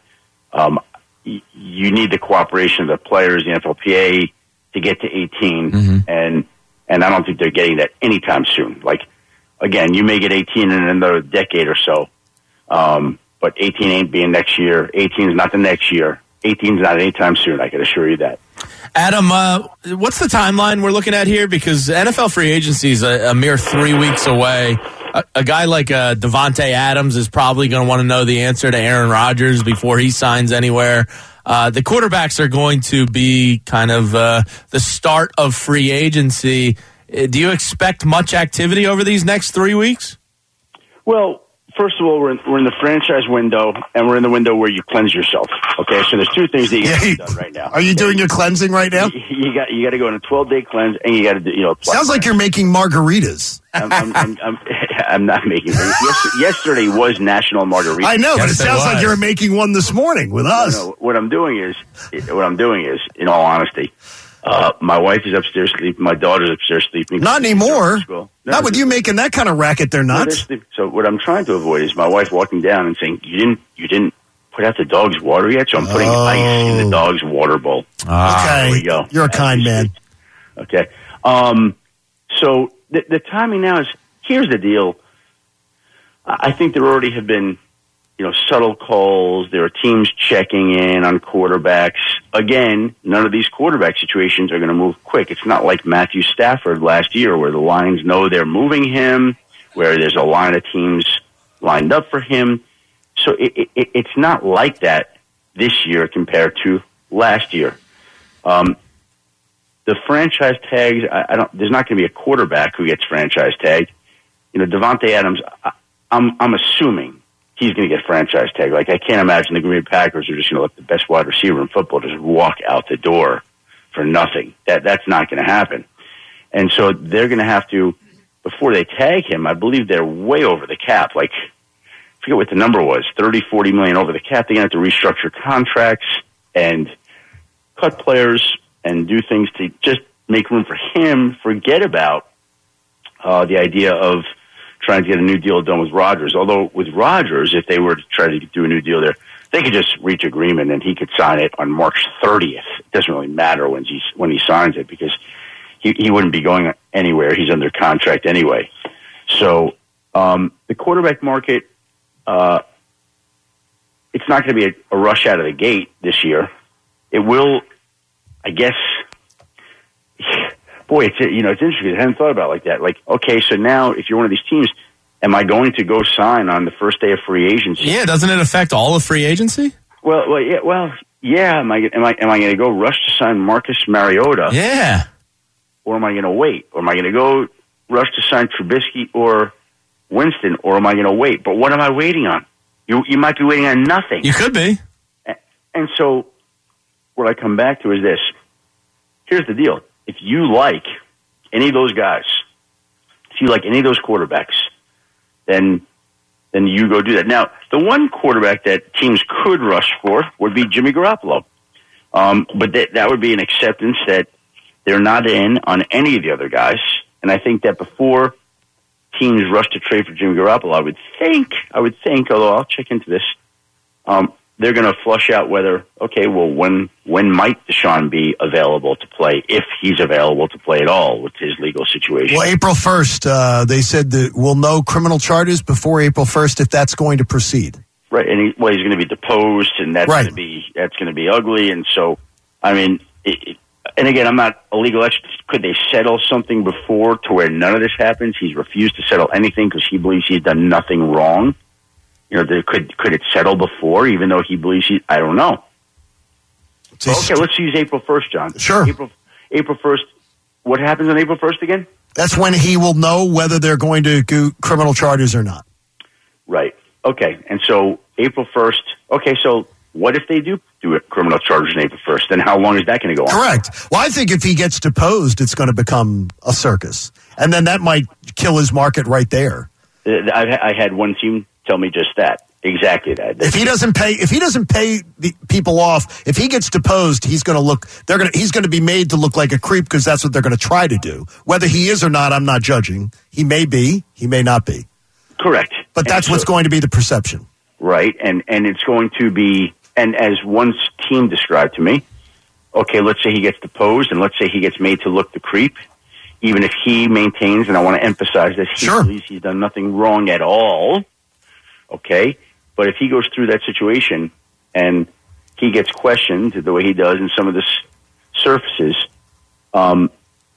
you need the cooperation of the players, the NFLPA, to get to 18, and I don't think they're getting that anytime soon. Like, again, you may get 18 in another decade or so, but 18 ain't being next year. 18 is not the next year. 18 is not anytime soon, I can assure you that. Adam, what's the timeline we're looking at here? Because NFL free agency is a mere 3 weeks away. A guy like Devontae Adams is probably going to want to know the answer to Aaron Rodgers before he signs anywhere. The quarterbacks are going to be kind of the start of free agency. Do you expect much activity over these next 3 weeks? Well, first of all, we're in the franchise window, and we're in the window where you cleanse yourself. Okay, so there's 2 things that you got to done right now. Are you doing your cleansing right now? You got to go on a 12-day cleanse, and you got to do. Sounds like you're making margaritas. I'm not making them. Yesterday was National Margarita. I know, but it sounds like you're making one this morning with us. No, what I'm doing is, in all honesty, my wife is upstairs sleeping. My daughter's upstairs sleeping. Not anymore. Not with you making that kind of racket. They're nuts. So what I'm trying to avoid is my wife walking down and saying, "You didn't put out the dog's water yet." So I'm putting ice in the dog's water bowl. Okay, there we go. You're a kind man. Okay. So the timing now is. Here's the deal. I think there already have been, subtle calls. There are teams checking in on quarterbacks. Again, none of these quarterback situations are going to move quick. It's not like Matthew Stafford last year where the Lions know they're moving him, where there's a line of teams lined up for him. So it's not like that this year compared to last year. The franchise tags, there's not going to be a quarterback who gets franchise tagged. Devontae Adams, I'm assuming he's going to get franchise tag. Like, I can't imagine the Green Bay Packers are just going to let the best wide receiver in football just walk out the door for nothing. That's not going to happen. And so they're going to have to, before they tag him, I believe they're way over the cap. Like, I forget what the number was, 30, 40 million over the cap. They're going to have to restructure contracts and cut players and do things to just make room for him. Forget about the idea of trying to get a new deal done with Rodgers. Although with Rodgers, if they were to try to do a new deal there, they could just reach agreement and he could sign it on March 30th. It doesn't really matter when he signs it because he wouldn't be going anywhere. He's under contract anyway. So the quarterback market, it's not going to be a rush out of the gate this year. It will, I guess. Boy, it's interesting. I hadn't thought about it like that. Like, okay, so now if you're one of these teams, am I going to go sign on the first day of free agency? Yeah, doesn't it affect all of free agency? Well, yeah. Am I going to go rush to sign Marcus Mariota? Yeah. Or am I going to wait? Or am I going to go rush to sign Trubisky or Winston? Or am I going to wait? But what am I waiting on? You might be waiting on nothing. You could be. And so what I come back to is this. Here's the deal. If you like any of those guys, if you like any of those quarterbacks, then you go do that. Now, the one quarterback that teams could rush for would be Jimmy Garoppolo. But that would be an acceptance that they're not in on any of the other guys. And I think that before teams rush to trade for Jimmy Garoppolo, I would think, although I'll check into this, they're going to flush out whether, okay, well, when might Deshaun be available to play, if he's available to play at all with his legal situation. Well, April 1st, they said that we'll know criminal charges before April 1st if that's going to proceed. Right, and he's going to be deposed, and that's going to be ugly. And so, I mean, and again, I'm not a legal expert. Could they settle something before to where none of this happens? He's refused to settle anything because he believes he's done nothing wrong. Could it settle before, even though he believes I don't know. Okay, let's use April 1st, John. Sure. April 1st. What happens on April 1st again? That's when he will know whether they're going to do criminal charges or not. Right. Okay. And so April 1st. Okay, so what if they do criminal charges on April 1st? Then how long is that going to go on? Correct. Well, I think if he gets deposed, it's going to become a circus. And then that might kill his market right there. I had one team tell me just that. Exactly that. If he doesn't pay the people off, if he gets deposed, he's going to be made to look like a creep because that's what they're going to try to do. Whether he is or not, I'm not judging. He may be, he may not be. Correct. But that's what's going to be the perception. Right. And it's going to be, and as one team described to me, okay, let's say he gets deposed and let's say he gets made to look the creep. Even if he maintains, and I want to emphasize this, he believes he's done nothing wrong at all. Okay, but if he goes through that situation and he gets questioned the way he does in some of this surfaces, a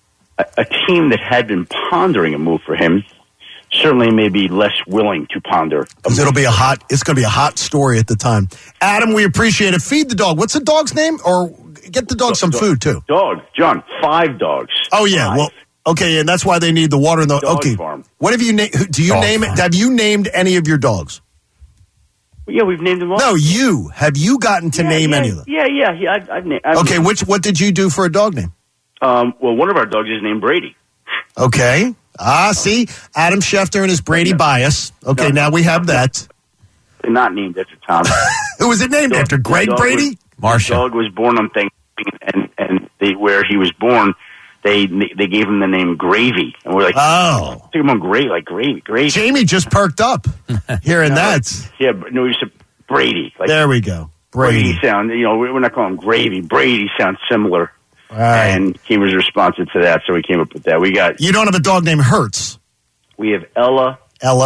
team that had been pondering a move for him certainly may be less willing to ponder. Because it's going to be a hot story at the time. Adam, we appreciate it. Feed the dog. What's the dog's name? Or get the dog some food too. Dog, John, 5 dogs. Oh yeah, 5. Well. Okay, and that's why they need the water and the dog okay. Farm. What have you named? Have you named any of your dogs? Yeah, we've named them all. No, you have you gotten to name any of them? Yeah. I've named. Okay, what did you do for a dog name? Well, one of our dogs is named Brady. Okay. See, Adam Schefter and his Brady bias. Okay, now we have that. Not named after Tom. Who was it named after? Greg Brady? Marsha. The dog was born on Thanksgiving, and where he was born. They gave him the name Gravy, and we're like, oh, took him on gravy. Jamie just perked up hearing that. Yeah, but no, he said Brady. Like, there we go. Brady sound. We're not calling him Gravy. Brady sounds similar, right. And he was responsive to that, so we came up with that. We got. You don't have a dog named Hertz. We have Ella,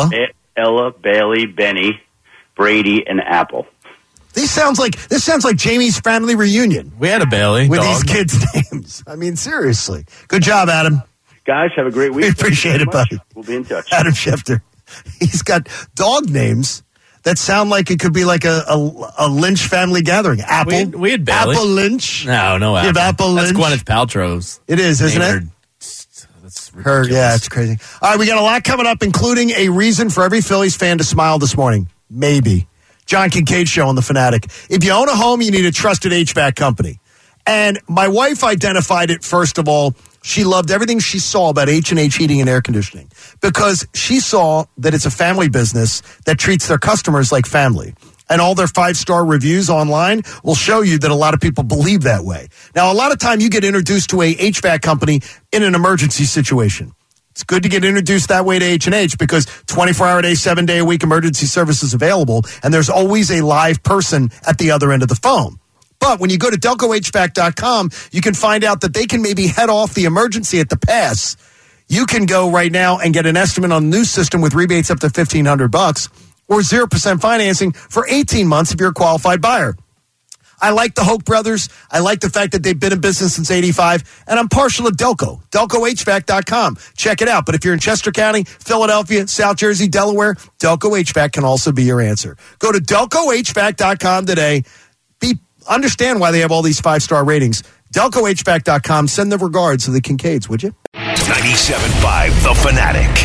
Bailey, Benny, Brady, and Apple. This sounds like Jamie's family reunion. We had a Bailey with dog. these kids' names. I mean, seriously. Good job, Adam. Guys, have a great week. We appreciate it, buddy. We'll be in touch. Adam Schefter. He's got dog names that sound like it could be like a Lynch family gathering. Apple. We had Bailey. Apple Lynch. No Apple. You have Apple Lynch. That's Gwyneth Paltrow's. It is, isn't it? That's her. Yeah, it's crazy. All right, we got a lot coming up, including a reason for every Phillies fan to smile this morning. Maybe. John Kincaid Show on The Fanatic. If you own a home, you need a trusted HVAC company. And my wife identified it, first of all. She loved everything she saw about H&H Heating and Air Conditioning because she saw that it's a family business that treats their customers like family. And all their 5-star reviews online will show you that a lot of people believe that way. Now, a lot of time you get introduced to a HVAC company in an emergency situation. It's good to get introduced that way to H&H because 24-hour-a-day, 7-day-a-week emergency service is available, and there's always a live person at the other end of the phone. But when you go to DelcoHVAC.com, you can find out that they can maybe head off the emergency at the pass. You can go right now and get an estimate on the new system with rebates up to $1,500 or 0% financing for 18 months if you're a qualified buyer. I like the Hoke brothers. I like the fact that they've been in business since 85, and I'm partial to Delco. DelcoHVAC.com. Check it out. But if you're in Chester County, Philadelphia, South Jersey, Delaware, Delco HVAC can also be your answer. Go to DelcoHVAC.com today. Understand why they have all these 5-star ratings. DelcoHVAC.com. Send the regards to the Kincaids, would you? 97.5 The Fanatic.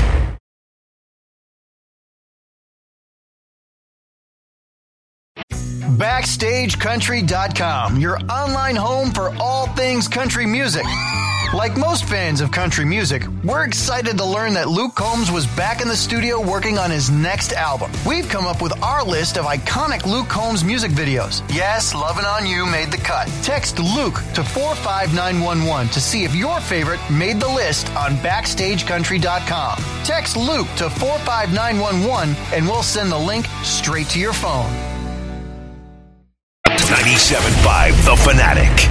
BackstageCountry.com, your online home for all things country music. Like most fans of country music, we're excited to learn that Luke Combs was back in the studio working on his next album. We've come up with our list of iconic Luke Combs music videos. Yes, Lovin' On You made the cut. Text Luke to 45911 to see if your favorite made the list on BackstageCountry.com. Text Luke to 45911 and we'll send the link straight to your phone. 97.5 The Fanatic.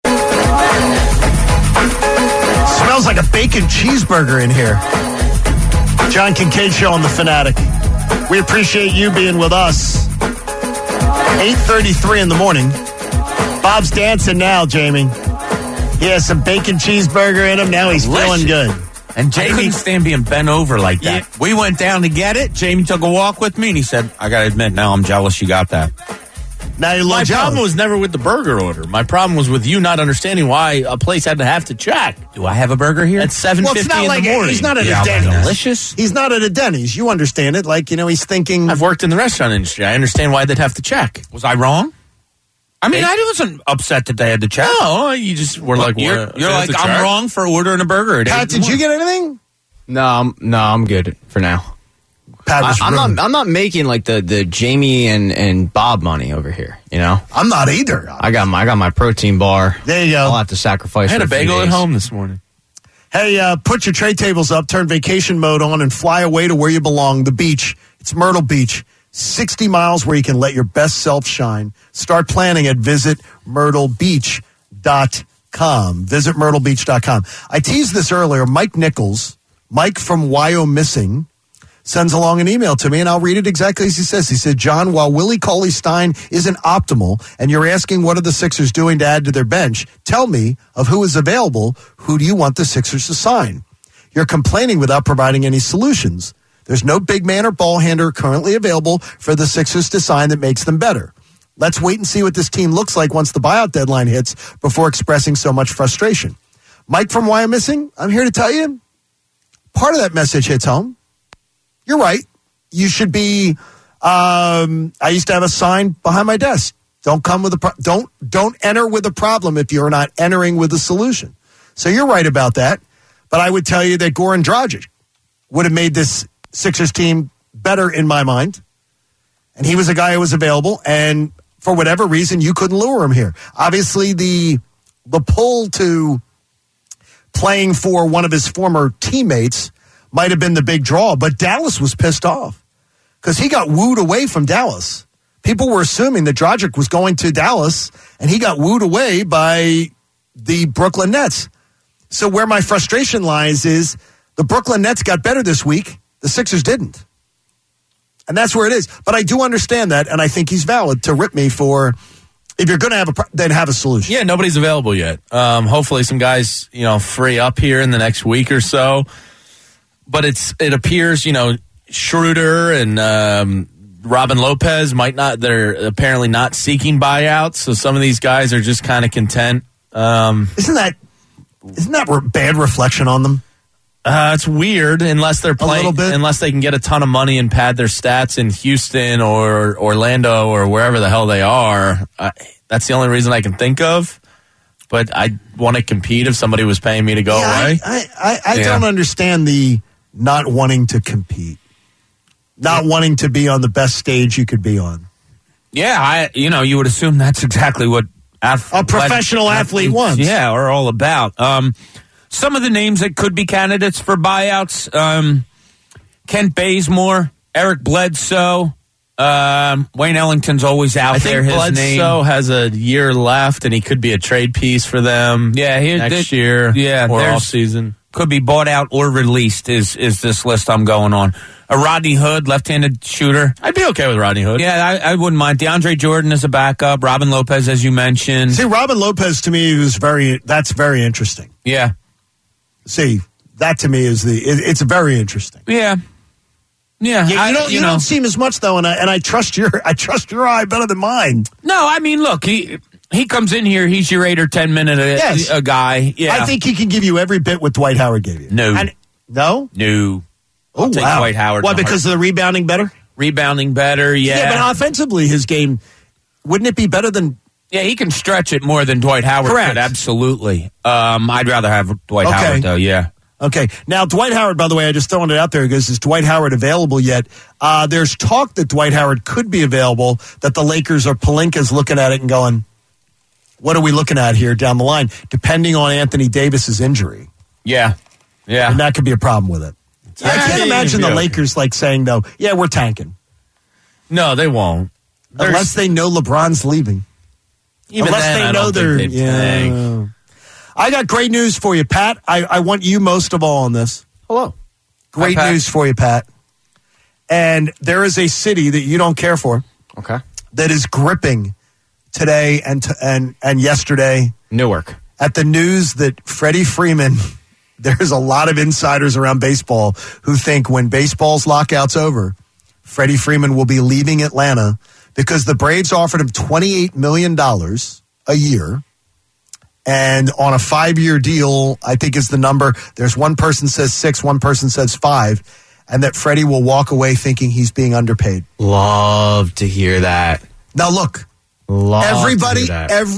Smells like a bacon cheeseburger in here. John Kincade Show on The Fanatic. We appreciate you being with us. 8:33 in the morning. Bob's dancing now, Jamie. He has some bacon cheeseburger in him. Now he's feeling good. And Jamie couldn't stand being bent over like that. Yeah. We went down to get it. Jamie took a walk with me, and he said, I got to admit, now I'm jealous you got that. Now you're My problem was never with the burger order. My problem was with you not understanding why a place had to have to check. Do I have a burger here? At 7:50 in the morning. He's not at a Denny's. Delicious. He's not at a Denny's. You understand it. Like, he's thinking. I've worked in the restaurant industry. I understand why they'd have to check. Was I wrong? I mean, I wasn't upset that they had to check. No, you just were like, you're like, I'm wrong for ordering a burger. Pat, did you get anything? No, I'm good for now. I'm not making like the Jamie and Bob money over here. I'm not either. I got my protein bar. There you go. I'll have to sacrifice. I had for a bagel at home this morning. Hey, put your tray tables up, turn vacation mode on, and fly away to where you belong. The beach. It's Myrtle Beach. 60 miles where you can let your best self shine. Start planning at visitmyrtlebeach.com. Visitmyrtlebeach.com. I teased this earlier. Mike from Wyomissing, sends along an email to me, and I'll read it exactly as he says. He said, John, while Willie Cauley-Stein isn't optimal, and you're asking what are the Sixers doing to add to their bench, tell me of who is available. Who do you want the Sixers to sign? You're complaining without providing any solutions. There's no big man or ball handler currently available for the Sixers to sign that makes them better. Let's wait and see what this team looks like once the buyout deadline hits before expressing so much frustration. Mike from Wyomissing, I'm here to tell you, part of that message hits home. You're right. You should be. I used to have a sign behind my desk. Don't come with don't enter with a problem if you're not entering with a solution. So you're right about that. But I would tell you that Goran Dragic would have made this Sixers team better in my mind. And he was a guy who was available. And for whatever reason, you couldn't lure him here. Obviously, the pull to playing for one of his former teammates might have been the big draw, but Dallas was pissed off because he got wooed away from Dallas. People were assuming that Dragic was going to Dallas, and he got wooed away by the Brooklyn Nets. So where my frustration lies is the Brooklyn Nets got better this week. The Sixers didn't. And that's where it is. But I do understand that, and I think he's valid to rip me for if you're going to have then have a solution. Yeah, nobody's available yet. Hopefully some guys, free up here in the next week or so. But it appears, Schroeder and Robin Lopez they're apparently not seeking buyouts. So some of these guys are just kind of content. Isn't that bad reflection on them? It's weird unless they're playing, unless they can get a ton of money and pad their stats in Houston or Orlando or wherever the hell they are. That's the only reason I can think of. But I want to compete if somebody was paying me to go away. I don't understand the not wanting to compete, not wanting to be on the best stage you could be on. Yeah, you would assume that's exactly what a professional athlete wants. Yeah, are all about. Some of the names that could be candidates for buyouts: Kent Bazemore, Eric Bledsoe, Wayne Ellington's always out I there. think His name Bledsoe has a year left, and he could be a trade piece for them. Yeah, next year. Yeah, or off season. Could be bought out or released. Is this list I'm going on? Rodney Hood, left-handed shooter. I'd be okay with Rodney Hood. Yeah, I wouldn't mind. DeAndre Jordan is a backup. Robin Lopez, as you mentioned. See, Robin Lopez to me that's very interesting. Yeah. See, that to me is it's very interesting. Yeah. Yeah, you don't seem as much though, and I trust your eye better than mine. No, I mean, look, he comes in here, he's your 8 or 10 minute a guy. Yeah, I think he can give you every bit what Dwight Howard gave you. No. No. I'll take Dwight Howard. Why? Because of the rebounding better. Rebounding better. Yeah. Yeah, but offensively, his game wouldn't it be better than? Yeah, he can stretch it more than Dwight Howard Correct. could. Absolutely. I'd rather have Dwight Howard though. Yeah. Okay. Now, Dwight Howard, by the way, I just throwing it out there because is Dwight Howard available yet? There's talk that Dwight Howard could be available, that the Lakers or Pelinka's looking at it and going, what are we looking at here down the line, depending on Anthony Davis's injury? Yeah. Yeah. And that could be a problem with it. I can't imagine the Lakers saying, no, yeah, we're tanking. No, they won't. Unless they know LeBron's leaving. Unless they know they're... I got great news for you, Pat. I want you most of all on this. Hello. Great news for you, Pat. And there is a city that you don't care for. Okay. That is gripping today and yesterday. Newark. At the news that Freddie Freeman, there's a lot of insiders around baseball who think when baseball's lockout's over, Freddie Freeman will be leaving Atlanta because the Braves offered him $28 million a year. And on a 5-year deal, I think is the number. There's one person says 6, one person says 5, and that Freddie will walk away thinking he's being underpaid. Love to hear that. Now look, everybody,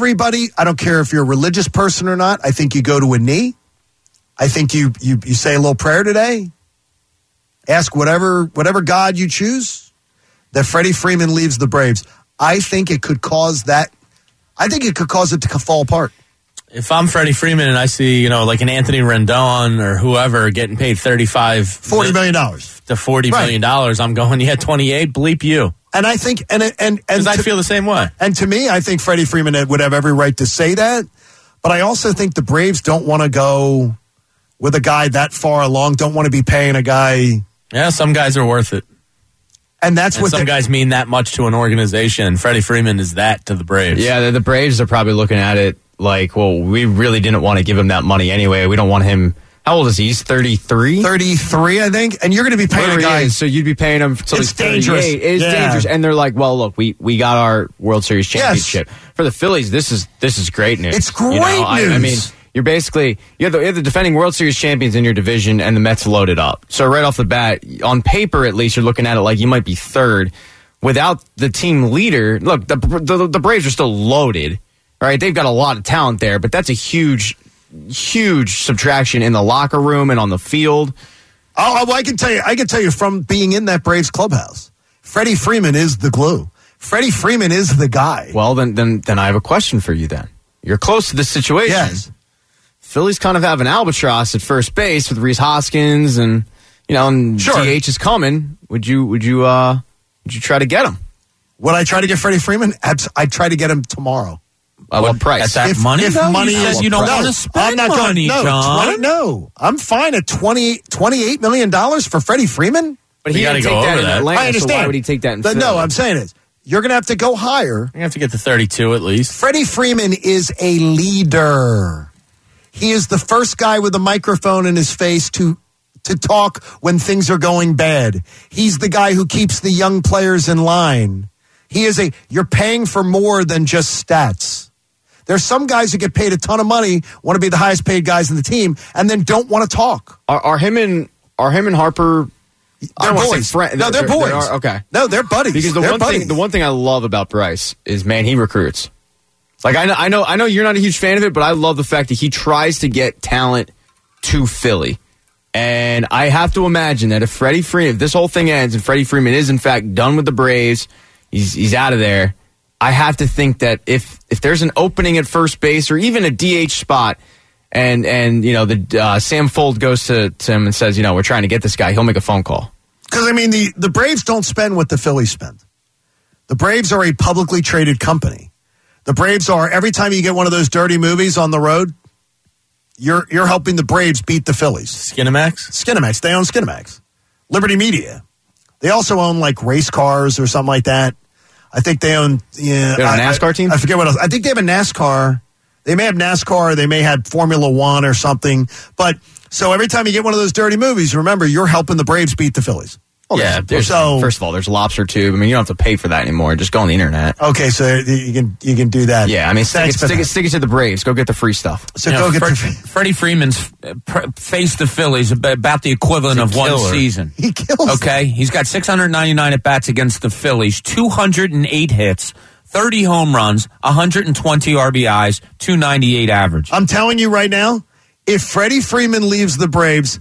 I don't care if you're a religious person or not. I think you go to a knee. I think you say a little prayer today. Ask whatever God you choose, that Freddie Freeman leaves the Braves. I think it could cause that. I think it could cause it to fall apart. If I'm Freddie Freeman and I see, like an Anthony Rendon or whoever getting paid $40 million to $40 million, I'm going, 28, bleep you. And I think, and I feel the same way. And to me, I think Freddie Freeman would have every right to say that. But I also think the Braves don't want to go with a guy that far along, don't want to be paying a guy. Yeah, some guys are worth it. And that's what some guys mean that much to an organization. And Freddie Freeman is that to the Braves. Yeah, the Braves are probably looking at it like, well, we really didn't want to give him that money anyway. We don't want him. How old is he? He's 33? 33, I think. And you're going to be paying a guy. So you'd be paying him until he's 38. Dangerous. It's dangerous. And they're like, well, look, we got our World Series championship. Yes. For the Phillies, this is great news. It's great news. I mean, you're basically, you have the defending World Series champions in your division, and the Mets loaded up. So right off the bat, on paper at least, you're looking at it like you might be third. Without the team leader, look, the Braves are still loaded. Right, they've got a lot of talent there, but that's a huge subtraction in the locker room and on the field. Oh, I can tell you from being in that Braves clubhouse, Freddie Freeman is the glue. Freddie Freeman is the guy. Well, then I have a question for you. Then you're close to this situation. Yes, Phillies kind of have an albatross at first base with Rhys Hoskins, and sure. DH is coming. Would you try to get him? Would I try to get Freddie Freeman? I'd try to get him tomorrow. What price? At that money? If money is, you don't want to spend money, John. No, I'm fine at $28 million for Freddie Freeman. But he didn't take that in Atlanta. I understand. So why would he take that in Philly? No, I'm saying is you're going to have to go higher. You have to get to 32 at least. Freddie Freeman is a leader. He is the first guy with a microphone in his face to talk when things are going bad. He's the guy who keeps the young players in line. You're paying for more than just stats. There's some guys who get paid a ton of money, want to be the highest paid guys in the team, and then don't want to talk. Are him and Harper? They're boys. No, they're boys. Okay. No, they're buddies. Because the one thing I love about Bryce is, man, he recruits. Like I know you're not a huge fan of it, but I love the fact that he tries to get talent to Philly. And I have to imagine that if this whole thing ends and Freddie Freeman is in fact done with the Braves, he's out of there. I have to think that if there's an opening at first base or even a DH spot, and Sam Fold goes to him and says, we're trying to get this guy, he'll make a phone call. Because I mean, the Braves don't spend what the Phillies spend. The Braves are a publicly traded company. The Braves are, every time you get one of those dirty movies on the road, you're helping the Braves beat the Phillies. Skinamax? They own Skinamax. Liberty Media. They also own like race cars or something like that. I think they own... Yeah, they own a NASCAR team? I forget what else. I think they have a NASCAR. They may have NASCAR. They may have Formula One or something. But so every time you get one of those dirty movies, remember, you're helping the Braves beat the Phillies. Yeah, first of all, there's Lobster Tube. I mean, you don't have to pay for that anymore. Just go on the internet. Okay, so you can do that. Yeah, I mean, stick it to the Braves. Go get the free stuff. So go get Freddie Freeman's faced the Phillies about the equivalent of one season. He kills. Okay, he's got 699 at bats against the Phillies, 208 hits, 30 home runs, 120 RBIs, 298 average. I'm telling you right now, if Freddie Freeman leaves the Braves,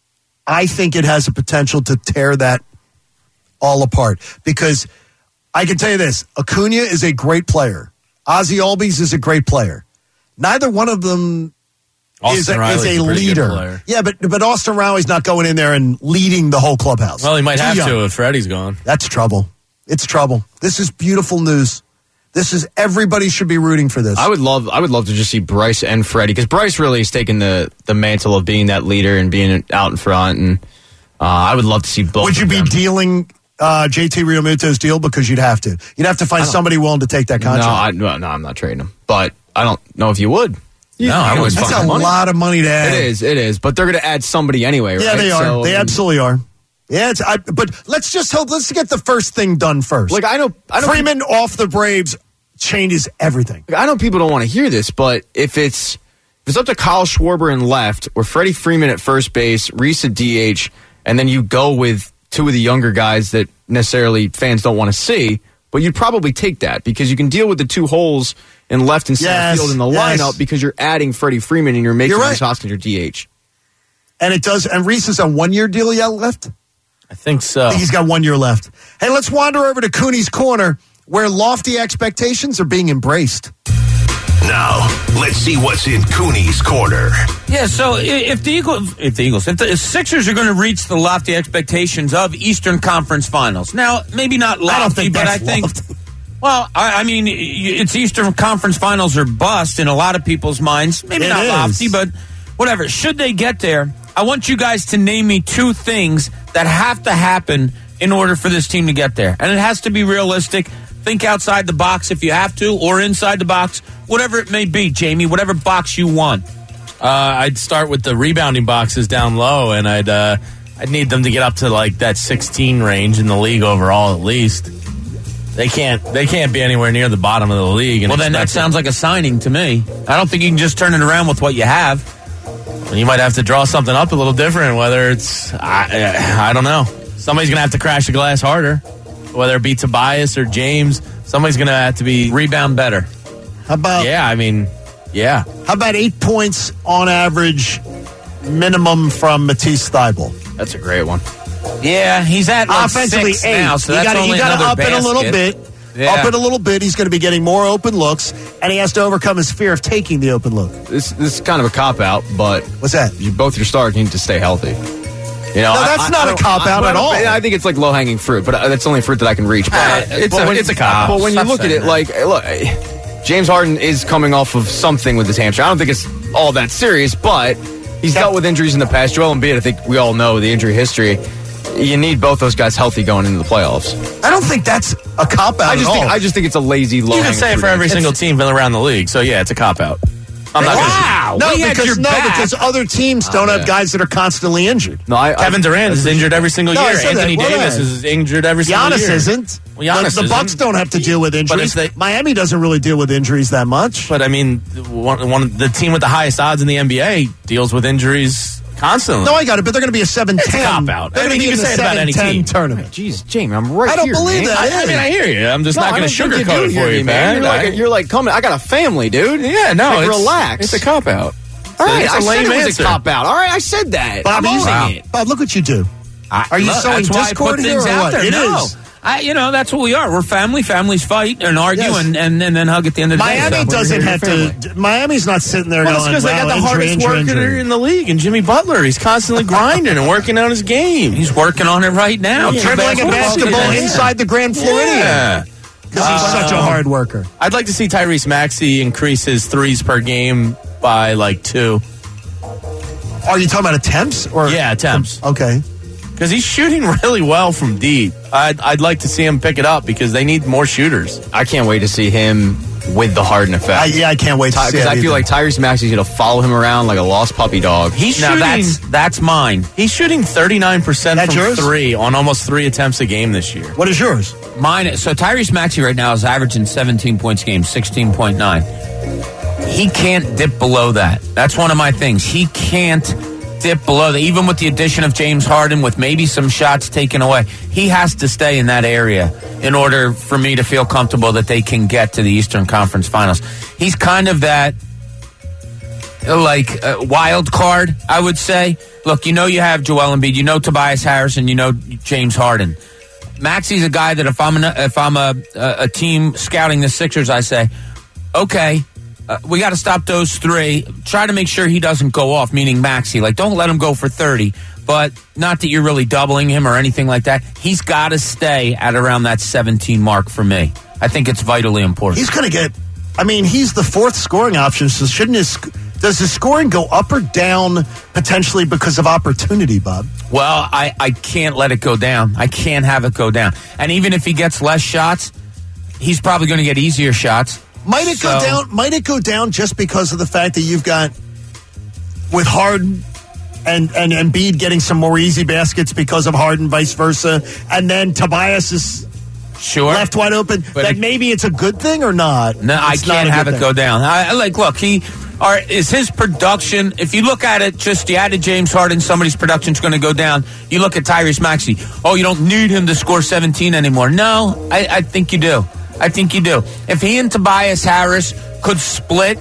I think it has the potential to tear that all apart. Because I can tell you this, Acuna is a great player. Ozzie Albies is a great player. Neither one of them is a leader. Yeah, but Austin Riley's not going in there and leading the whole clubhouse. Well, he might have to if Freddie's gone. That's trouble. It's trouble. This is beautiful news. Everybody should be rooting for this. I would love to just see Bryce and Freddie, because Bryce really has taken the mantle of being that leader and being out in front, and I would love to see both. Would you be dealing JT Realmuto's deal? Because you'd have to. You'd have to find somebody willing to take that contract. No, I'm not trading him. But I don't know if you would. I would. That's a lot of money to add. It is. But they're going to add somebody anyway, right? Yeah, they are. So, they absolutely are. Yeah, but let's just hope. Let's get the first thing done first. Like I know Freeman off the Braves changes everything. I know people don't want to hear this, but if it's up to Kyle Schwarber in left, or Freddie Freeman at first base, Reese at DH, and then you go with two of the younger guys that necessarily fans don't want to see, but you'd probably take that because you can deal with the two holes in left and center field in the lineup because you're adding Freddie Freeman and you're making Rhys Hoskins your DH. And it does. And Reese is a 1 year deal yet left. I think so. I think he's got 1 year left. Hey, let's wander over to Cooney's Corner, where lofty expectations are being embraced. Now, let's see what's in Cooney's Corner. Yeah, so if the Sixers are going to reach the lofty expectations of Eastern Conference Finals, now maybe not lofty, but I think. Well, I mean, it's Eastern Conference Finals or bust in a lot of people's minds. Maybe not lofty, but whatever. Should they get there, I want you guys to name me two things that have to happen in order for this team to get there, and it has to be realistic. Think outside the box if you have to, or inside the box, whatever it may be, Jamie, whatever box you want. I'd start with the rebounding boxes down low, and I'd need them to get up to like that 16 range in the league overall at least. They can't be anywhere near the bottom of the league. Well, then that sounds like a signing to me. I don't think you can just turn it around with what you have. Well, you might have to draw something up a little different, whether it's, I don't know. Somebody's going to have to crash the glass harder. Whether it be Tobias or James, somebody's going to have to be rebound better. How about? Yeah. How about 8 points on average minimum from Matisse Thybulle? That's a great one. Yeah, he's at like offensively 6 8 now, so that's only another up basket. it a little bit. Yeah. Up it a little bit. He's going to be getting more open looks, and he has to overcome his fear of taking the open look. This is kind of a cop out, but what's that? Both your stars need to stay healthy. You know, no, that's not a cop-out at all. I think it's like low-hanging fruit, but that's only fruit that I can reach. But it's a cop-out. But when you look at it, like, look, James Harden is coming off of something with his hamstring. I don't think it's all that serious, but he's dealt with injuries in the past. Joel Embiid, I think we all know the injury history. You need both those guys healthy going into the playoffs. I don't think that's a cop-out I just think it's a lazy, low-hanging fruit. You can say it for every single team around the league, so yeah, it's a cop-out. Because other teams don't have guys that are constantly injured. No, Kevin Durant is injured every single year. Anthony Davis is injured every single year. Giannis isn't. Well, the Bucks don't have to deal with injuries. Miami doesn't really deal with injuries that much. But I mean, the team with the highest odds in the NBA deals with injuries constantly. No, I got it, but they're going to be a 7-10. It's a cop-out. They're going to be in a 7-10 tournament. Jeez, Jamie, I'm right here. I don't believe that. I mean, I hear you. I'm just not going to sugarcoat it for you, man. You're like coming. I got a family, dude. Yeah, no, relax. It's a cop-out. All right, I said it was a cop-out. All right, I said that. Bob, Bob, look what you do. Are you sowing discord here or what? It is. That's what we are. We're family. Families fight and argue and then hug at the end of the day. Miami doesn't have to. Miami's not sitting there going, because they got the hardest worker in the league, and Jimmy Butler. He's constantly grinding and working on his game. He's working on it right now. Dribbling a basketball inside the Grand Floridian. Yeah. Because he's such a hard worker. I'd like to see Tyrese Maxey increase his threes per game by like 2. Are you talking about attempts? Or Yeah, attempts. Okay. Because he's shooting really well from deep. I'd like to see him pick it up because they need more shooters. I can't wait to see him with the Harden effect. I can't wait to see it. Because I feel like Tyrese Maxey's going to follow him around like a lost puppy dog. He's Now shooting. that's mine. He's shooting 39% That's from yours? 3 on almost 3 attempts a game this year. What is yours? Mine. So Tyrese Maxey right now is averaging 17 points a game, 16.9. He can't dip below that. That's one of my things. He can't dip below that. Even with the addition of James Harden, with maybe some shots taken away, he has to stay in that area in order for me to feel comfortable that they can get to the Eastern Conference Finals. He's kind of that wild card, I would say. Look, you have Joel Embiid, Tobias Harris, and James Harden. Maxey's a guy that if I'm a team scouting the Sixers, I say, okay, we got to stop those 3. Try to make sure he doesn't go off, meaning Maxey. Like, don't let him go for 30, but not that you're really doubling him or anything like that. He's got to stay at around that 17 mark for me. I think it's vitally important. He's going to get, he's the 4th scoring option, so does his scoring go up or down potentially because of opportunity, Bob? Well, I can't let it go down. I can't have it go down. And even if he gets less shots, he's probably going to get easier shots. Might it go down? Might it go down just because of the fact that you've got with Harden and Embiid getting some more easy baskets because of Harden, vice versa, and then Tobias is left wide open? But maybe it's a good thing or not? No, I can't have it go down. Look, is his production? If you look at it, just you added James Harden, somebody's production's going to go down. You look at Tyrese Maxey. Oh, you don't need him to score 17 anymore. No, I think you do. I think you do. If he and Tobias Harris could split,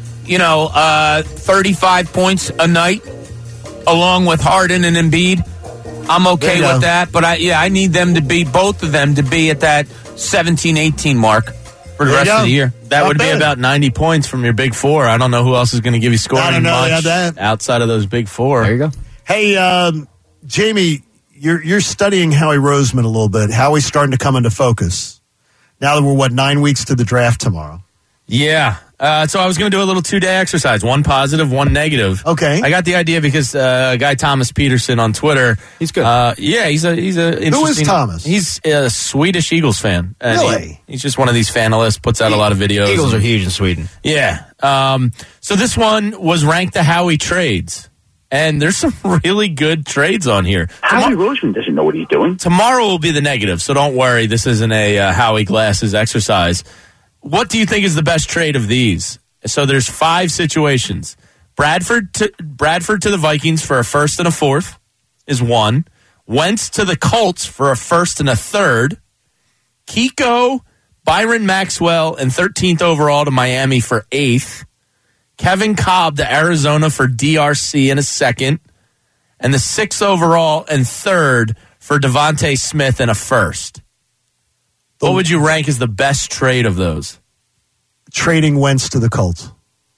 35 points a night along with Harden and Embiid, I'm okay with that. But I need them to be, both of them to be at that 17, 18 mark for the rest of the year. That would be about 90 points from your big 4. I don't know who else is going to give you scoring much outside of those big 4. There you go. Hey, Jamie, you're studying Howie Roseman a little bit. Howie's starting to come into focus. Now that we're, 9 weeks to the draft tomorrow? Yeah. So I was going to do a little 2-day exercise, 1 positive, 1 negative. Okay. I got the idea because a guy, Thomas Peterson on Twitter. He's good. He's a interesting. Who is Thomas? He's a Swedish Eagles fan. And really? He's just one of these fanalists, puts out a lot of videos. Eagles are huge in Sweden. Yeah. So this one was ranked the Howie trades. And there's some really good trades on here. Howie Roseman doesn't know what he's doing. Tomorrow will be the negative, so don't worry. This isn't a Howie Glasses exercise. What do you think is the best trade of these? So there's 5 situations. Bradford to the Vikings for a 1st and a 4th is 1. Wentz to the Colts for a 1st and a 3rd. Kiko, Byron Maxwell, and 13th overall to Miami for 8th. Kevin Cobb to Arizona for DRC in a 2nd. And the 6th overall and 3rd for Devontae Smith in a 1st. What would you rank as the best trade of those? Trading Wentz to the Colts.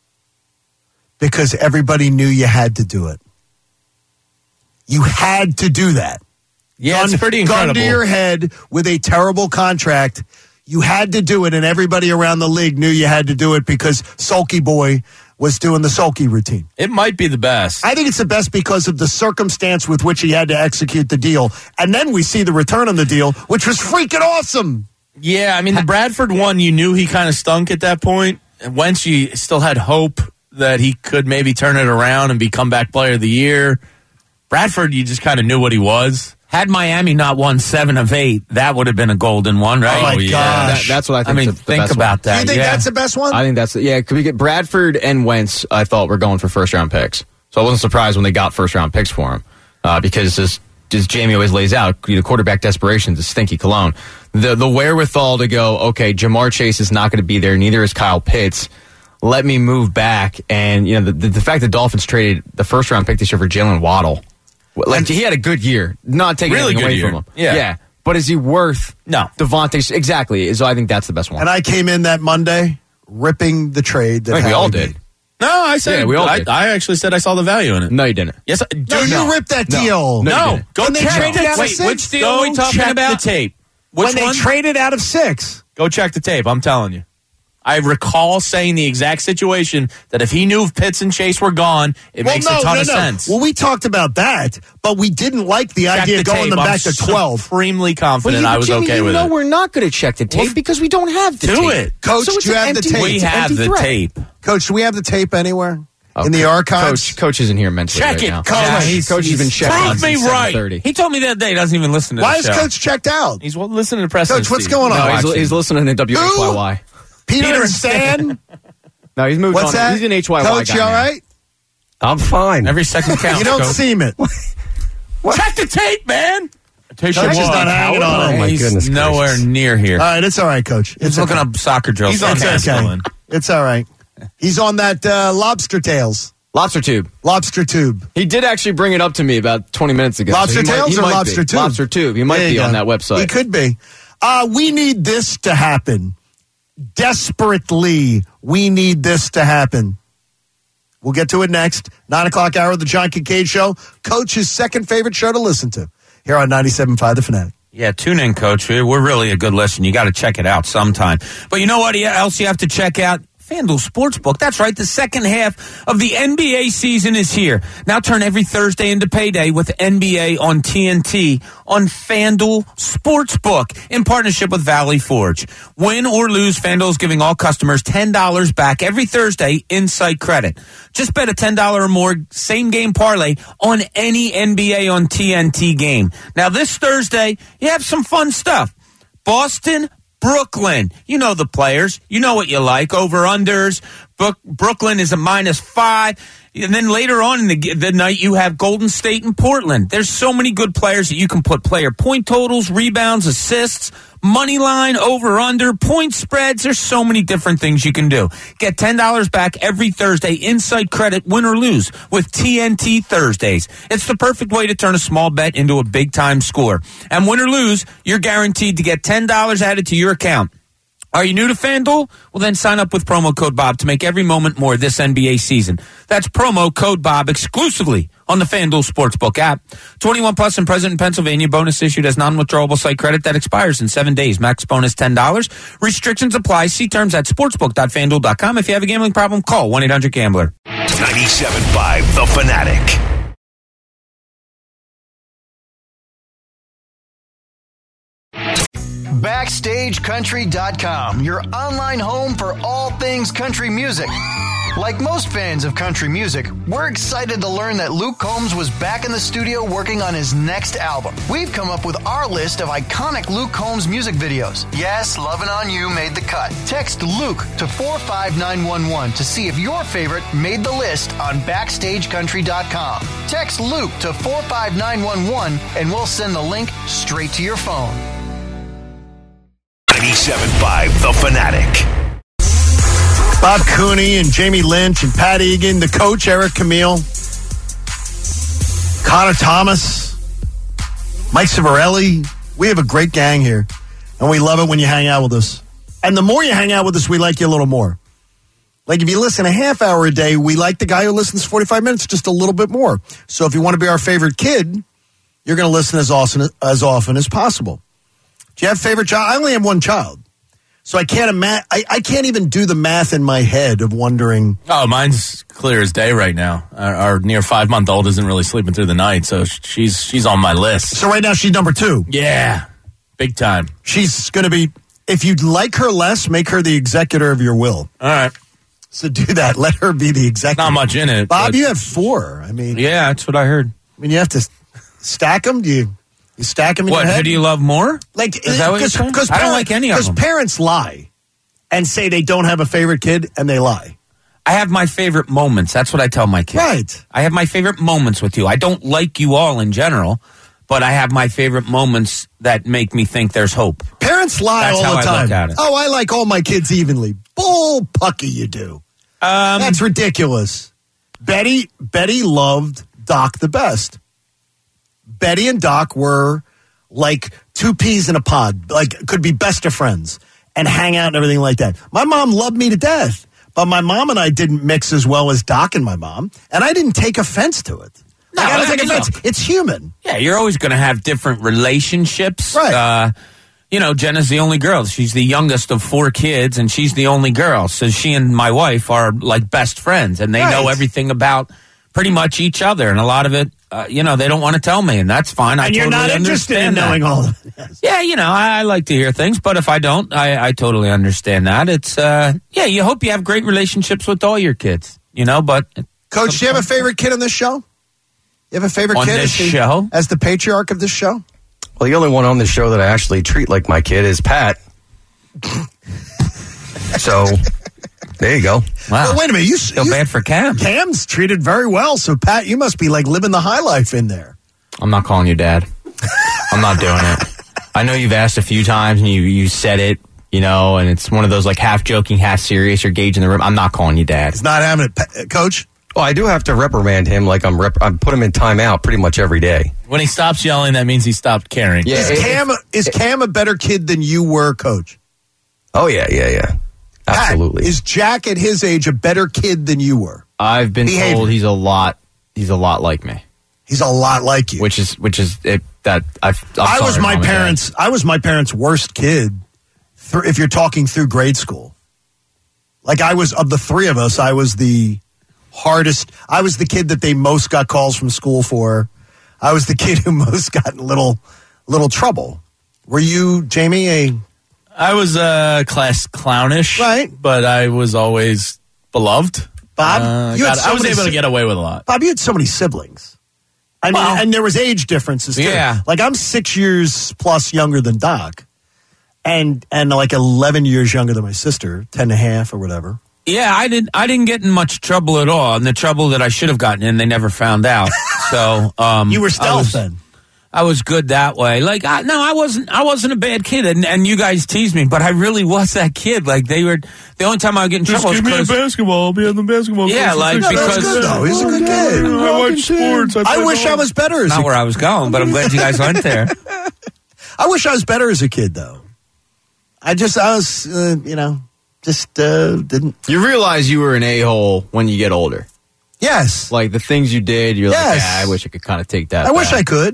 Because everybody knew you had to do it. You had to do that. Yeah, it's pretty incredible. Gun to your head with a terrible contract. You had to do it, and everybody around the league knew you had to do it because Sulky Boy was doing the sulky routine. It might be the best. I think it's the best because of the circumstance with which he had to execute the deal. And then we see the return on the deal, which was freaking awesome. Yeah, the Bradford one, you knew he kind of stunk at that point. And Wentz, you still had hope that he could maybe turn it around and be comeback player of the year. Bradford, you just kind of knew what he was. Had Miami not won 7 of 8, that would have been a golden one, right? Oh, my gosh. That's what I think. Think about that. You think that's the best one? I think that's could we get Bradford and Wentz? I thought were going for 1st round picks, so I wasn't surprised when they got 1st round picks for him because as Jamie always lays out, the quarterback desperation is a stinky cologne. The wherewithal to go, okay, Jamar Chase is not going to be there, neither is Kyle Pitts. Let me move back, and the fact that Dolphins traded the 1st round pick this year for Jalen Waddle. Like, he had a good year. Not taking really anything away year. from him. Yeah. But is he worth Devontae? Exactly. So I think that's the best one. And I came in that Monday ripping the trade that we all did. No, I said we all did. I actually said I saw the value in it. No, you didn't. Yes, you ripped that deal. No. Go and they check traded the out of Wait, 6. which deal are we talking about? The tape. when they traded out of 6. Go check the tape. I'm telling you. I recall saying the exact situation that if he knew Pitts and Chase were gone, it makes a ton of sense. Well, we talked about that, but we didn't like the idea of going them back to 12. Supremely confident I was okay with it. We're not going to check the tape because we don't have the tape. Do it. Coach, So it's do you an have the empty- tape? We have the tape. Coach, do we have the tape anywhere? In the archives? Coach isn't here mentally Check right it, now. Coach. Yeah, Coach has been checked Prove out me since right. 7:30. He told me the other day he doesn't even listen to Why the is show. Coach checked out? He's listening to Preston. Coach, what's going on? No, he's listening to WHYY. Peter and Stan? No, he's moved What's on. that? He's an HYY Coach, guy you all now. right? I'm fine. Every second counts. You don't Coach. seem it. Check the tape, man. Coach is not hanging on. Oh, my He's goodness nowhere gracious. near here. All right, it's all right, Coach. He's looking up soccer drills. He's on It's okay. Tasman. It's all right. He's on that lobster tails. Lobster tube. Lobster tube. He did actually bring it up to me about 20 minutes ago. Lobster tails or lobster tube? Lobster tube. He might There you be on go. that website. He could be. We need this to happen. Desperately, we need this to happen. We'll get to it next. 9 o'clock hour of the John Kincaid Show. Coach's second favorite show to listen to here on 97.5 The Fanatic. Yeah, tune in, Coach. We're really a good listen. You got to check it out sometime. But you know what else you have to check out? FanDuel Sportsbook. That's right. The second half of the NBA season is here. Now turn every Thursday into payday with NBA on TNT on FanDuel Sportsbook in partnership with Valley Forge. Win or lose, FanDuel is giving all customers $10 back every Thursday in site credit. Just bet a $10 or more same game parlay on any NBA on TNT game. Now this Thursday, you have some fun stuff. Boston, Brooklyn. You know the players. You know what you like. Over-unders. Brooklyn is a -5. And then later on in the night, you have Golden State and Portland. There's so many good players that you can put player point totals, rebounds, assists, money line, over-under, point spreads. There's so many different things you can do. Get $10 back every Thursday, inside credit, win or lose, with TNT Thursdays. It's the perfect way to turn a small bet into a big-time score. And win or lose, you're guaranteed to get $10 added to your account. Are you new to FanDuel? Well, then sign up with promo code Bob to make every moment more this NBA season. That's promo code Bob exclusively on the FanDuel Sportsbook app. 21 plus and present in Pennsylvania. Bonus issued as non-withdrawable site credit that expires in 7 days. Max bonus $10. Restrictions apply. See terms at sportsbook.fanduel.com. If you have a gambling problem, call 1-800-GAMBLER. 97.5 The Fanatic. BackstageCountry.com, your online home for all things country music. Like most fans of country music, we're excited to learn that Luke Combs was back in the studio working on his next album. We've come up with our list of iconic Luke Combs music videos. Yes, Lovin' On You made the cut. Text Luke to 45911 to see if your favorite made the list on BackstageCountry.com. Text Luke to 45911 and we'll send the link straight to your phone. 97.5 The Fanatic. Bob Cooney and Jamie Lynch and Pat Egan, the coach, Eric Camille, Connor Thomas, Mike Civarelli. We have a great gang here, and we love it when you hang out with us. And the more you hang out with us, we like you a little more. Like if you listen a half hour a day, we like the guy who listens 45 minutes just a little bit more. So if you want to be our favorite kid, you're going to listen as often as possible. Do you have a favorite child? I only have one child. So I can't I can't even do the math in my head of wondering. Oh, mine's clear as day right now. Our near 5-month-old isn't really sleeping through the night, so she's on my list. So right now she's number 2. Yeah, big time. She's going to be. If you'd like her less, make her the executor of your will. All right. So do that. Let her be the executor. Not much in it. Bob, you have 4. I mean, yeah, that's what I heard. I mean, you have to stack them. Do you stack them in What, your head? who do you love more? Like, is that what you're saying? I don't like any of them. Because parents lie and say they don't have a favorite kid, and they lie. I have my favorite moments. That's what I tell my kids. Right. I have my favorite moments with you. I don't like you all in general, but I have my favorite moments that make me think there's hope. Parents lie That's all how the I time. look at it. Oh, I like all my kids evenly. Bull pucky, you do. That's ridiculous. Betty loved Doc the best. Betty and Doc were like 2 peas in a pod, like could be best of friends and hang out and everything like that. My mom loved me to death, but my mom and I didn't mix as well as Doc and my mom, and I didn't take offense to it. No, I gotta take no. offense. It's human. Yeah, you're always going to have different relationships. Right. Jenna's the only girl. She's the youngest of 4 kids, and she's the only girl. So she and my wife are like best friends, and they know everything about pretty much each other. And a lot of it, they don't want to tell me, and that's fine. And you're not interested in knowing all of it. Yeah, I like to hear things, but if I don't, I totally understand that. It's, you hope you have great relationships with all your kids, but. Coach, do you have a favorite kid on this show? You have a favorite kid this show? As the patriarch of this show? Well, the only one on this show that I actually treat like my kid is Pat. So, there you go. Wow. Well, wait a minute. Feel bad for Cam. Cam's treated very well, so Pat, you must be like living the high life in there. I'm not calling you Dad. I'm not doing it. I know you've asked a few times and you said it, and it's one of those like half joking, half serious. You're gauging the room. I'm not calling you Dad. It's not having it, Coach. Well, I do have to reprimand him like I put him in timeout pretty much every day. When he stops yelling, that means he stopped caring. Yeah, is Cam a better kid than you were, Coach? Oh, yeah. Absolutely. Pat, is Jack at his age a better kid than you were? I've been told he's a lot like me. He's a lot like you. Which is it that I was my parents' worst kid. If you're talking through grade school, like I was of the 3 of us, I was the hardest. I was the kid that they most got calls from school for. I was the kid who most got in little trouble. Were you, Jamie, I was class clownish, right? But I was always beloved. Bob, I was able to get away with a lot. Bob, you had so many siblings. I mean, and there was age differences too. Yeah. Like I'm 6 years plus younger than Doc, and like 11 years younger than my sister, 10 and a half or whatever. Yeah, I didn't get in much trouble at all, and the trouble that I should have gotten in, they never found out. So you were stealth then. I was good that way. Like, I wasn't a bad kid, and you guys teased me, but I really was that kid. Like, they were the only time I would get in trouble. Just give me a basketball. I'll be on the basketball. Yeah, because good, though. He's a good kid. I watch sports. I wish I was better. Not where I was going, but I'm glad you guys went there. I wish I was better as a kid, though. I was, didn't. You realize you were an a-hole when you get older. Yes. Like the things you did, you're like, I wish I could kind of take that. I wish I could.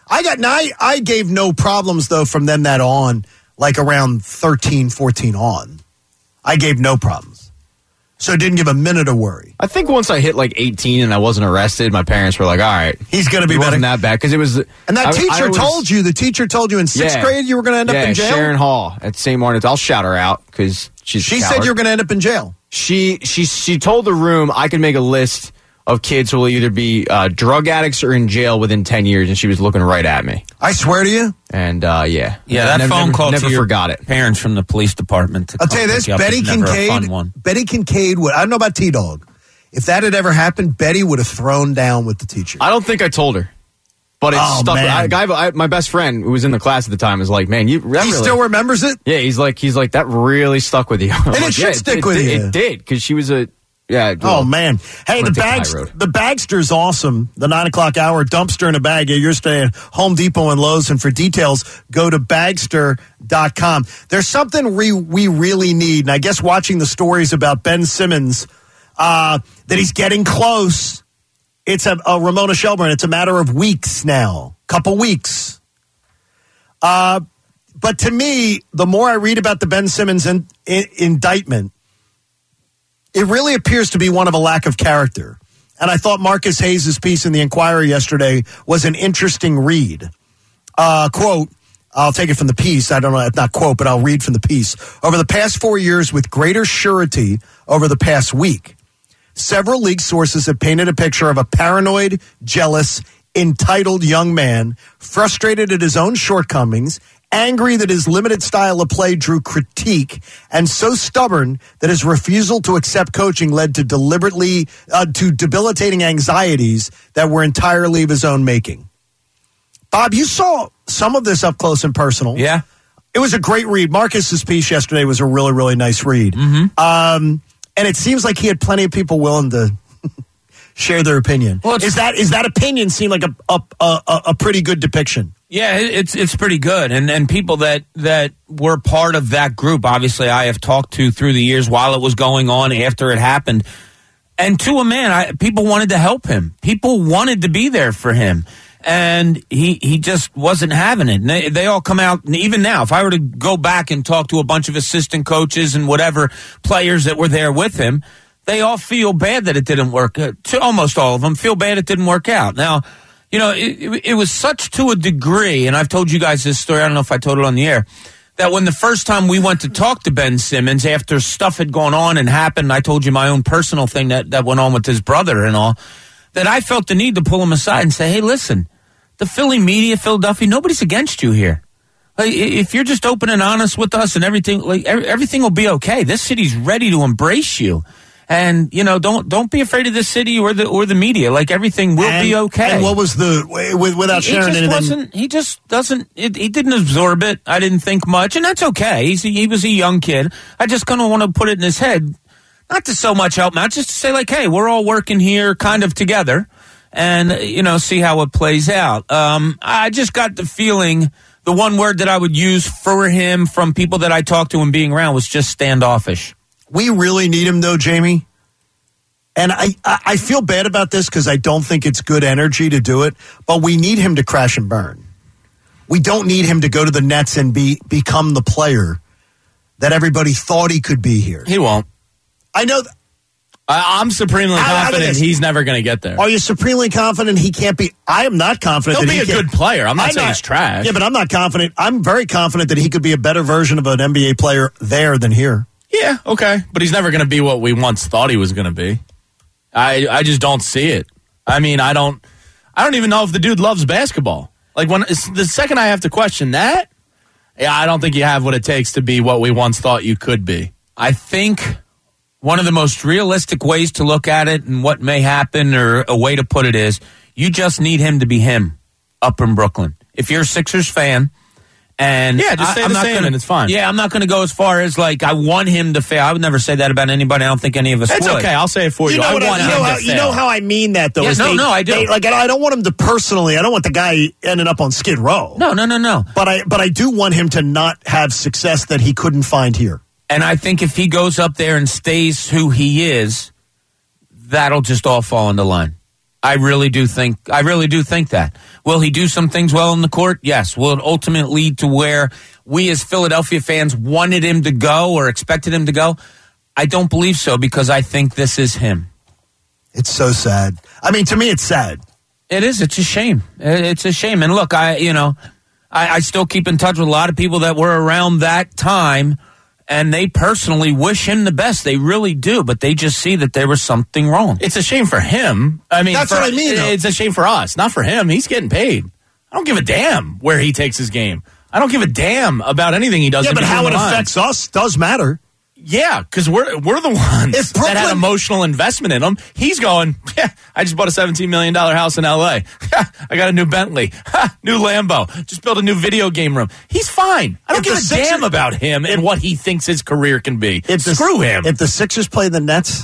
I gave no problems, though, from then that on, like around 13, 14 on. I gave no problems. So I didn't give a minute of worry. I think once I hit like 18 and I wasn't arrested, my parents were like, all right. He's going to be better. Wasn't that bad. Because it was. And the teacher told you in sixth grade you were going to end up in jail? Sharon Hall at St. Martin's. I'll shout her out because she said you were going to end up in jail. She told the room I could make a list of kids who will either be drug addicts or in jail within 10 years, and she was looking right at me. I swear to you. And, that phone call never to your forgot it. Parents from the police department. I'll tell you this, Betty Kincaid would, I don't know about T-Dog. If that had ever happened, Betty would have thrown down with the teacher. I don't think I told her. But it stuck. My best friend who was in the class at the time was like, "Man, he still remembers it." Yeah, he's like that really stuck with you. And it should stick with you. It did because she was a. Yeah. Oh man! Hey, the Bagster's awesome. The 9 o'clock hour dumpster in a bag. Yeah, you're staying at Home Depot and Lowe's, and for details, go to Bagster.com. There's something we really need, and I guess watching the stories about Ben Simmons, that he's getting close. It's a Ramona Shelburne. It's a matter of weeks now, couple weeks. But to me, the more I read about the Ben Simmons indictment, it really appears to be one of a lack of character. And I thought Marcus Hayes' piece in the Inquirer yesterday was an interesting read. Quote, I'll take it from the piece. I don't know, not quote, but I'll read from the piece. Over the past 4 years, with greater surety over the past week, several leaked sources have painted a picture of a paranoid, jealous, entitled young man, frustrated at his own shortcomings, angry that his limited style of play drew critique, and so stubborn that his refusal to accept coaching led to debilitating anxieties that were entirely of his own making. Bob, you saw some of this up close and personal. Yeah. It was a great read. Marcus's piece yesterday was a really, really nice read. Mm-hmm. And it seems like he had plenty of people willing to share their opinion. Well, is that opinion seem like a pretty good depiction? Yeah, it's pretty good. And people that were part of that group, obviously I have talked to through the years while it was going on, after it happened. And to a man, people wanted to help him. People wanted to be there for him. And he just wasn't having it. And they all come out, and even now, if I were to go back and talk to a bunch of assistant coaches and whatever players that were there with him, they all feel bad that it didn't work. Almost all of them feel bad it didn't work out. Now, it was such to a degree, and I've told you guys this story, I don't know if I told it on the air, that when the first time we went to talk to Ben Simmons after stuff had gone on and happened, I told you my own personal thing that went on with his brother and all, that I felt the need to pull him aside and say, hey, listen, the Philly media, Philadelphia, nobody's against you here. Like, if you're just open and honest with us and everything, everything will be okay. This city's ready to embrace you. And, don't be afraid of the city or the media. Like, everything will be okay. And what was without sharing anything? He just doesn't, he didn't absorb it. I didn't think much, and that's okay. He was a young kid. I just kind of want to put it in his head, not to so much help him out, just to say, like, hey, we're all working here kind of together and, see how it plays out. I just got the feeling the one word that I would use for him from people that I talked to him being around was just standoffish. We really need him, though, Jamie. And I feel bad about this because I don't think it's good energy to do it, but we need him to crash and burn. We don't need him to go to the Nets and become the player that everybody thought he could be here. He won't. I know. I'm supremely confident he's never going to get there. Are you supremely confident he can't be? I am not confident. He'll be a good player. I'm not saying he's trash. Yeah, but I'm not confident. I'm very confident that he could be a better version of an NBA player there than here. Yeah, okay. But he's never going to be what we once thought he was going to be. I just don't see it. I mean, I don't even know if the dude loves basketball. Like, when the second I have to question that, I don't think you have what it takes to be what we once thought you could be. I think one of the most realistic ways to look at it and what may happen, or a way to put it, is you just need him to be him up in Brooklyn. If you're a Sixers fan, and just say the same and it's fine. Yeah, I'm not going to go as far as, like, I want him to fail. I would never say that about anybody. I don't think any of us would. It's okay. I'll say it for you. You know how I mean that, though. Yeah, I do. I don't want him to personally. I don't want the guy ending up on Skid Row. No. But I do want him to not have success that he couldn't find here. And I think if he goes up there and stays who he is, that'll just all fall into line. I really do think that. Will he do some things well in the court? Yes. Will it ultimately lead to where we as Philadelphia fans wanted him to go or expected him to go? I don't believe so, because I think this is him. It's so sad. I mean, to me, it's sad. It is. It's a shame. It's a shame. And look, I still keep in touch with a lot of people that were around that time, and they personally wish him the best. They really do, but they just see that there was something wrong. It's a shame for him. I mean, that's what I mean, though. It's a shame for us, not for him. He's getting paid. I don't give a damn where he takes his game. I don't give a damn about anything he does. Yeah, but how it affects us does matter. Yeah, because we're the ones that had emotional investment in him. He's going, I just bought a $17 million house in L.A. I got a new Bentley, new Lambo, just built a new video game room. He's fine. I don't give a damn about him and what he thinks his career can be. Screw him. If the Sixers play the Nets,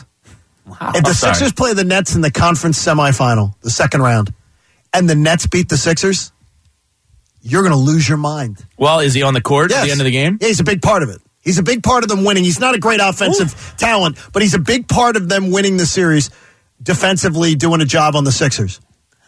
Sixers play the Nets in the conference semifinal, the second round, and the Nets beat the Sixers, you're going to lose your mind. Well, is he on the court at the end of the game? Yeah, he's a big part of it. He's a big part of them winning. He's not a great offensive talent, but he's a big part of them winning the series defensively, doing a job on the Sixers.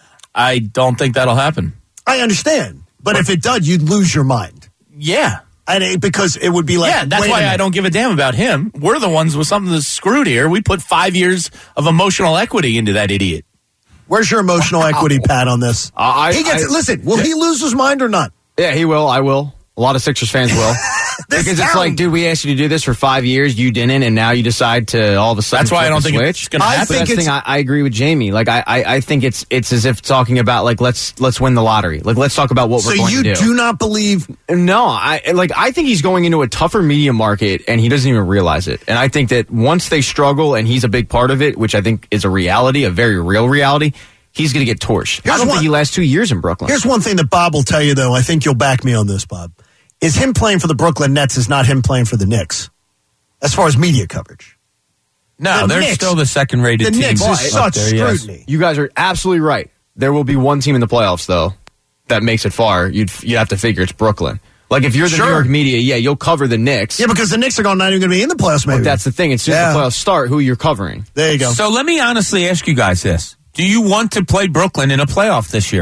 I don't think that'll happen. I understand. But if it does, you'd lose your mind. Yeah. Because it would be like... Yeah, that's why I don't give a damn about him. We're the ones with something that's screwed here. We put 5 years of emotional equity into that idiot. Where's your emotional equity, Pat, on this? Listen, will he lose his mind or not? Yeah, he will. I will. A lot of Sixers fans will. Because it's like, dude, we asked you to do this for 5 years, you didn't, and now you decide to all of a sudden. That's why I don't think it's going to happen. I agree with Jamie. Like, I think it's as if talking about, like, let's win the lottery. Like, let's talk about what we're going to do. So you do not believe? No, I think he's going into a tougher media market, and he doesn't even realize it. And I think that once they struggle, and he's a big part of it, which I think is a reality, a very real reality, he's going to get torched. I don't think he lasts 2 years in Brooklyn. Here's one thing that Bob will tell you, though. I think you'll back me on this, Bob. Is him playing for the Brooklyn Nets is not him playing for the Knicks, as far as media coverage. No, they're still the second-rated team. The Knicks is such scrutiny. Yes. You guys are absolutely right. There will be one team in the playoffs, though, that makes it far. You'd have to figure it's Brooklyn. Like, if you're the New York media, you'll cover the Knicks. Yeah, because the Knicks are not even going to be in the playoffs, maybe. But that's the thing. As soon as the playoffs start, who you're covering. There you go. So let me honestly ask you guys this. Do you want to play Brooklyn in a playoff this year?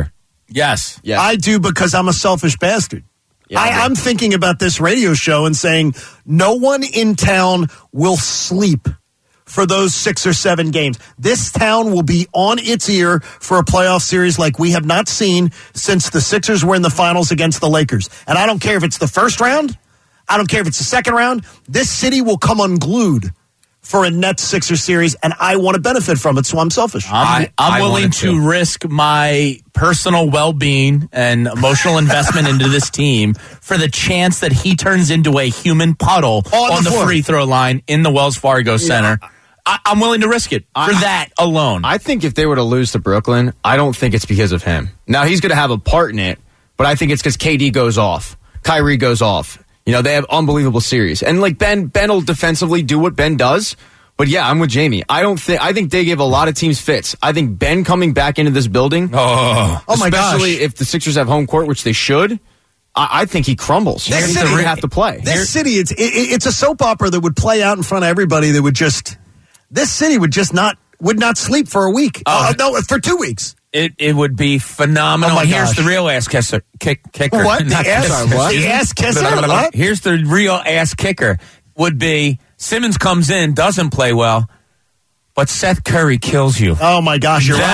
Yes. I do because I'm a selfish bastard. Yeah, I'm thinking about this radio show and saying no one in town will sleep for those 6 or 7 games. This town will be on its ear for a playoff series like we have not seen since the Sixers were in the finals against the Lakers. And I don't care if it's the first round. I don't care if it's the second round. This city will come unglued for a Nets-Sixers series, and I want to benefit from it, so I'm selfish. I'm willing to risk my personal well-being and emotional investment into this team for the chance that he turns into a human puddle on the free throw line in the Wells Fargo Center. I'm willing to risk it for that alone. I think if they were to lose to Brooklyn, I don't think it's because of him. Now, he's going to have a part in it, but I think it's because KD goes off. Kyrie goes off. You know, they have unbelievable series. And like Ben will defensively do what Ben does. But yeah, I'm with Jamie. I think they give a lot of teams fits. I think Ben coming back into this building, my gosh, especially if the Sixers have home court, which they should, I think he crumbles. This city city have to play. This city, it's a soap opera that would play out in front of everybody. That would just, this city would not sleep for a week. No, for 2 weeks. It would be phenomenal. Oh my Here's gosh. the real ass kicker. What? The ass kisser? What? Here's the real ass kicker. Would be Simmons comes in, doesn't play well, but Seth Curry kills you. Oh my gosh, you're right.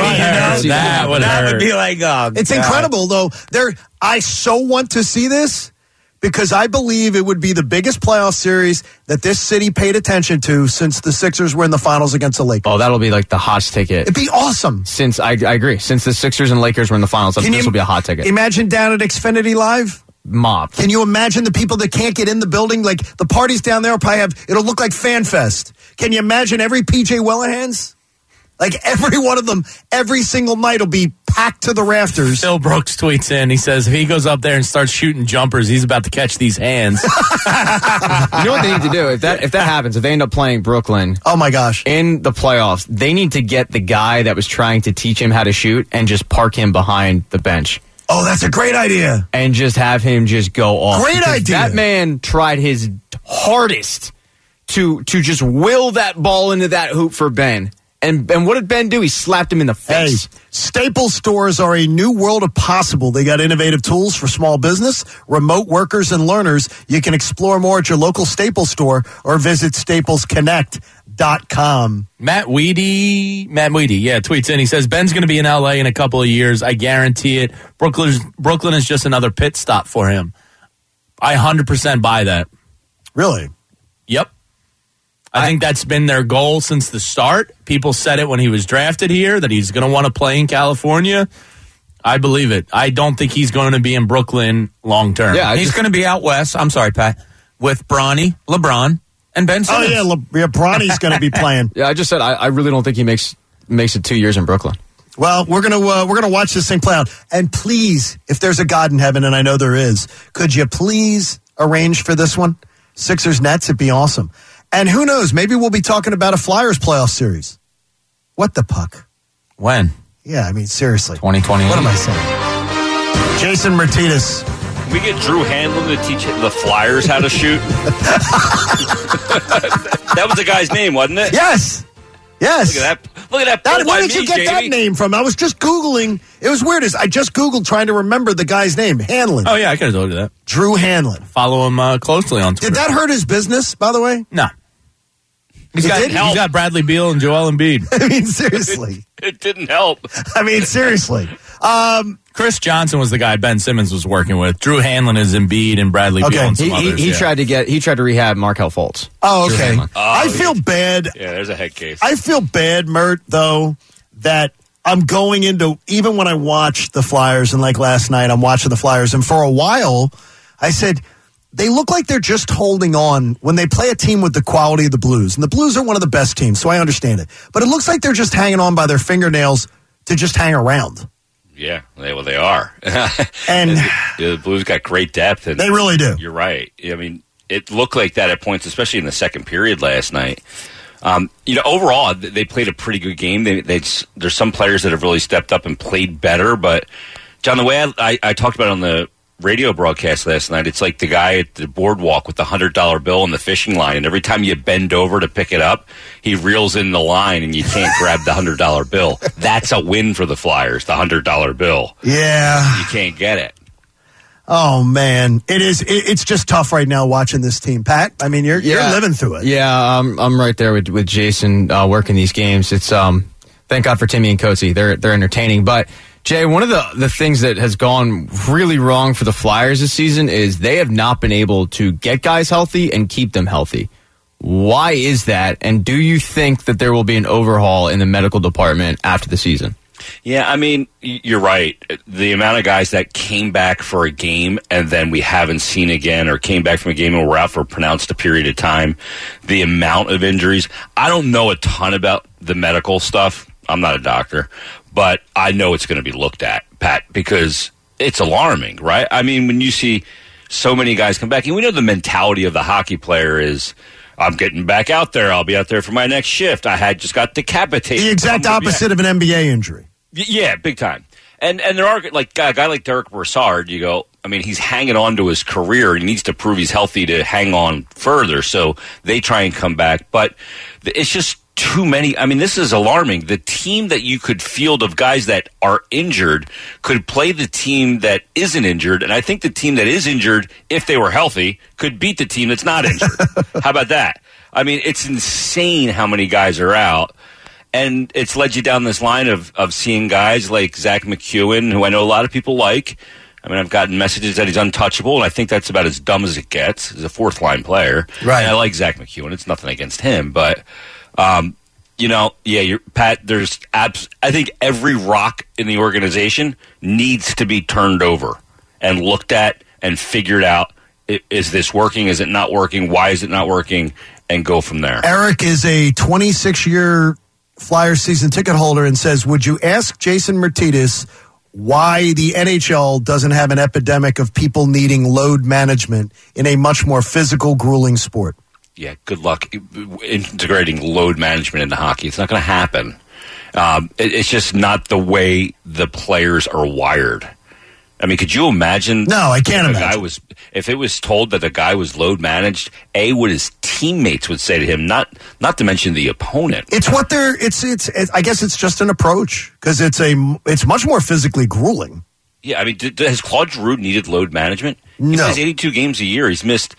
That would be like, it's incredible though. I so want to see this because I believe it would be the biggest playoff series that this city paid attention to since the Sixers were in the finals against the Lakers. Oh, that'll be like the hot ticket. It'd be awesome. Since I agree. Since the Sixers and Lakers were in the finals, this will be a hot ticket. Imagine down at Xfinity Live. Mob. Can you imagine the people that can't get in the building? Like the parties down there will probably it'll look like Fan Fest. Can you imagine every PJ Wellahans? Like every one of them, every single night will be packed to the rafters. Phil Brooks tweets in, he says, if he goes up there and starts shooting jumpers, he's about to catch these hands. You know what they need to do? If that happens, if they end up playing Brooklyn, oh my gosh, in the playoffs, they need to get the guy that was trying to teach him how to shoot and just park him behind the bench. Oh, that's a great idea. And just have him just go off. Great idea. That man tried his hardest to just will that ball into that hoop for Ben. And what did Ben do? He slapped him in the face. Hey, Staples stores are a new world of possible. They got innovative tools for small business, remote workers, and learners. You can explore more at your local Staples store or visit staplesconnect.com. Matt Weedy, tweets in. He says, Ben's going to be in L.A. in a couple of years. I guarantee it. Brooklyn is just another pit stop for him. I 100% buy that. Really? Yep. I think that's been their goal since the start. People said it when he was drafted here, that he's going to want to play in California. I believe it. I don't think he's going to be in Brooklyn long term. Yeah, he's going to be out west. I'm sorry, Pat. With Bronny, LeBron, and Ben Simmons. Oh, yeah, Bronny's going to be playing. Yeah, I just said I really don't think he makes it 2 years in Brooklyn. Well, we're gonna watch this thing play out. And please, if there's a God in heaven, and I know there is, could you please arrange for this one? Sixers Nets, it'd be awesome. And who knows, maybe we'll be talking about a Flyers playoff series. What the puck? When? Yeah, I mean, seriously. 2021. What am I saying? Jason Martinez. Can we get Drew Hanlon to teach the Flyers how to shoot? That was the guy's name, wasn't it? Yes. Yes. Look at that. Where did you get that name from? I was just Googling. It was weird. I just Googled trying to remember the guy's name. Hanlon. Oh, yeah, I could have told you that. Drew Hanlon. Follow him closely on Twitter. Did that hurt his business, by the way? No. He's got Bradley Beal and Joel Embiid. I mean, seriously. It didn't help. I mean, seriously. Chris Johnson was the guy Ben Simmons was working with. Drew Hanlon is Embiid and Bradley Beal and some others. He tried to rehab Markelle Fultz. Oh, okay. I feel bad. Yeah, there's a head case. I feel bad, Mert, though, that I'm going into, even when I watch the Flyers, and like last night, I'm watching the Flyers, and for a while, I said, they look like they're just holding on when they play a team with the quality of the Blues. And the Blues are one of the best teams, so I understand it. But it looks like they're just hanging on by their fingernails to just hang around. Yeah, they are. And the Blues got great depth. And they really do. You're right. I mean, it looked like that at points, especially in the second period last night. Overall, they played a pretty good game. There's some players that have really stepped up and played better. But, John, the way I talked about it radio broadcast last night. It's like the guy at the boardwalk with the $100 bill on the fishing line, and every time you bend over to pick it up, he reels in the line, and you can't grab the $100 bill. That's a win for the Flyers, the $100 bill. Yeah. You can't get it. Oh, man. It's just tough right now watching this team. Pat, I mean, you're living through it. Yeah, I'm right there with Jason working these games. It's thank God for Timmy and Coatsy. They're entertaining. But, Jay, one of the things that has gone really wrong for the Flyers this season is they have not been able to get guys healthy and keep them healthy. Why is that? And do you think that there will be an overhaul in the medical department after the season? Yeah, I mean, you're right. The amount of guys that came back for a game and then we haven't seen again, or came back from a game and were out for a pronounced period of time, the amount of injuries. I don't know a ton about the medical stuff. I'm not a doctor, but I know it's going to be looked at, Pat, because it's alarming, right? I mean, when you see so many guys come back, and we know the mentality of the hockey player is, I'm getting back out there. I'll be out there for my next shift. I just got decapitated. The exact opposite of an NBA injury. Yeah, big time. And there are, like, a guy like Derek Brassard, you go, I mean, he's hanging on to his career. He needs to prove he's healthy to hang on further. So they try and come back. But it's just too many. I mean, this is alarming. The team that you could field of guys that are injured could play the team that isn't injured. And I think the team that is injured, if they were healthy, could beat the team that's not injured. How about that? I mean, it's insane how many guys are out. And it's led you down this line of seeing guys like Zach McEwen, who I know a lot of people like. I mean, I've gotten messages that he's untouchable, and I think that's about as dumb as it gets. He's a fourth-line player. Right. And I like Zach McEwen. It's nothing against him. But, Pat, I think every rock in the organization needs to be turned over and looked at and figured out, is this working? Is it not working? Why is it not working? And go from there. Eric is a 26-year Flyers season ticket holder and says, would you ask Jason Martinez why the NHL doesn't have an epidemic of people needing load management in a much more physical, grueling sport? Yeah, good luck integrating load management into hockey. It's not going to happen. It's just not the way the players are wired. I mean, could you imagine? No, I can't imagine. If it was told that the guy was load managed, what his teammates would say to him, not to mention the opponent. It's what they're. It's. I guess it's just an approach because it's much more physically grueling. Yeah, I mean, has Claude Giroux needed load management? He plays 82 games a year. He's missed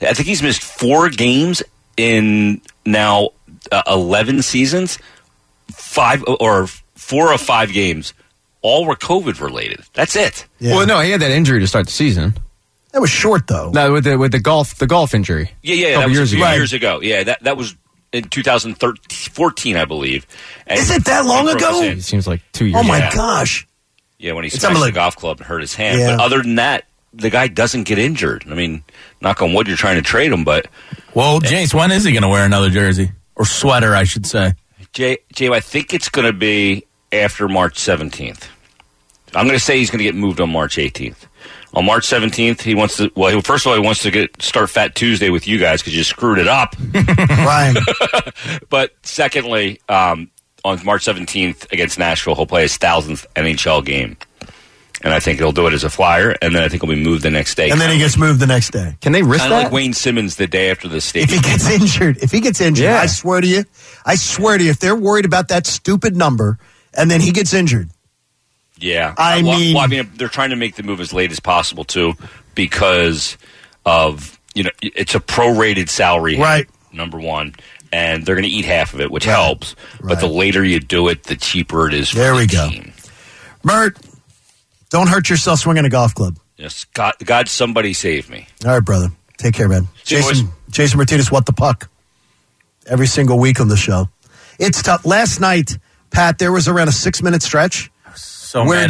4 games in now 11 seasons. 4 of 5 games. All were COVID related. That's it. Yeah. Well, no, he had that injury to start the season. That was short though. No, with the golf injury. Yeah, that was a few years ago. Yeah, that was in 2014, I believe. And is it that long ago? It seems like 2 years. Oh my gosh. Yeah, when he smashed the golf club and hurt his hand. Yeah. But other than that, the guy doesn't get injured. I mean, knock on wood, you're trying to trade him, but. Well, James, when is he going to wear another jersey or sweater? I should say. Jay, I think it's going to be after March 17th. I'm going to say he's going to get moved on March 18th. On March 17th, he wants to. Well, first of all, he wants to start Fat Tuesday with you guys because you screwed it up. Right. But secondly, on March 17th against Nashville, he'll play his 1,000th NHL game, and I think he'll do it as a Flyer, and then I think he'll be moved the next day. And then he gets moved the next day. Can they risk Kinda that? like Wayne Simmons the day after the stadium. If he gets injured, yeah. I swear to you, if they're worried about that stupid number, and then he gets injured. Yeah. I mean, they're trying to make the move as late as possible, too, because of, it's a prorated salary. Right. Number one. And they're going to eat half of it, which helps. Right. But the later you do it, the cheaper it is for the team. Mert, don't hurt yourself swinging a golf club. Yes. God, somebody save me. All right, brother. Take care, man. Jason Martinez, What the Puck? Every single week on the show. It's tough. Last night, Pat, there was around a 6-minute stretch. So where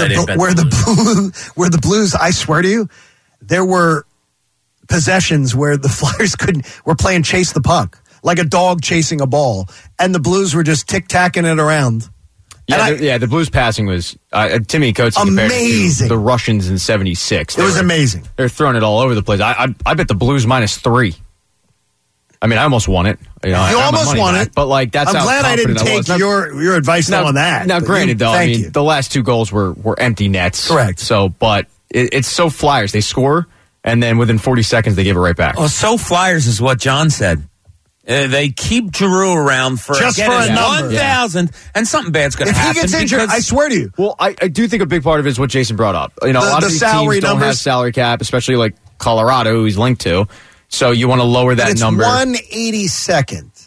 the Blues, I swear to you, there were possessions where the Flyers were playing chase the puck, like a dog chasing a ball, and the Blues were just tic-tacking it around. Yeah, the Blues passing was, Timmy Coates amazing. The Russians in 76. It was amazing. They're throwing it all over the place. I bet the Blues -3. I mean, I almost won it. You almost won it, but that's. I'm glad I didn't take your advice on that. Now, granted, though, the last 2 goals were empty nets. Correct. So, but it's so Flyers. They score, and then within 40 seconds, they give it right back. Well, so Flyers is what John said. They keep Giroux around for just for a number. 1,000, and something bad's going to happen. If he gets injured, I swear to you. Well, I do think a big part of it is what Jason brought up. You know, a lot of these teams don't have salary cap, especially like Colorado, who he's linked to. So you want to lower that number. 1/82nd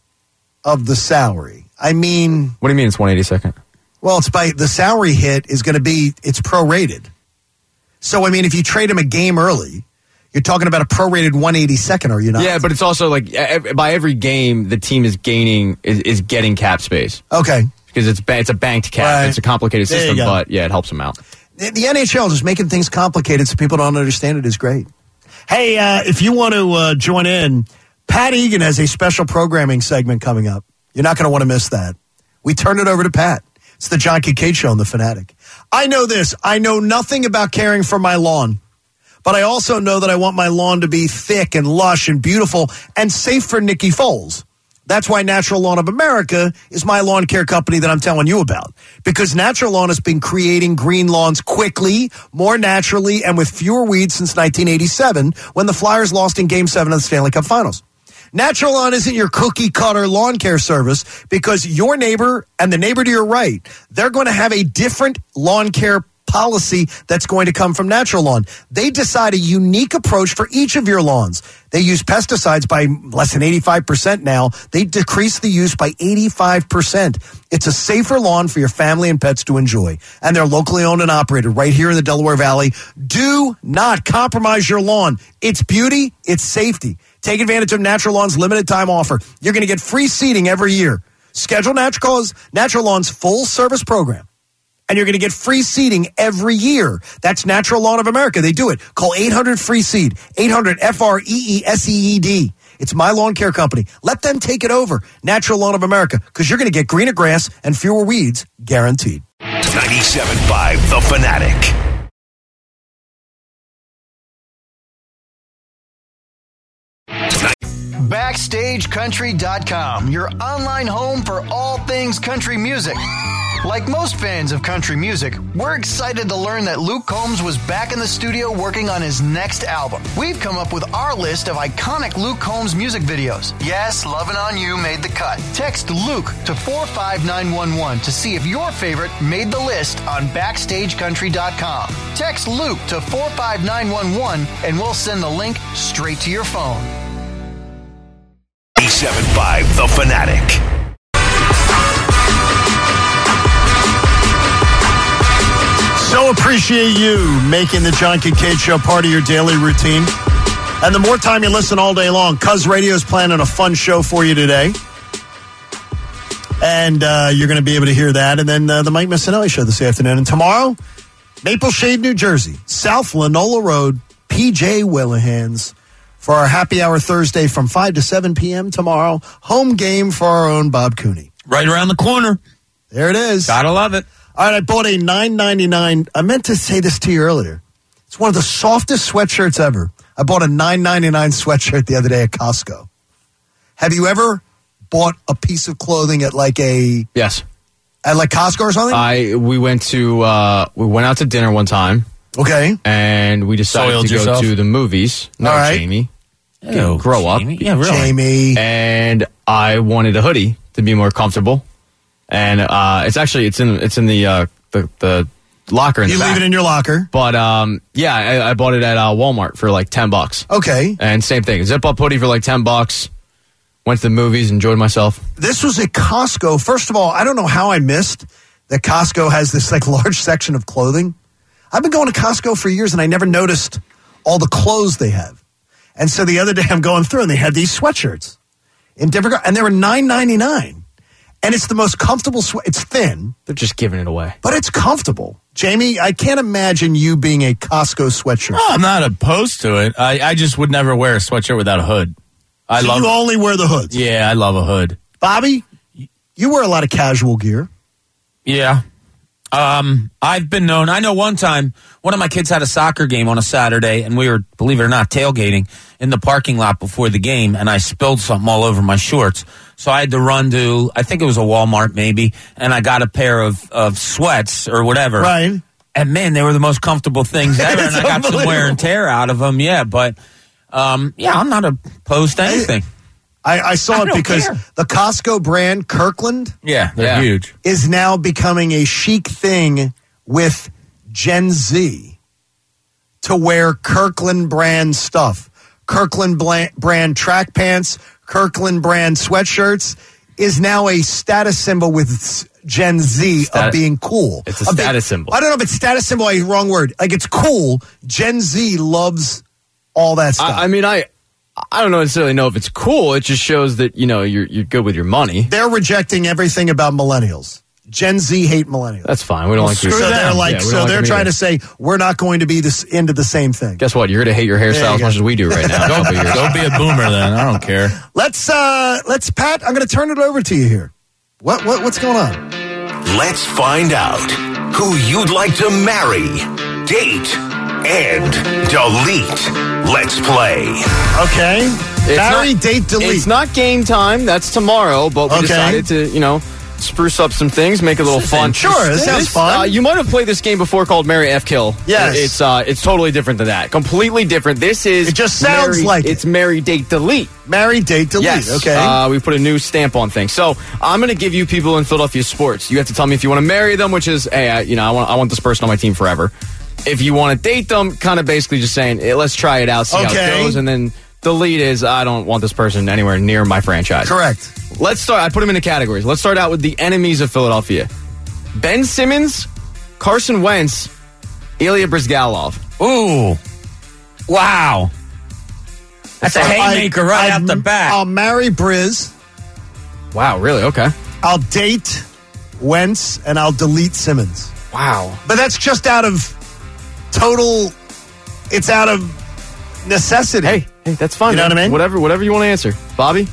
of the salary. I mean, what do you mean it's 1/82nd? Well, it's by the salary hit is going to be it's prorated. So I mean, if you trade him a game early, you're talking about a prorated 1/82nd, are you not? Yeah, but it's also like by every game the team is getting cap space. Okay, because it's a banked cap. Right. It's a complicated system, but yeah, it helps them out. The NHL just making things complicated so people don't understand it is great. Hey, if you want to join in, Pat Egan has a special programming segment coming up. You're not going to want to miss that. We turn it over to Pat. It's the John Kincaid Show on The Fanatic. I know this. I know nothing about caring for my lawn. But I also know that I want my lawn to be thick and lush and beautiful and safe for Nikki Foles. That's why Natural Lawn of America is my lawn care company that I'm telling you about. Because Natural Lawn has been creating green lawns quickly, more naturally, and with fewer weeds since 1987 when the Flyers lost in Game 7 of the Stanley Cup Finals. Natural Lawn isn't your cookie-cutter lawn care service because your neighbor and the neighbor to your right, they're going to have a different lawn care policy that's going to come from Natural Lawn. They decide a unique approach for each of your lawns. They use pesticides by less than 85% now. They decrease the use by 85%. It's a safer lawn for your family and pets to enjoy. And they're locally owned and operated right here in the Delaware Valley. Do not compromise your lawn. It's beauty, it's safety. Take advantage of Natural Lawn's limited time offer. You're going to get free seeding every year. Schedule Natural Lawn's full service program. And you're going to get free seeding every year. That's Natural Lawn of America. They do it. Call 800-FREE-SEED, 800-FREESEED. It's my lawn care company. Let them take it over. Natural Lawn of America, because you're going to get greener grass and fewer weeds, guaranteed. 97.5 The Fanatic. BackstageCountry.com, your online home for all things country music. Like most fans of country music, we're excited to learn that Luke Combs was back in the studio working on his next album. We've come up with our list of iconic Luke Combs music videos. Yes, Lovin' On You made the cut. Text Luke to 45911 to see if your favorite made the list on BackstageCountry.com. Text Luke to 45911 and we'll send the link straight to your phone. 97.5 The Fanatic. So appreciate you making the John Kincaid Show part of your daily routine. And the more time you listen all day long, Cuz Radio is planning a fun show for you today. And you're going to be able to hear that. And then the Mike Missinelli Show this afternoon. And tomorrow, Maple Shade, New Jersey, South Lanola Road, PJ Willihan's for our happy hour Thursday from 5 to 7 p.m. tomorrow. Home game for our own Bob Cooney. Right around the corner. There it is. Gotta love it. All right, I bought a $9.99. I meant to say this to you earlier. It's one of the softest sweatshirts ever. I bought a $9.99 sweatshirt the other day at Costco. Have you ever bought a piece of clothing at like a... Yes. At like Costco or something? We went out to dinner one time. Okay. And we decided to go to the movies. No, all right. Jamie. Ew, grow up. Jamie? Yeah, really. Jamie. And I wanted a hoodie to be more comfortable. And it's in the locker in the back. You leave it in your locker. But I bought it at Walmart for like $10. Okay. And same thing, zip up hoodie for like $10. Went to the movies, enjoyed myself. This was at Costco. First of all, I don't know how I missed that Costco has this like large section of clothing. I've been going to Costco for years and I never noticed all the clothes they have. And so the other day I'm going through and they had these sweatshirts in different, and they were $9.99. And it's the most comfortable it's thin. They're just giving it away. But it's comfortable. Jamie, I can't imagine you being a Costco sweatshirt. No, I'm not opposed to it. I just would never wear a sweatshirt without a hood. You only wear the hoods? Yeah, I love a hood. Bobby, you wear a lot of casual gear. Yeah. I've been known. I know one time one of my kids had a soccer game on a Saturday, and we were, believe it or not, tailgating in the parking lot before the game, and I spilled something all over my shorts. So I had to run to, I think it was a Walmart maybe, and I got a pair of sweats or whatever. Right. And man, they were the most comfortable things ever, and I got some wear and tear out of them. Yeah, but I'm not opposed to anything. I saw it because the Costco brand Kirkland, they're huge, is now becoming a chic thing with Gen Z to wear Kirkland brand stuff. Kirkland brand track pants, Kirkland brand sweatshirts is now a status symbol with Gen Z of being cool. It's a status symbol. I don't know if it's status symbol, wrong word. Like, it's cool. Gen Z loves all that stuff. I mean, I don't necessarily know if it's cool. It just shows that, you're good with your money. They're rejecting everything about millennials. Gen Z hate millennials. That's fine. We don't like you. So they're trying to say we're not going to be into the same thing. Guess what? You're going to hate your hairstyle as much as we do right now. Don't be a boomer then. I don't care. Let's Pat, I'm going to turn it over to you here. What's going on? Let's find out who you'd like to marry, date, and delete. Let's play. Okay. Marry, date, delete. It's not game time. That's tomorrow, but we decided to, spruce up some things, make it a little fun. Sure, this sounds fun. You might have played this game before called Marry F Kill. Yes. It's totally different than that. Completely different. This is it just sounds like it's Marry, date, delete. Marry, date, delete. Yes. Okay. We put a new stamp on things. So I'm going to give you people in Philadelphia sports. You have to tell me if you want to marry them, which is, hey, I want this person on my team forever. If you want to date them, kind of basically just saying, hey, let's try it out, see how it goes, and then delete is, I don't want this person anywhere near my franchise. Correct. Let's start. I put them into categories. Let's start out with the enemies of Philadelphia. Ben Simmons, Carson Wentz, Ilya Brizgalov. Ooh. Wow. That's a haymaker out the bat. I'll marry Briz. Wow, really? Okay. I'll date Wentz, and I'll delete Simmons. Wow. But that's just out of it's out of necessity. Hey, that's fine. You know what I mean? Whatever you want to answer. Bobby?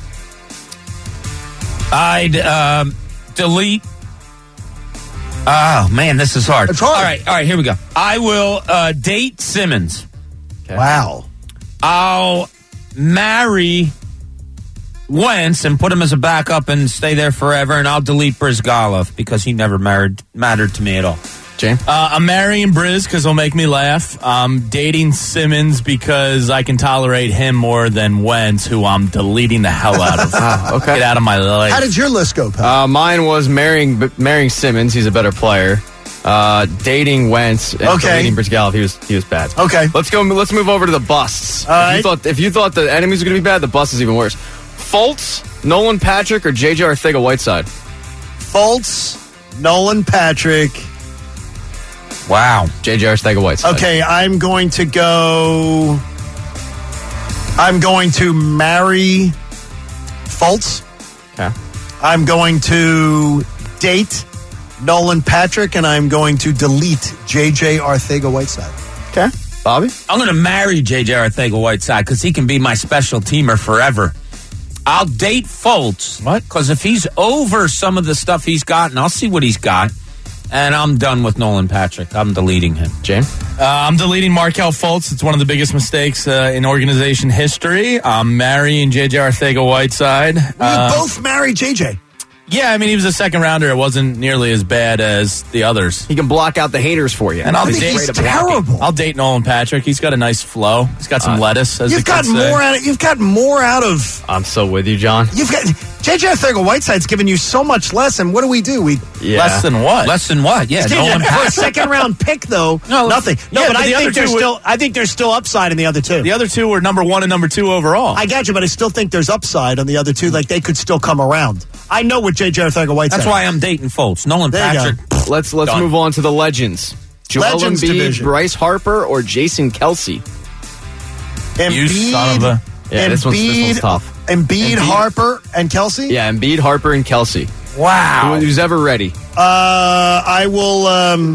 I'd delete. Oh, man, this is hard. It's hard. All right, here we go. I will date Simmons. Okay. Wow. I'll marry Wentz and put him as a backup and stay there forever, and I'll delete Brizgalov because he never mattered to me at all. Jane? I'm marrying Briz because he'll make me laugh. I'm dating Simmons because I can tolerate him more than Wentz, who I'm deleting the hell out of. Okay. Get out of my life. How did your list go, Pat? Mine was marrying Simmons. He's a better player. Dating Wentz and deleting Brizgalov. He was bad. Okay. Let's move over to the busts. All right. If you thought the enemies were going to be bad, the bust is even worse. Fultz, Nolan Patrick, or J.J. Arcega-Whiteside? Fultz, Nolan Patrick. Wow. J.J. Arcega-Whiteside. Okay, I'm going to marry Fultz. Okay. I'm going to date Nolan Patrick, and I'm going to delete J.J. Arcega-Whiteside. Okay. Bobby? I'm going to marry J.J. Arcega-Whiteside because he can be my special teamer forever. I'll date Fultz. What? Because if he's over some of the stuff he's got, and I'll see what he's got, and I'm done with Nolan Patrick. I'm deleting him. Jane? I'm deleting Markelle Fultz. It's one of the biggest mistakes in organization history. I'm marrying J.J. Arcega-Whiteside. You both marry J.J. Yeah, I mean, he was a second rounder. It wasn't nearly as bad as the others. He can block out the haters for you. And I'll I think he's terrible. I'll date Nolan Patrick. He's got a nice flow. He's got some lettuce. As You've got more out of. I'm so with you, John. You've got J.J. Arcega-Whiteside's given you so much less, and what do? Less than what? Less than what? Yeah, Nolan for a Patrick. second round pick though. Nothing. No, Yeah, but I think there's still upside in the other two. The other two were number 1 and number 2 overall. I got you, but I still think there's upside on the other two. Like, they could still come around. I know what J.J. Arcega-Whiteside. That's why I'm dating Fultz. Nolan There you Patrick. Let's move on to the legends. Joel Legends Embiid, division. Bryce Harper, or Jason Kelsey? You son of a... Yeah, this one's tough. Embiid, Harper, and Kelsey? Yeah, Embiid, Harper, and Kelsey. Wow. Who's ever ready? I will.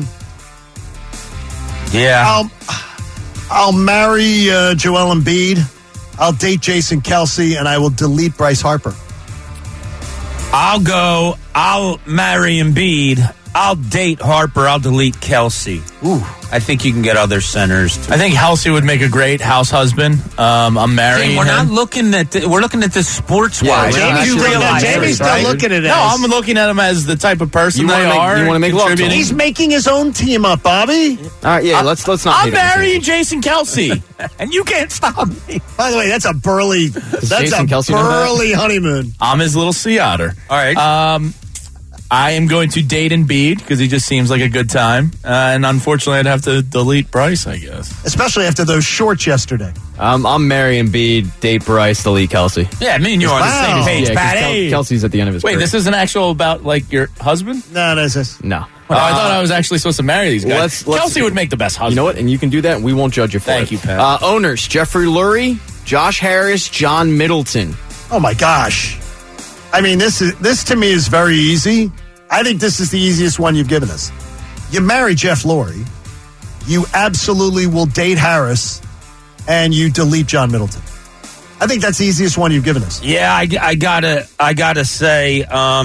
Yeah. I'll marry Joel Embiid. I'll date Jason Kelsey, and I will delete Bryce Harper. I'll marry Embiid. I'll date Harper. I'll delete Kelsey. Ooh. I think you can get other centers. I think Kelsey would make a great house husband. I'm marrying we're him. not looking at we're looking at this sports wise. Jamie's still looking at it. No, I'm looking at him as the type of person they are. You want to make love to him. He's making his own team up, Bobby. All right, yeah, let's not. I'm marrying Jason Kelsey, and you can't stop me. By the way, that's a burly. That's Jason a Kelsey know that? burly honeymoon. I'm his little sea otter. All right. I am going to date Embiid because he just seems like a good time. And unfortunately, I'd have to delete Bryce, I guess. Especially after those shorts yesterday. I'm marrying Embiid, date Bryce, delete Kelsey. Yeah, me and you are on the same page, Yeah, Pat. Kelsey's at the end of his Wait, career. this isn't actual about, like, your husband? No, this is. No. Oh, I thought I was actually supposed to marry these guys. Let's Kelsey would make the best husband. You know what? And you can do that. We won't judge you for it. Thank you, Pat. Owners, Jeffrey Lurie, Josh Harris, John Middleton. Oh, my gosh. I mean, this to me is very easy. I think this is the easiest one you've given us. You marry Jeff Lurie, you absolutely will date Harris, and you delete John Middleton. I think that's the easiest one you've given us. Yeah, I gotta say,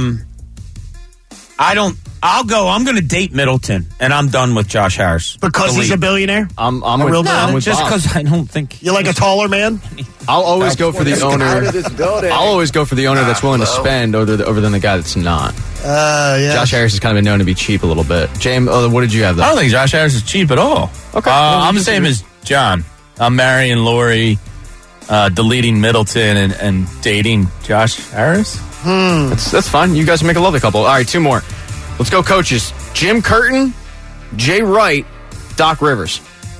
I'm going to date Middleton, and I'm done with Josh Harris. Because he's a billionaire? I'm with just because I don't think you like a taller man. I'll always go for the owner. I'll always go for the owner that's willing to spend over than the guy that's not. Yeah. Josh Harris has kind of been known to be cheap a little bit. James, what did you have though? I don't think Josh Harris is cheap at all. Okay. I'm the same as John. I'm marrying Lori, deleting Middleton, and dating Josh Harris. That's fine. You guys make a lovely couple. All right, two more. Let's go, coaches. Jim Curtin, Jay Wright, Doc Rivers.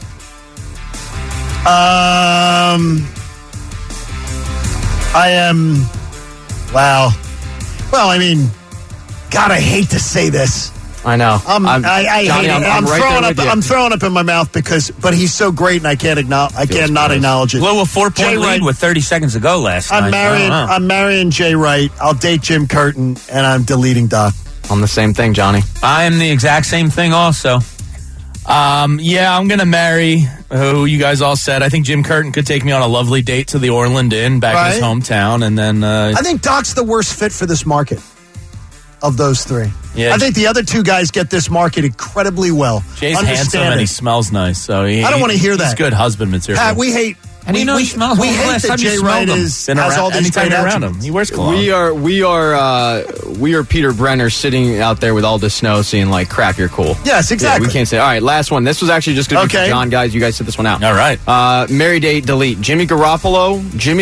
I am. Wow. Well, I mean, God, I hate to say this. I know. I Johnny, hate it. I'm throwing up in my mouth but he's so great, and I can't not acknowledge it. Blew a 4-point lead with 30 seconds to go last night. I'm marrying Jay Wright. I'll date Jim Curtin, and I'm deleting Doc. I'm the same thing, Johnny. I am the exact same thing also. Yeah, I'm going to marry who you guys all said. I think Jim Curtin could take me on a lovely date to the Orland Inn back in his hometown. And then I think Doc's the worst fit for this market of those three. Yeah. I think the other two guys get this market incredibly well. Jay's handsome and he smells nice. So I don't want to hear that. He's good husband material. Pat, we hate. And he smells. We hate that Jay Wright has all these great around him. He wears cologne. We are Peter Brenner sitting out there with all the snow, saying like, "Crap, you're cool." Yes, exactly. Yeah, we can't say. All right, last one. This was actually just going to be for John, guys. You guys sit this one out. All right. Marry, date, delete. Jimmy Garoppolo,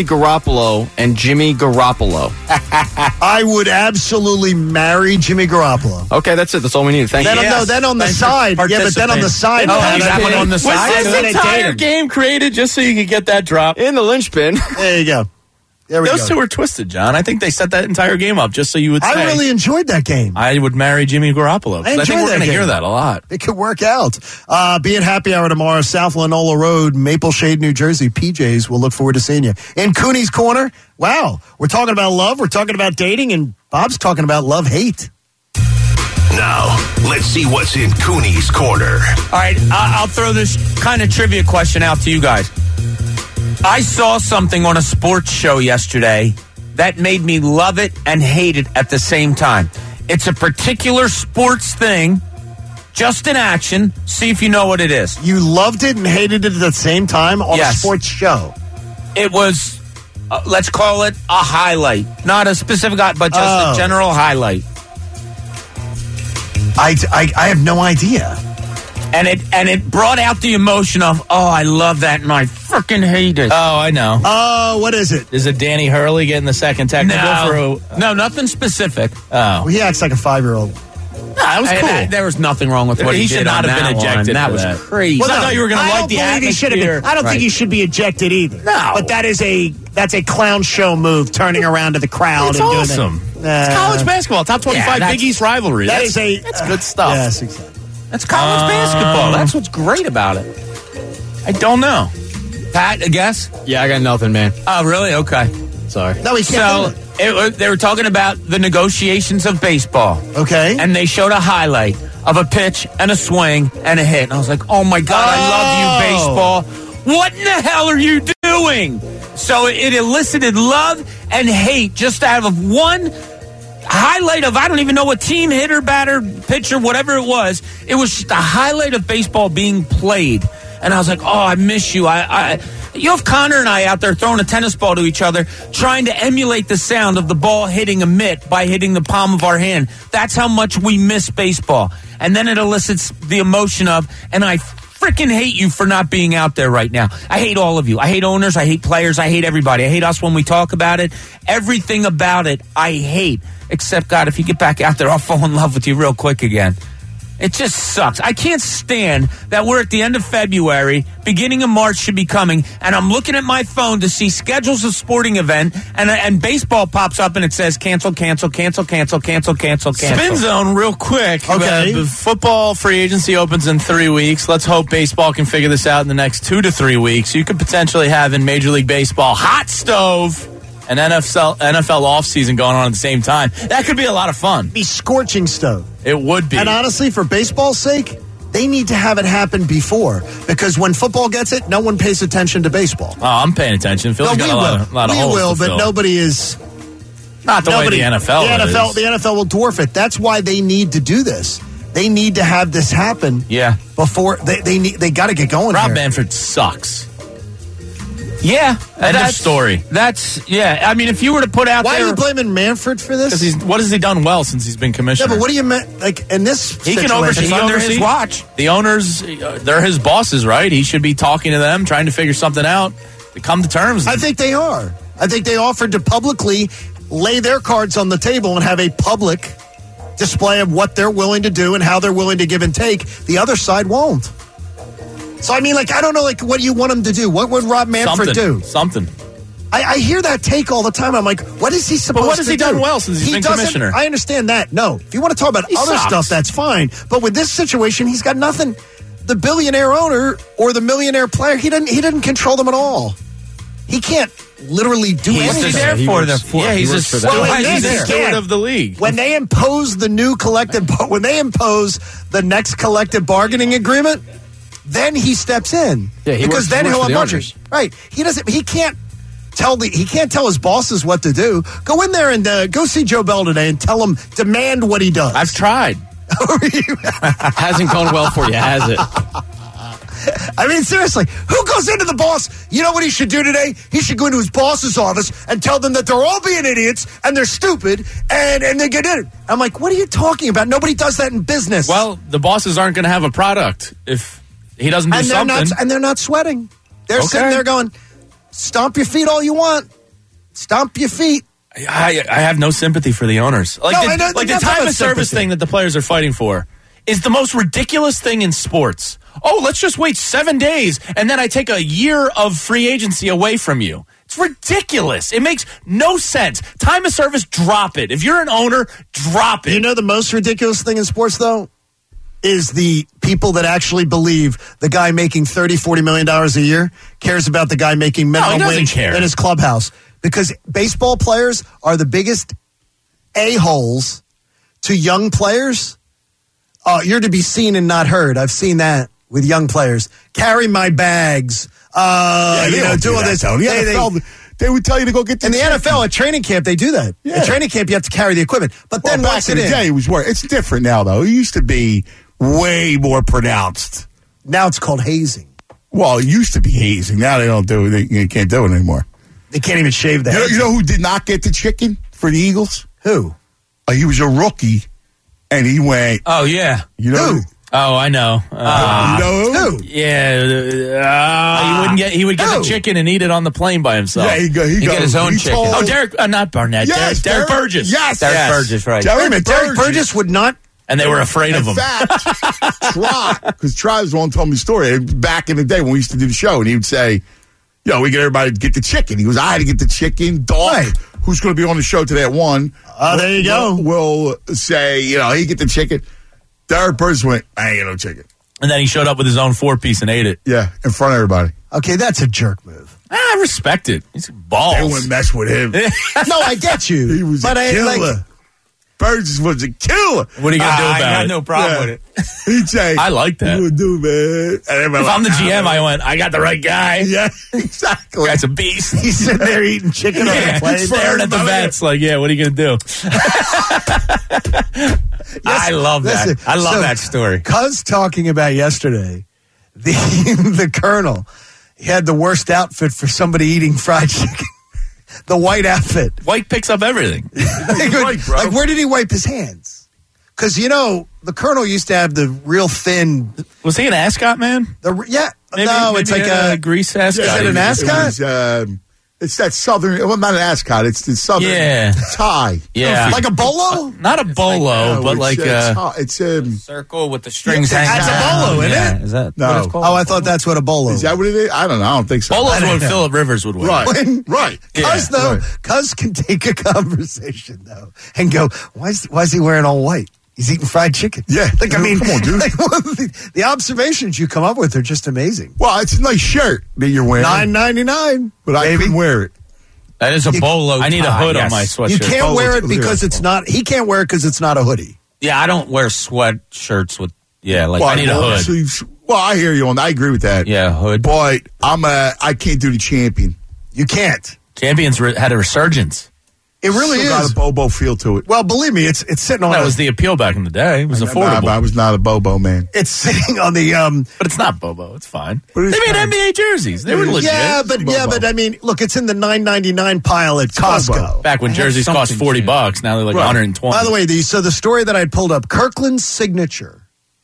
and Jimmy Garoppolo. I would absolutely marry Jimmy Garoppolo. Okay, that's it. That's all we need. Thank you. Then on the side. Yeah, but then on the side. That one on the side. Was this entire game created just so you could get that drop? In the linchpin. There you go. Those two were twisted, John. I think they set that entire game up just so you would say. I really enjoyed that game. I would marry Jimmy Garoppolo. I think we're going to hear that a lot. It could work out. Be at Happy Hour tomorrow, South Lanola Road, Maple Shade, New Jersey. PJs, we'll look forward to seeing you. In Cooney's Corner, wow, we're talking about love, we're talking about dating, and Bob's talking about love-hate. Now, let's see what's in Cooney's Corner. All right, I'll throw this kind of trivia question out to you guys. I saw something on a sports show yesterday that made me love it and hate it at the same time. It's a particular sports thing, just in action. See if you know what it is. You loved it and hated it at the same time on a sports show? It was, let's call it a highlight. Not a specific, but just a general highlight. I have no idea. And it brought out the emotion of, I love that and I freaking hate it. Oh, I know. Oh, what is it? Is it Danny Hurley getting the second technical? No, nothing specific. Oh. Well, he acts like a 5-year-old. That was cool. There was nothing wrong with what he did. He should not have been ejected. That was crazy. Well, I thought you were going to like the atmosphere. I don't think he should be ejected either. No. But that's a clown show move, turning around to the crowd. It's and awesome. Doing that. It's college basketball. Top 25 Big East rivalry. That's good stuff. Yes, exactly. That's college basketball. That's what's great about it. I don't know. Pat, a guess? Yeah, I got nothing, man. Oh, really? Okay. Sorry. No, he can't. They were talking about the negotiations of baseball. Okay. And they showed a highlight of a pitch and a swing and a hit. And I was like, oh, my God, I love you, baseball. What in the hell are you doing? So it elicited love and hate just out of one highlight of, I don't even know what team, hitter, batter, pitcher, whatever it was. It was just a highlight of baseball being played. And I was like, oh, I miss you. You have Connor and I out there throwing a tennis ball to each other, trying to emulate the sound of the ball hitting a mitt by hitting the palm of our hand. That's how much we miss baseball. And then it elicits the emotion of, and I freaking hate you for not being out there right now. I hate all of you. I hate owners. I hate players. I hate everybody. I hate us when we talk about it. Everything about it, I hate. Except, God, if you get back out there, I'll fall in love with you real quick again. It just sucks. I can't stand that we're at the end of February, beginning of March should be coming, and I'm looking at my phone to see schedules of sporting event, and baseball pops up and it says cancel. Spin zone real quick. Okay. The football free agency opens in 3 weeks. Let's hope baseball can figure this out in the next 2 to 3 weeks. You could potentially have in Major League Baseball hot stove and NFL offseason going on at the same time. That could be a lot of fun. Be scorching stove. It would be. And honestly, for baseball's sake, they need to have it happen before, because when football gets it, no one pays attention to baseball. Oh, I'm paying attention. Phil's got a lot of holes will, to but fill. nobody is. Not the way the NFL is. The NFL will dwarf it. That's why they need to do this. They need to have this happen. Yeah. Before they got to get going. Rob here. Manfred sucks. Yeah. End of story. I mean, if you were to put out Why there. are you blaming Manfred for this? Because what has he done well since he's been commissioner? Yeah, but what do you mean? Like, in this He situation, can oversee under his watch. The owners, they're his bosses, right? He should be talking to them, trying to figure something out, to come to terms. I think they are. I think they offered to publicly lay their cards on the table and have a public display of what they're willing to do and how they're willing to give and take. The other side won't. So, I mean, like, I don't know, like, what do you want him to do? What would Rob Manfred do? Something. I hear that take all the time. I'm like, what is he supposed to do? But what has he done well since he's been commissioner? I understand that. No. If you want to talk about other stuff, that's fine. But with this situation, he's got nothing. The billionaire owner or the millionaire player, he didn't control them at all. He can't literally do anything. He's there for them. Yeah, he's a steward of the league. When they impose the new the next collective bargaining agreement, then he steps in. Yeah, because then he'll have budget. Right. He can't tell his bosses what to do. Go in there and go see Joe Bell today and tell him, demand what he does. I've tried. Hasn't gone well for you, has it? I mean, seriously, who goes into the boss? You know what he should do today? He should go into his boss's office and tell them that they're all being idiots and they're stupid and they get in it. I'm like, what are you talking about? Nobody does that in business. Well, the bosses aren't going to have a product if he doesn't do something. And they're not sweating. They're sitting there going, stomp your feet all you want. Stomp your feet. I have no sympathy for the owners. The time of service thing that the players are fighting for is the most ridiculous thing in sports. Oh, let's just wait 7 days, and then I take a year of free agency away from you. It's ridiculous. It makes no sense. Time of service, drop it. If you're an owner, drop it. You know the most ridiculous thing in sports, though, is the people that actually believe the guy making $30, $40 million a year cares about the guy making minimum wage in his clubhouse. Because baseball players are the biggest a-holes to young players. You're to be seen and not heard. I've seen that with young players. Carry my bags. Do all this. They would tell you to go get the in the NFL at training camp. They do that. Yeah. At training camp, you have to carry the equipment. But then back in the day, it was worse. It's different now, though. It used to be way more pronounced. Now it's called hazing. Well, it used to be hazing. Now they don't do it. They can't do it anymore. They can't even shave the head. You know who did not get the chicken for the Eagles? Who? He was a rookie, and he went. Oh yeah. You know who? Oh, I know. You know who? Yeah, he would get the chicken and eat it on the plane by himself. Yeah, he get his own chicken. Oh, Derek, not Barnett. Yes, Derek Burgess. Yes, Derek Burgess, right? Derek Burgess would not. And they were afraid of him. In fact, because Try was the one who told me the story back in the day when we used to do the show, and he would say, we get everybody to get the chicken. He goes, I had to get the chicken. Dog, who's going to be on the show today at 1. There you go. We'll say, he get the chicken. Derek Burgess went, I ain't get no chicken. And then he showed up with his own 4-piece and ate it. Yeah, in front of everybody. Okay, that's a jerk move. I respect it. He's balls. They wouldn't mess with him. No, I get you. He was a killer. Burgess was a killer. What are you going to do about it? I had no problem with it. He'd say, I like that. What do, man? If I'm the GM, I went, I got the right guy. Yeah, exactly. Guy's a beast. He's sitting there eating chicken on the plane. Staring at the vets like, yeah, what are you going to do? I love that. I love that story. Cuz talking about yesterday, the Colonel, he had the worst outfit for somebody eating fried chicken. The white outfit. White picks up everything. Like, where did he wipe his hands? Because, the Colonel used to have the real thin. Was he an ascot man? Maybe it's like a grease ascot. Is it an ascot? It's that southern, well, not an ascot. It's the southern tie. Yeah. Like a bolo? Not a bolo, but like it's a circle with the strings hanging That's down. a bolo, isn't it? Is that No. what it's called? Oh, I thought that's what a bolo Is that what it is? I don't know. I don't think so. Bolo's what Phillip Rivers would wear. Right. Cuz can take a conversation, though, and go, why is he wearing all white? He's eating fried chicken. Yeah. Like, I mean, come on, dude. The observations you come up with are just amazing. Well, it's a nice shirt that you're wearing. $9.99. But I couldn't wear it. That is a bolo tie. I need a hood on my sweatshirt. You can't wear it because it's not, he can't wear it because it's not a hoodie. Yeah, I don't wear sweatshirts with, I need a hood. Sleeves. Well, I hear you on that. I agree with that. Yeah, hood. But I can't do the champion. You can't. Champions had a resurgence. It really Still got a Bobo feel to it. Well, believe me, it's sitting on. That was the appeal back in the day. It was affordable. I was not a Bobo man. It's sitting on the. But it's not Bobo. It's fine. But They it's made fine. NBA jerseys. They were legit. Yeah, but I mean, look, it's in the $9.99 pile at Costco. Back when jerseys cost $40, now they're like $120. By the way, the story that I pulled up, Kirkland's Signature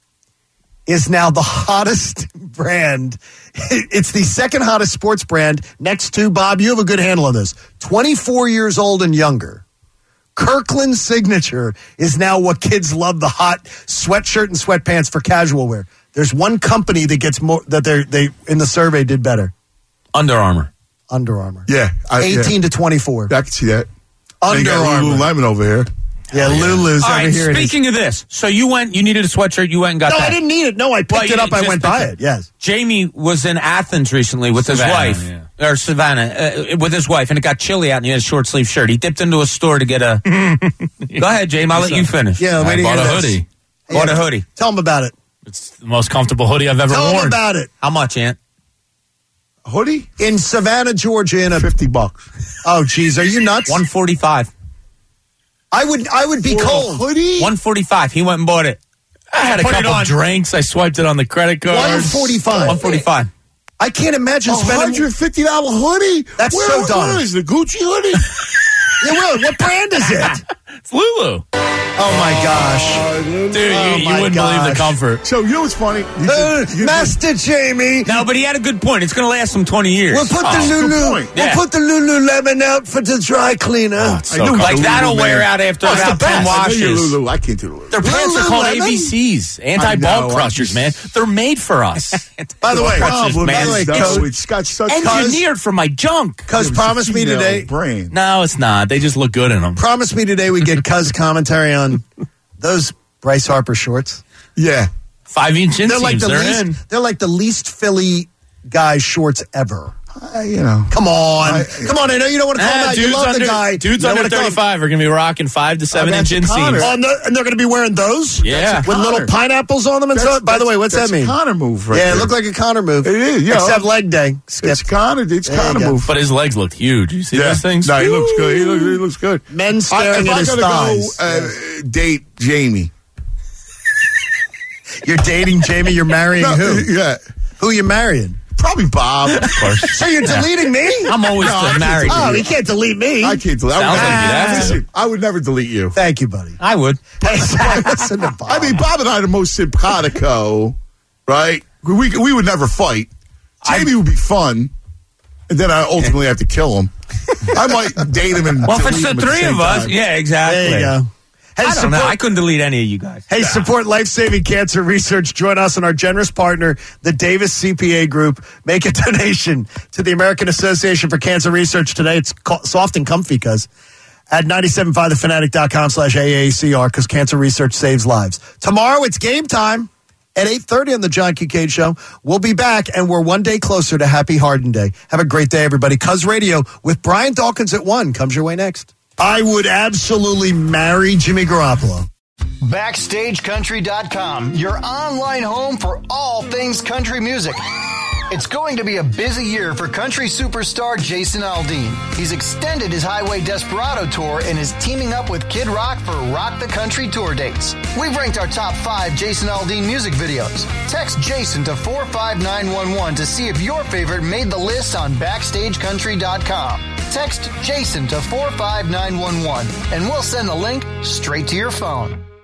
is now the hottest brand. It's the second hottest sports brand next to, Bob, you have a good handle on this, 24 years old and younger. Kirkland's Signature is now what kids love, the hot sweatshirt and sweatpants for casual wear. There's one company that gets more, that they in the survey did better. Under Armour. Yeah. 18 to 24. I can see that. Under They got Armour. Lululemon over here. Yeah, Lulu's All over right, here. speaking of this, so you needed a sweatshirt, you went and got No, that. I didn't need it. No, I picked it up. I went by it. Yes. Jamie was in Athens recently with his wife, or Savannah, with his wife, and it got chilly out and he had a short sleeve shirt. He dipped into a store to get a. Go ahead, Jamie. I'll let you finish. Yeah, I bought a hoodie. Bought a hoodie. Tell him about it. It's the most comfortable hoodie I've ever Tell worn. him about it. How much, Ant? Hoodie? In Savannah, Georgia, in a $50. Oh, geez, are you nuts? $145. I would be cold. Hoodie? $145. He went and bought it. I had a Put it couple on. drinks. I swiped it on the credit card. $145. $145. I can't imagine spending $150 hoodie? That's so dumb. Where is the Gucci hoodie? Yeah, really, what brand is it? It's Lulu. Oh my gosh, Dude, Oh, you my wouldn't believe the gosh. comfort. So, you know what's funny? Master Jamie. No, but he had a good point. It's going to last him 20 years. We'll put the good Lulu. point. We'll put the Lululemon out for the dry cleaner. So like that'll wear out after That's about the 10 best. I know you're washes. Lulu. I can't do Lulu. Their pants are called Lululemon? ABCs, I anti-ball know, crushers, man. They're made for us. By the way, It's got such Engineered for my junk. Cuz promise me today. brand. No, it's not. They just look good in them. Promise me today we get Cuz commentary on those Bryce Harper shorts. Yeah. 5-inch They're like inseams. the least. They're like the least Philly guy shorts ever. You know. Come on, come on! I know you don't want to call him out. You love the guy. Dudes You don't under wanna call him- 35 are going to be rocking 5 to 7-inch inseams. Oh, and they're going to be wearing those? Yeah. With little pineapples on them and stuff? By the way, what's that mean? That's a Connor move right Yeah, there. it looked like a Connor move. It is, yeah. Except leg day. Skip. It's Connor. It's There you Connor go. move. But his legs looked huge. You see Yeah. those things? No, he looks good. He looks good. Men staring at his If I thighs. gotta go date Jamie. You're dating Jamie, you're marrying who? Yeah. Who you marrying? Probably Bob. Of course. So you're deleting me? I'm always married. Oh, he can't delete me. I can't delete. Sounds like you'd have to. Listen, I would never delete you. Thank you, buddy. I would. Hey, listen to Bob. I mean, Bob and I are the most simpatico, right? We would never fight. Jamie would be fun, and then I ultimately have to kill him. I might date him and Well, if delete it's the him at three same of us, time. yeah, exactly. There you go. Hey, I don't know. I couldn't delete any of you guys. Hey, support life-saving cancer research. Join us and our generous partner, the Davis CPA Group. Make a donation to the American Association for Cancer Research today. It's soft and comfy, cuz. At 975thefanatic.com/AACR, because cancer research saves lives. Tomorrow, it's game time at 8:30 on the John Kincaid Show. We'll be back, and we're one day closer to Happy Harden Day. Have a great day, everybody. Cuz Radio with Brian Dawkins at 1 comes your way next. I would absolutely marry Jimmy Garoppolo. BackstageCountry.com, your online home for all things country music. It's going to be a busy year for country superstar Jason Aldean. He's extended his Highway Desperado tour and is teaming up with Kid Rock for Rock the Country tour dates. We've ranked our top 5 Jason Aldean music videos. Text Jason to 45911 to see if your favorite made the list on BackstageCountry.com. Text Jason to 45911 and we'll send the link straight to your phone.